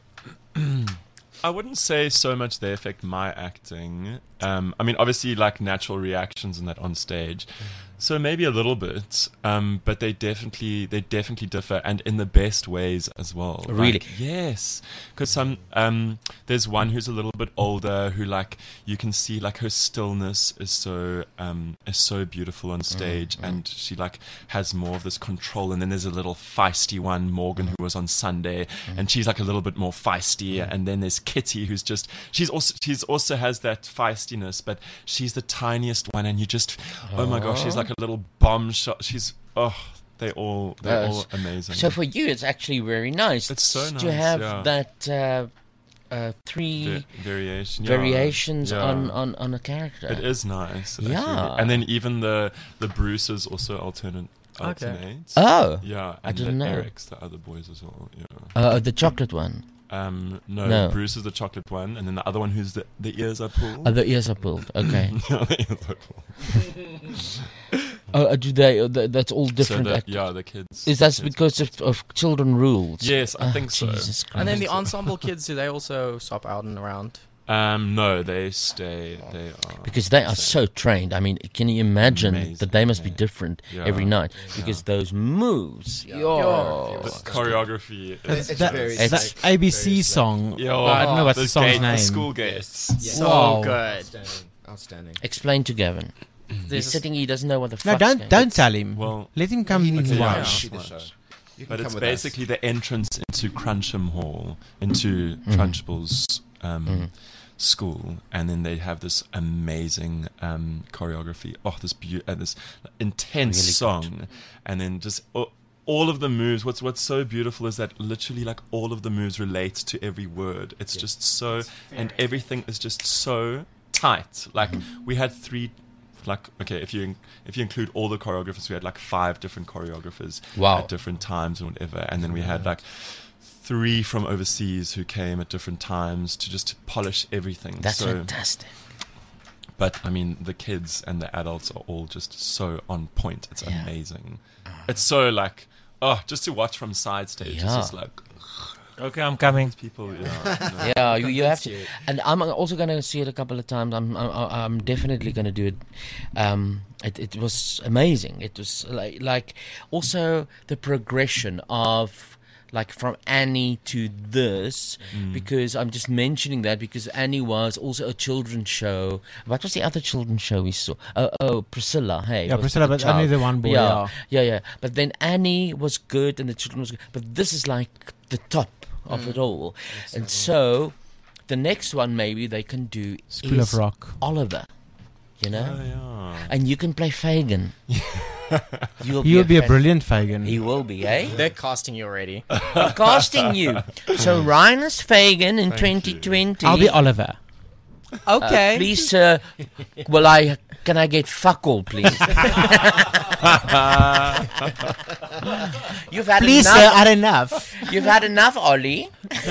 I wouldn't say so much they affect my acting. Um, I mean, obviously, like natural reactions and that on stage. So maybe a little bit, um, but they definitely they definitely differ, and in the best ways as well. Really? Like, yes, because some um, there's one who's a little bit older who like you can see like her stillness is so um, is so beautiful on stage, mm. and she like has more of this control. And then there's a little feisty one, Morgan, who was on Sunday, Mm. and she's like a little bit more feisty. And then there's Kitty, who's just she's also she's also has that feistiness, but she's the tiniest one, and you just oh my gosh, she's like a little bomb shot. She's oh, they all they're Uh, all amazing. So for you, it's actually very nice. It's so to nice, have yeah. that uh, uh, three Va- variation, yeah. variations Yeah. on, on, on a character. It is nice. Yeah. actually. And then even the the Bruces also alternate Okay. alternates. Oh. Yeah. I And didn't the know. Eric's the other boys as well. Yeah. Uh, the chocolate one. Um, no, No. Bruce is the chocolate one, and then the other one who's the the ears are pulled. Oh, the ears are pulled. Okay. Yeah, the ears are pulled. Oh, uh, do they? Uh, th- that's all different. the- actors. yeah, the kids- Is that the kids. because of, of children rules? Yes, I Ah, think so. Jesus Christ. And then the ensemble kids, do they also swap out and around? Um, no, they stay. They are Because they are so trained. I mean, can you imagine Amazing, that they must be different Yeah. every night? Because those moves, yo. The choreography. That's, is that, very that sick. A B C song. Yo, I don't know what's the, the song's gate- the name. school gates. Yes. So Wow. good. Outstanding. Outstanding. Explain to Gavin. There's He's a- sitting. He doesn't know what the No, fuck. don't don't tell him. Well, let him come he and needs to Yeah, watch. see the show. You can but come it's with us. basically the entrance into Cruncham Hall, into Trunchbull's um, school, and then they have this amazing um, choreography. Oh, this beau- uh, this intense Really song, and then just oh, all of the moves. What's what's so beautiful is that literally like all of the moves relate to every word. It's just so, and everything is just so tight. Like we had three. Like okay, if you if you include all the choreographers, we had like five different choreographers Wow. at different times or whatever, and then we had like three from overseas who came at different times to just polish everything. That's so, fantastic. But I mean, the kids and the adults are all just so on point. It's Yeah. amazing. It's so like, oh, just to watch from side stage. It's Yeah. just like, Okay, I'm coming. people, yeah. no. Yeah, you, you have to, and I'm also going to see it a couple of times. I'm I'm, I'm definitely going to do it. Um, it. It was amazing. It was like like also the progression of like from Annie to this, Mm. because I'm just mentioning that because Annie was also a children's show. What was the other children's show we saw? Oh, oh Priscilla. Hey, Yeah, was Priscilla, the but only child. the one boy, Yeah, yeah. yeah, yeah. But then Annie was good, and the children was good. But this is like the top of it all. And so the next one maybe they can do School is of Rock. Oliver, you know, Oh, yeah. and you can play Fagin. You'll He'll be a fan- brilliant Fagin. He will be, eh? They're casting you already. They're casting you. So Ryan is Fagin in twenty twenty. I'll be Oliver. Okay. Uh, please, sir. Well, I can I get fuck all, please? You've had Please, enough. sir, had enough. You've had enough, Ollie.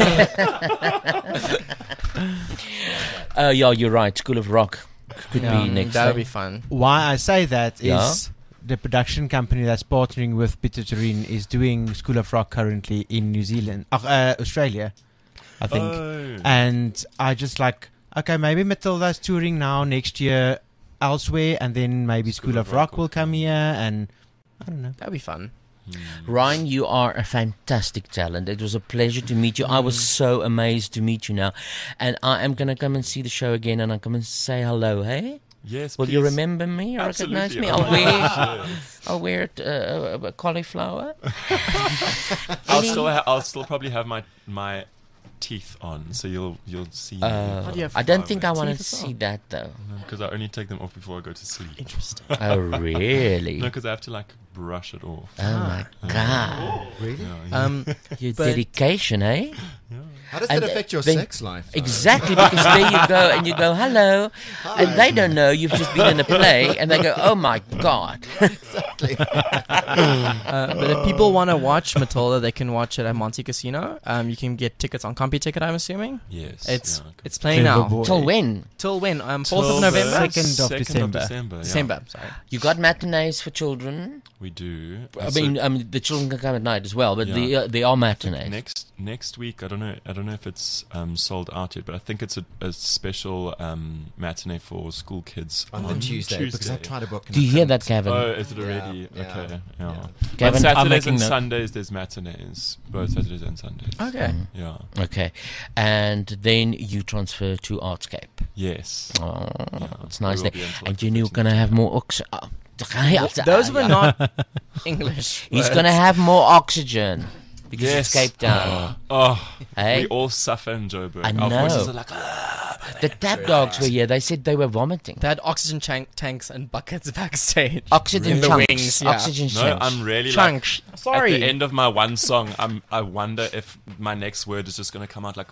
uh, yeah, you're right. School of Rock could Yeah, be next. that would eh? be fun. Why I say that is Yeah. the production company that's partnering with Peter Turin is doing School of Rock currently in New Zealand, uh, uh, Australia, I think. Oh. And I just like, okay, maybe Matilda's touring now next year elsewhere, and then maybe School, of Rock, will come here, and I don't know. That'd be fun. Ryan, you are a fantastic talent. It was a pleasure to meet you. I was so amazed to meet you now. And I am going to come and see the show again, and I'm going to say hello, hey? Yes, Will you please. remember me or recognize Absolutely. me? I'll wear, I'll wear it, uh, a cauliflower. I'll Any- still, ha- I'll still probably have my my teeth on, so you'll you'll see. me Uh, for do you have I don't five think I minutes. want to Teeth as well? see that, though. Because I only take them off before I go to sleep. Interesting. Oh, really? No, because I have to like brush it off. Oh, my God. Really? Yeah, yeah. Um, Your but- dedication, eh? How does And that affect your then- sex life? though? Exactly, because there you go, and you go, hello, and they don't know you've just been in a play, and they go, oh my God. Exactly. uh, but if people want to watch Matilda, they can watch it at Monte Casino. Um, you can get tickets on CompuTicket, I'm assuming. Yes. It's yeah. it's playing Clever now. boy. Till when? Till when? Um, fourth Till of the November. Second of second December. December. yeah. December. Sorry. You got matinees for children. We do. I So mean, um, the children can come at night as well, but Yeah. the, uh, they are matinees. next next week, I don't know. I don't know if it's um, sold out yet, but I think it's a, a special um, matinee for school kids On the Tuesday, because I tried to book. and Do I you hear couldn't. that, Gavin? Oh, is it already? Yeah, okay. yeah, Yeah. yeah. On Gavin, I'm Saturdays making and note. Sundays, there's matinees. Both Saturdays and Sundays. Okay. Yeah. Okay. And then you transfer to Artscape. Yes. Oh, Yeah, it's we nice will there. be until And like you the knew going to have more oxygen. Oh, Those were not English. He's words. going to have more oxygen because Yes. it's Cape Town. Oh, Hey? we all suffer in Joburg. I Our voices know. are like, "Ah." The tap dogs were here. They said they were vomiting. They had oxygen chan- tanks and buckets backstage. Oxygen in the chunks. wings. Yeah. Oxygen no, chunks. I'm really Chunks. like. Sorry. At the end of my one song, I'm. I wonder if my next word is just going to come out like.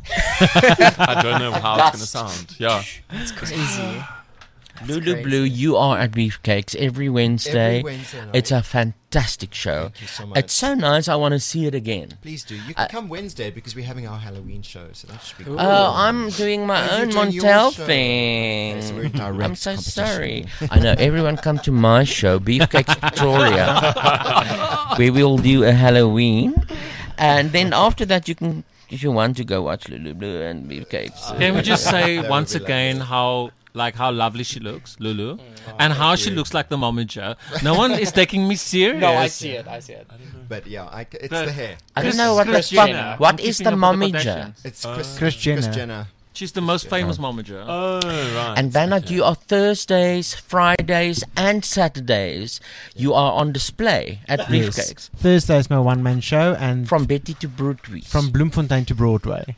I don't know how it's going to sound. Yeah. It's crazy. Lulu crazy. Blue, you are at Beefcakes every Wednesday. Every Wednesday night. It's a fantastic show. Thank you so much. It's so nice. I want to see it again. Please do. You can Uh, come Wednesday because we're having our Halloween show, so that should be. Ooh. Cool. Oh, I'm doing my Oh, you're own doing your Montel show. thing. Yes, we're in direct I'm so competition. sorry. I know. Everyone come to my show, Beefcakes Victoria, where we'll do a Halloween. And then after that, you can, if you want to go watch Lulu Blue and Beefcakes. Can we just say That would once be again lovely. how like how lovely she looks, Lulu, and how she looks like the momager. No one is taking me serious. No, I see it. I see it. But yeah, I, it's The- the hair. I don't Chris- know what the Kris fuck. Jenner. What I'm is the keeping up with the momager? Kardashians. It's Uh, Chris, Kris Jenner. Kris Jenner. She's the most famous momager. Oh, right. And Bernard, okay. you are Thursdays, Fridays, and Saturdays. You are on display at Beefcakes. Thursday is my one man show, and From Betty to Broodwies. from Bloemfontein to Broadway.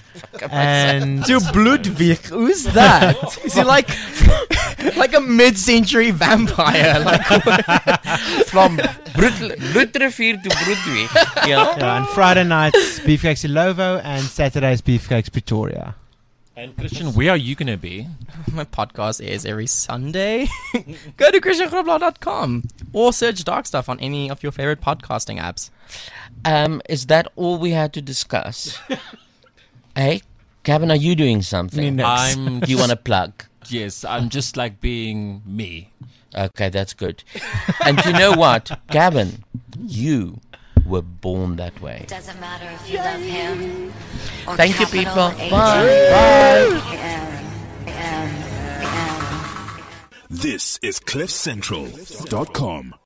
And To Bloodwig, who's that? Is he like like a mid-century vampire? Like From Bloedrivier to Broodwies. Yeah. yeah, and Friday nights Beefcakes in Lovo, and Saturdays Beefcakes Pretoria. And Christian, where are you gonna be? my podcast airs every Sunday. Go to christian grobler dot com. or search Dark Stuff on any of your favorite podcasting apps. Um, is that all we had to discuss? Hey, Gavin, are you doing something? I'm Do you want to plug? Yes, I'm just like being me. Okay, that's good. And you know what, Gavin, you were born that way. Doesn't matter if you love him or Thank you, capital people. H. Bye. Bye. This is cliff central dot com.